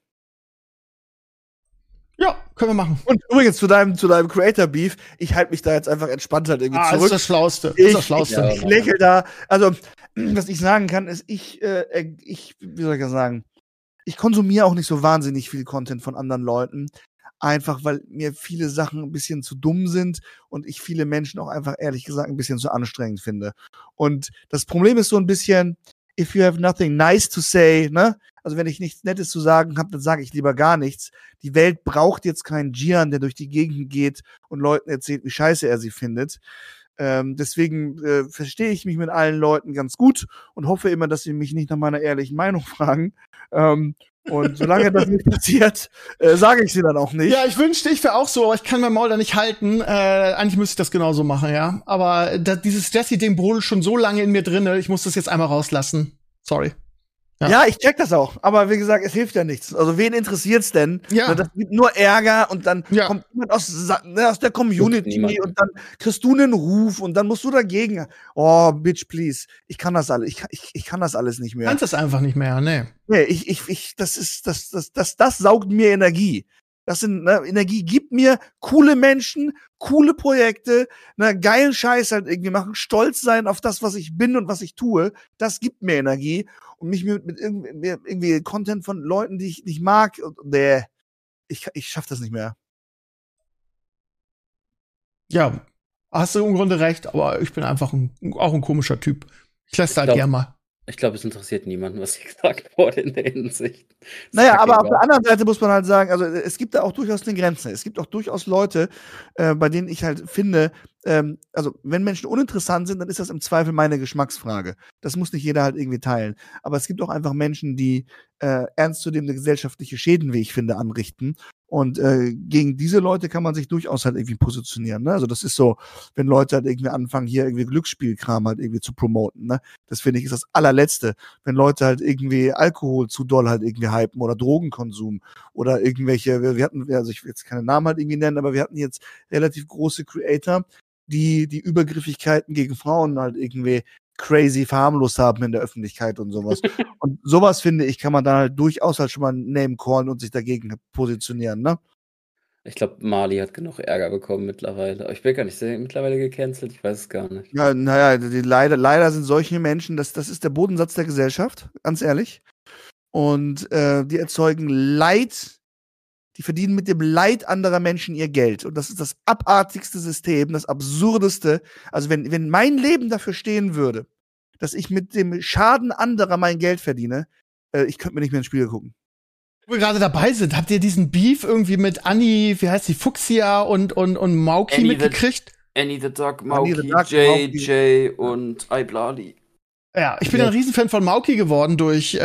Ja, können wir machen. Und übrigens zu deinem Creator-Beef, ich halte mich da jetzt einfach entspannt halt irgendwie zurück. Das ist das Schlauste. Das ist das Schlauste. Ich lächle da. Also, was ich sagen kann, ist, wie soll ich das sagen? Ich konsumiere auch nicht so wahnsinnig viel Content von anderen Leuten. Einfach, weil mir viele Sachen ein bisschen zu dumm sind und ich viele Menschen auch einfach, ehrlich gesagt, ein bisschen zu anstrengend finde. Und das Problem ist so ein bisschen, if you have nothing nice to say, ne? Also wenn ich nichts Nettes zu sagen habe, dann sage ich lieber gar nichts. Die Welt braucht jetzt keinen Gian, der durch die Gegend geht und Leuten erzählt, wie scheiße er sie findet. Deswegen verstehe ich mich mit allen Leuten ganz gut und hoffe immer, dass sie mich nicht nach meiner ehrlichen Meinung fragen. Und solange das nicht passiert, sage ich sie dann auch nicht. Ja, ich wünschte, ich wäre auch so, aber ich kann mein Maul da nicht halten. Eigentlich müsste ich das genauso machen, ja. Aber dieses Jesse-Ding brodelt schon so lange in mir drinne, ich muss das jetzt einmal rauslassen. Sorry. Ja, ich check das auch. Aber wie gesagt, es hilft ja nichts. Also wen interessiert's denn? Ja. Das gibt nur Ärger und dann kommt jemand aus der Community und dann kriegst du einen Ruf und dann musst du dagegen. Oh, bitch, please. Ich kann das alles. Ich kann das alles nicht mehr. Kannst das einfach nicht mehr, ne? Nee, das saugt mir Energie. Energie gibt mir coole Menschen, coole Projekte, geilen Scheiß halt irgendwie machen, stolz sein auf das, was ich bin und was ich tue. Das gibt mir Energie. Und mich mit irgendwie Content von Leuten, die ich nicht mag, ich schaff das nicht mehr. Ja, hast du im Grunde recht, aber ich bin einfach auch ein komischer Typ. Ich lasse halt gern mal. Ich glaube, es interessiert niemanden, was hier gesagt wurde in der Hinsicht. Naja, aber auf der anderen Seite muss man halt sagen, also es gibt da auch durchaus eine Grenze. Es gibt auch durchaus Leute, bei denen ich halt finde, also wenn Menschen uninteressant sind, dann ist das im Zweifel meine Geschmacksfrage. Das muss nicht jeder halt irgendwie teilen. Aber es gibt auch einfach Menschen, die ernstzunehmende gesellschaftliche Schäden, wie ich finde, anrichten. Und gegen diese Leute kann man sich durchaus halt irgendwie positionieren. Ne? Also das ist so, wenn Leute halt irgendwie anfangen, hier irgendwie Glücksspielkram halt irgendwie zu promoten. Ne? Das finde ich ist das allerletzte. Wenn Leute halt irgendwie Alkohol zu doll halt irgendwie hypen oder Drogenkonsum oder irgendwelche, wir hatten, also ich will jetzt keine Namen halt irgendwie nennen, aber wir hatten jetzt relativ große Creator, die Übergriffigkeiten gegen Frauen halt irgendwie crazy verharmlost haben in der Öffentlichkeit und sowas. Und sowas, finde ich, kann man dann halt durchaus halt schon mal Name callen und sich dagegen positionieren, ne? Ich glaube, Marley hat genug Ärger bekommen mittlerweile. Ich will gar nicht sehen, mittlerweile gecancelt, ich weiß es gar nicht. Ja, naja, leider sind solche Menschen, das ist der Bodensatz der Gesellschaft, ganz ehrlich. Und die erzeugen Leid, die verdienen mit dem Leid anderer Menschen ihr Geld. Und das ist das abartigste System, das absurdeste. Also wenn mein Leben dafür stehen würde, dass ich mit dem Schaden anderer mein Geld verdiene, ich könnte mir nicht mehr ins Spiel gucken. Wo wir gerade dabei sind, habt ihr diesen Beef irgendwie mit Annie, wie heißt die, Fuchsia und Mauki mitgekriegt? Annie the Duck, Mauki, Jay und Iblali. Ja, ich bin ein Riesenfan von Mauki geworden durch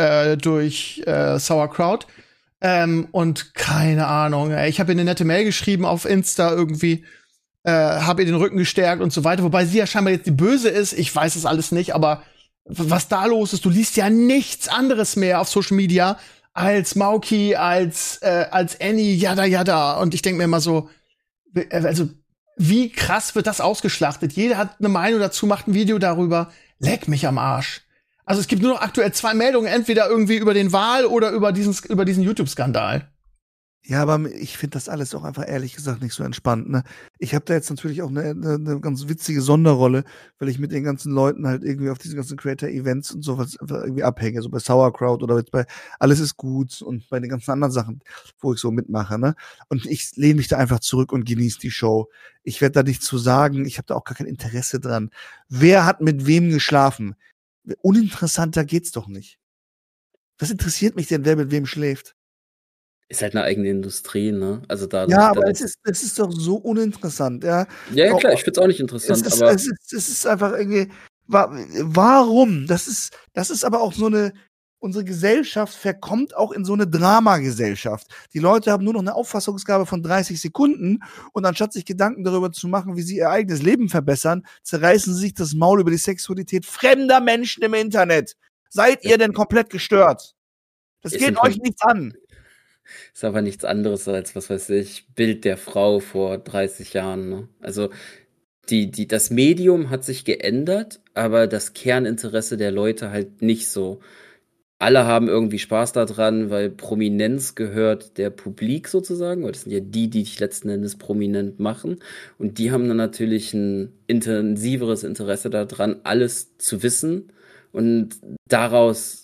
Sauerkraut. Und keine Ahnung, ich habe ihr eine nette Mail geschrieben auf Insta irgendwie, habe ihr den Rücken gestärkt und so weiter, wobei sie ja scheinbar jetzt die Böse ist, ich weiß es alles nicht, aber was da los ist, du liest ja nichts anderes mehr auf Social Media als Mauki, als Annie, yada, und ich denke mir immer so, also wie krass wird das ausgeschlachtet? Jeder hat eine Meinung dazu, macht ein Video darüber, leck mich am Arsch. Also es gibt nur noch aktuell 2 Meldungen, entweder irgendwie über den Wahl oder über diesen YouTube-Skandal. Ja, aber ich finde das alles auch einfach ehrlich gesagt nicht so entspannt. Ne? Ich habe da jetzt natürlich auch eine ganz witzige Sonderrolle, weil ich mit den ganzen Leuten halt irgendwie auf diesen ganzen Creator-Events und sowas irgendwie abhänge. So bei Sauerkraut oder jetzt bei Alles ist gut und bei den ganzen anderen Sachen, wo ich so mitmache. Ne? Und ich lehne mich da einfach zurück und genieße die Show. Ich werde da nichts zu sagen. Ich habe da auch gar kein Interesse dran. Wer hat mit wem geschlafen? Uninteressanter geht's doch nicht. Was interessiert mich denn, wer mit wem schläft? Ist halt eine eigene Industrie, ne? Also ja, aber es ist doch so uninteressant, ja. Ja, klar, ich find's auch nicht interessant, aber es ist einfach irgendwie, warum? Das ist aber auch so eine unsere Gesellschaft verkommt auch in so eine Dramagesellschaft. Die Leute haben nur noch eine Auffassungsgabe von 30 Sekunden und anstatt sich Gedanken darüber zu machen, wie sie ihr eigenes Leben verbessern, zerreißen sie sich das Maul über die Sexualität fremder Menschen im Internet. Seid ihr denn komplett gestört? Das Ist geht im euch Prinzip- nichts an. Ist aber nichts anderes als, was weiß ich, Bild der Frau vor 30 Jahren. Ne? Also das Medium hat sich geändert, aber das Kerninteresse der Leute halt nicht so. Alle haben irgendwie Spaß daran, weil Prominenz gehört der Publik sozusagen, weil das sind ja die dich letzten Endes prominent machen. Und die haben dann natürlich ein intensiveres Interesse daran, alles zu wissen und daraus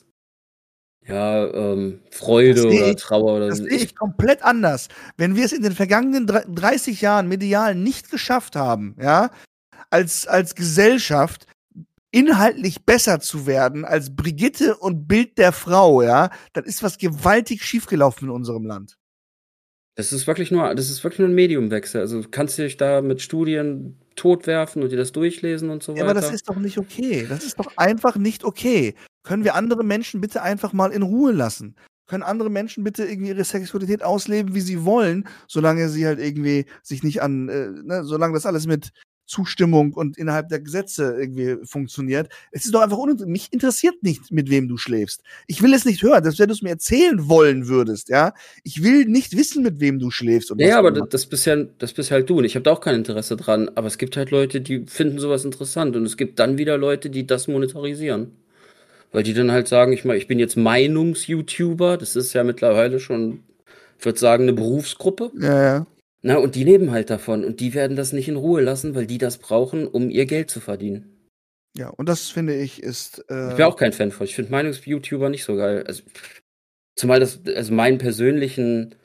Freude Das sehe oder ich- Trauer oder Das sehe ich komplett anders. Wenn wir es in den vergangenen 30 Jahren medial nicht geschafft haben, ja, als Gesellschaft inhaltlich besser zu werden als Brigitte und Bild der Frau, ja, dann ist was gewaltig schiefgelaufen in unserem Land. Das ist wirklich nur ein Mediumwechsel. Also du kannst dich da mit Studien totwerfen und dir das durchlesen und so Ja, weiter. aber das ist doch nicht okay. Das ist doch einfach nicht okay. Können wir andere Menschen bitte einfach mal in Ruhe lassen? Können andere Menschen bitte irgendwie ihre Sexualität ausleben, wie sie wollen, solange sie halt irgendwie sich nicht solange das alles mit Zustimmung und innerhalb der Gesetze irgendwie funktioniert. Es ist doch einfach mich interessiert nicht, mit wem du schläfst. Ich will es nicht hören, dass wenn du es mir erzählen wollen würdest, ja. Ich will nicht wissen, mit wem du schläfst. Und Ja, was aber du machst. das bist halt du und ich habe da auch kein Interesse dran. Aber es gibt halt Leute, die finden sowas interessant und es gibt dann wieder Leute, die das monetarisieren. Weil die dann halt sagen, ich bin jetzt Meinungs-YouTuber, das ist ja mittlerweile schon, ich würde sagen, eine Berufsgruppe. Ja. Na, und die leben halt davon und die werden das nicht in Ruhe lassen, weil die das brauchen, um ihr Geld zu verdienen. Ja, und das finde ich ist. Ich bin auch kein Fan von. Ich finde Meinungs-YouTuber nicht so geil. Also, zumal meinen persönlichen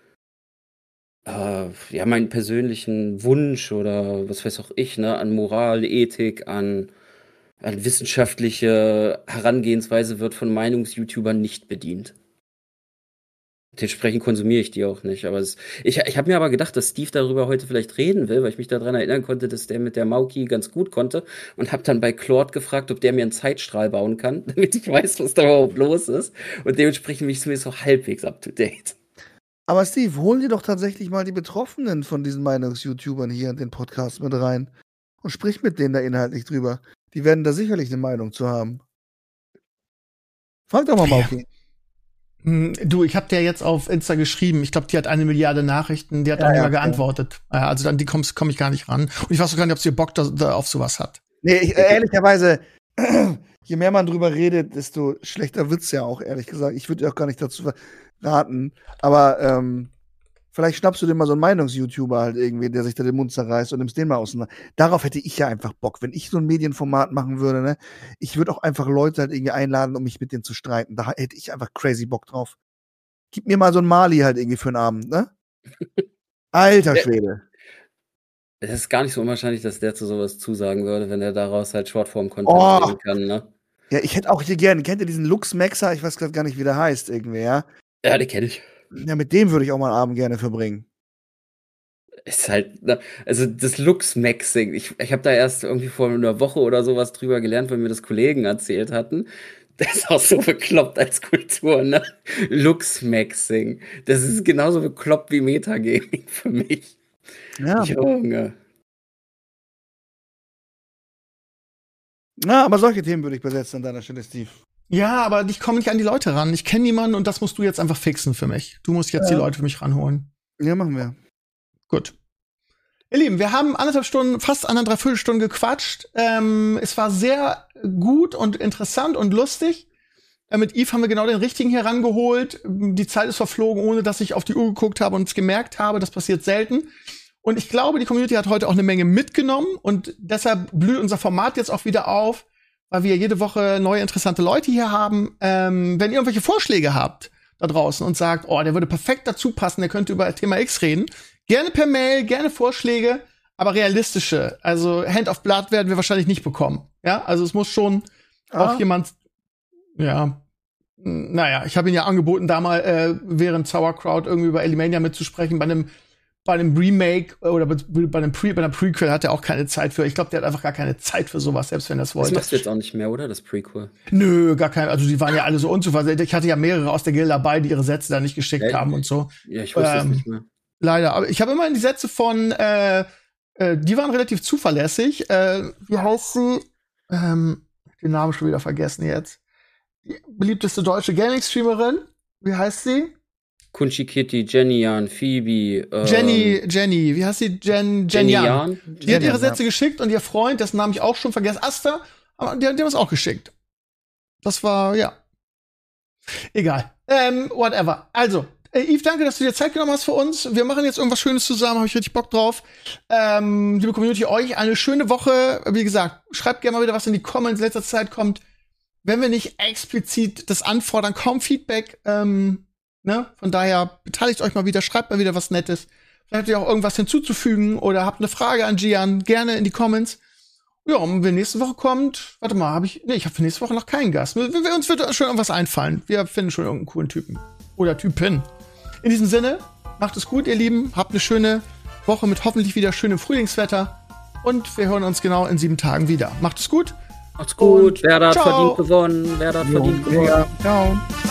Wunsch oder was weiß auch ich, ne, an Moral, Ethik, an wissenschaftliche Herangehensweise wird von Meinungs-YouTubern nicht bedient. Dementsprechend konsumiere ich die auch nicht. Aber ich habe mir aber gedacht, dass Steve darüber heute vielleicht reden will, weil ich mich daran erinnern konnte, dass der mit der Mauki ganz gut konnte und habe dann bei Claude gefragt, ob der mir einen Zeitstrahl bauen kann, damit ich weiß, was da überhaupt los ist. Und dementsprechend bin ich zumindest so halbwegs up to date. Aber Steve, hol dir doch tatsächlich mal die Betroffenen von diesen Meinungs-YouTubern hier in den Podcast mit rein und sprich mit denen da inhaltlich drüber. Die werden da sicherlich eine Meinung zu haben. Frag doch mal, Mauki. Du, ich habe dir jetzt auf Insta geschrieben. Ich glaube, die hat 1 Milliarde Nachrichten. Die hat auch nicht mal geantwortet. Also dann komm ich gar nicht ran. Und ich weiß auch gar nicht, ob sie Bock da auf sowas hat. Nee, ehrlicherweise, je mehr man drüber redet, desto schlechter wird's ja auch, ehrlich gesagt. Ich würde auch gar nicht dazu raten. Aber vielleicht schnappst du dir mal so einen Meinungs-YouTuber halt irgendwie, der sich da den Mund zerreißt und nimmst den mal auseinander. Darauf hätte ich ja einfach Bock. Wenn ich so ein Medienformat machen würde, ne, ich würde auch einfach Leute halt irgendwie einladen, um mich mit denen zu streiten. Da hätte ich einfach crazy Bock drauf. Gib mir mal so einen Mali halt irgendwie für einen Abend, ne? Alter Schwede. Es ist gar nicht so unwahrscheinlich, dass der zu sowas zusagen würde, wenn er daraus halt Shortform-Content nehmen kann, ne? Ja, ich hätte auch hier gerne, kennt ihr diesen Lux Maxer? Ich weiß gerade gar nicht, wie der heißt irgendwie, ja? Ja, den kenne ich. Ja, mit dem würde ich auch mal einen Abend gerne verbringen. Ist halt, also das Lux-Maxing, ich habe da erst irgendwie vor einer Woche oder sowas drüber gelernt, weil mir das Kollegen erzählt hatten. Das ist auch so bekloppt als Kultur, ne? Lux-Maxing. Das ist genauso bekloppt wie Metagaming für mich. Ja. Junge. Ja, aber solche Themen würde ich besetzen an deiner Stelle, Steve. Ja, aber ich komme nicht an die Leute ran. Ich kenne niemanden und das musst du jetzt einfach fixen für mich. Du musst jetzt die Leute für mich ranholen. Ja, machen wir. Gut. Ihr Lieben, wir haben 1,5 Stunden, fast 1,5 Stunden gequatscht. Es war sehr gut und interessant und lustig. Mit Yves haben wir genau den richtigen hier rangeholt. Die Zeit ist verflogen, ohne dass ich auf die Uhr geguckt habe und es gemerkt habe. Das passiert selten. Und ich glaube, die Community hat heute auch eine Menge mitgenommen. Und deshalb blüht unser Format jetzt auch wieder auf, weil wir jede Woche neue interessante Leute hier haben. Wenn ihr irgendwelche Vorschläge habt da draußen und sagt, oh, der würde perfekt dazu passen, der könnte über Thema X reden, gerne per Mail, gerne Vorschläge, aber realistische. Also Hand of Blood werden wir wahrscheinlich nicht bekommen. Ja, also es muss schon auch jemand, ja, naja, ich habe ihn ja angeboten, da mal während Sauerkraut irgendwie über Elimania mitzusprechen bei einem bei einem Remake oder bei einer Prequel hat er auch keine Zeit für. Ich glaube, der hat einfach gar keine Zeit für sowas, selbst wenn er es wollte. Das machst du jetzt auch nicht mehr, oder? Das Prequel? Nö, gar kein. Also die waren ja alle so unzuverlässig. Ich hatte ja mehrere aus der Gilde dabei, die ihre Sätze da nicht geschickt haben und so. Ja, ich wusste es nicht mehr. Leider. Aber ich habe immerhin die Sätze von, die waren relativ zuverlässig. Wie heißt sie? Den Namen schon wieder vergessen jetzt. Die beliebteste deutsche Gaming-Streamerin. Wie heißt sie? Kunchi Kitty, Jenny Jan, Phoebe. Jenny, wie heißt sie? Jenny Jan. Die hat ihre Sätze geschickt und ihr Freund, dessen Namen ich auch schon vergessen, Asta, aber die haben es auch geschickt. Das war, ja. Egal. Whatever. Also, Yves, danke, dass du dir Zeit genommen hast für uns. Wir machen jetzt irgendwas Schönes zusammen, habe ich richtig Bock drauf. Liebe Community, euch eine schöne Woche. Wie gesagt, schreibt gerne mal wieder was in die Comments. In letzter Zeit kommt, wenn wir nicht explizit das anfordern, kaum Feedback. Ne? Von daher beteiligt euch mal wieder, schreibt mal wieder was Nettes. Vielleicht habt ihr auch irgendwas hinzuzufügen oder habt eine Frage an Gian, gerne in die Comments. Ja, und wenn nächste Woche kommt, warte mal, ich habe für nächste Woche noch keinen Gast. Uns wird schon irgendwas einfallen. Wir finden schon irgendeinen coolen Typen. Oder Typin. In diesem Sinne, macht es gut, ihr Lieben. Habt eine schöne Woche mit hoffentlich wieder schönem Frühlingswetter. Und wir hören uns genau in 7 Tagen wieder. Macht es gut. Macht's gut. Wer hat verdient gewonnen? Wer hat verdient gewonnen? Ciao.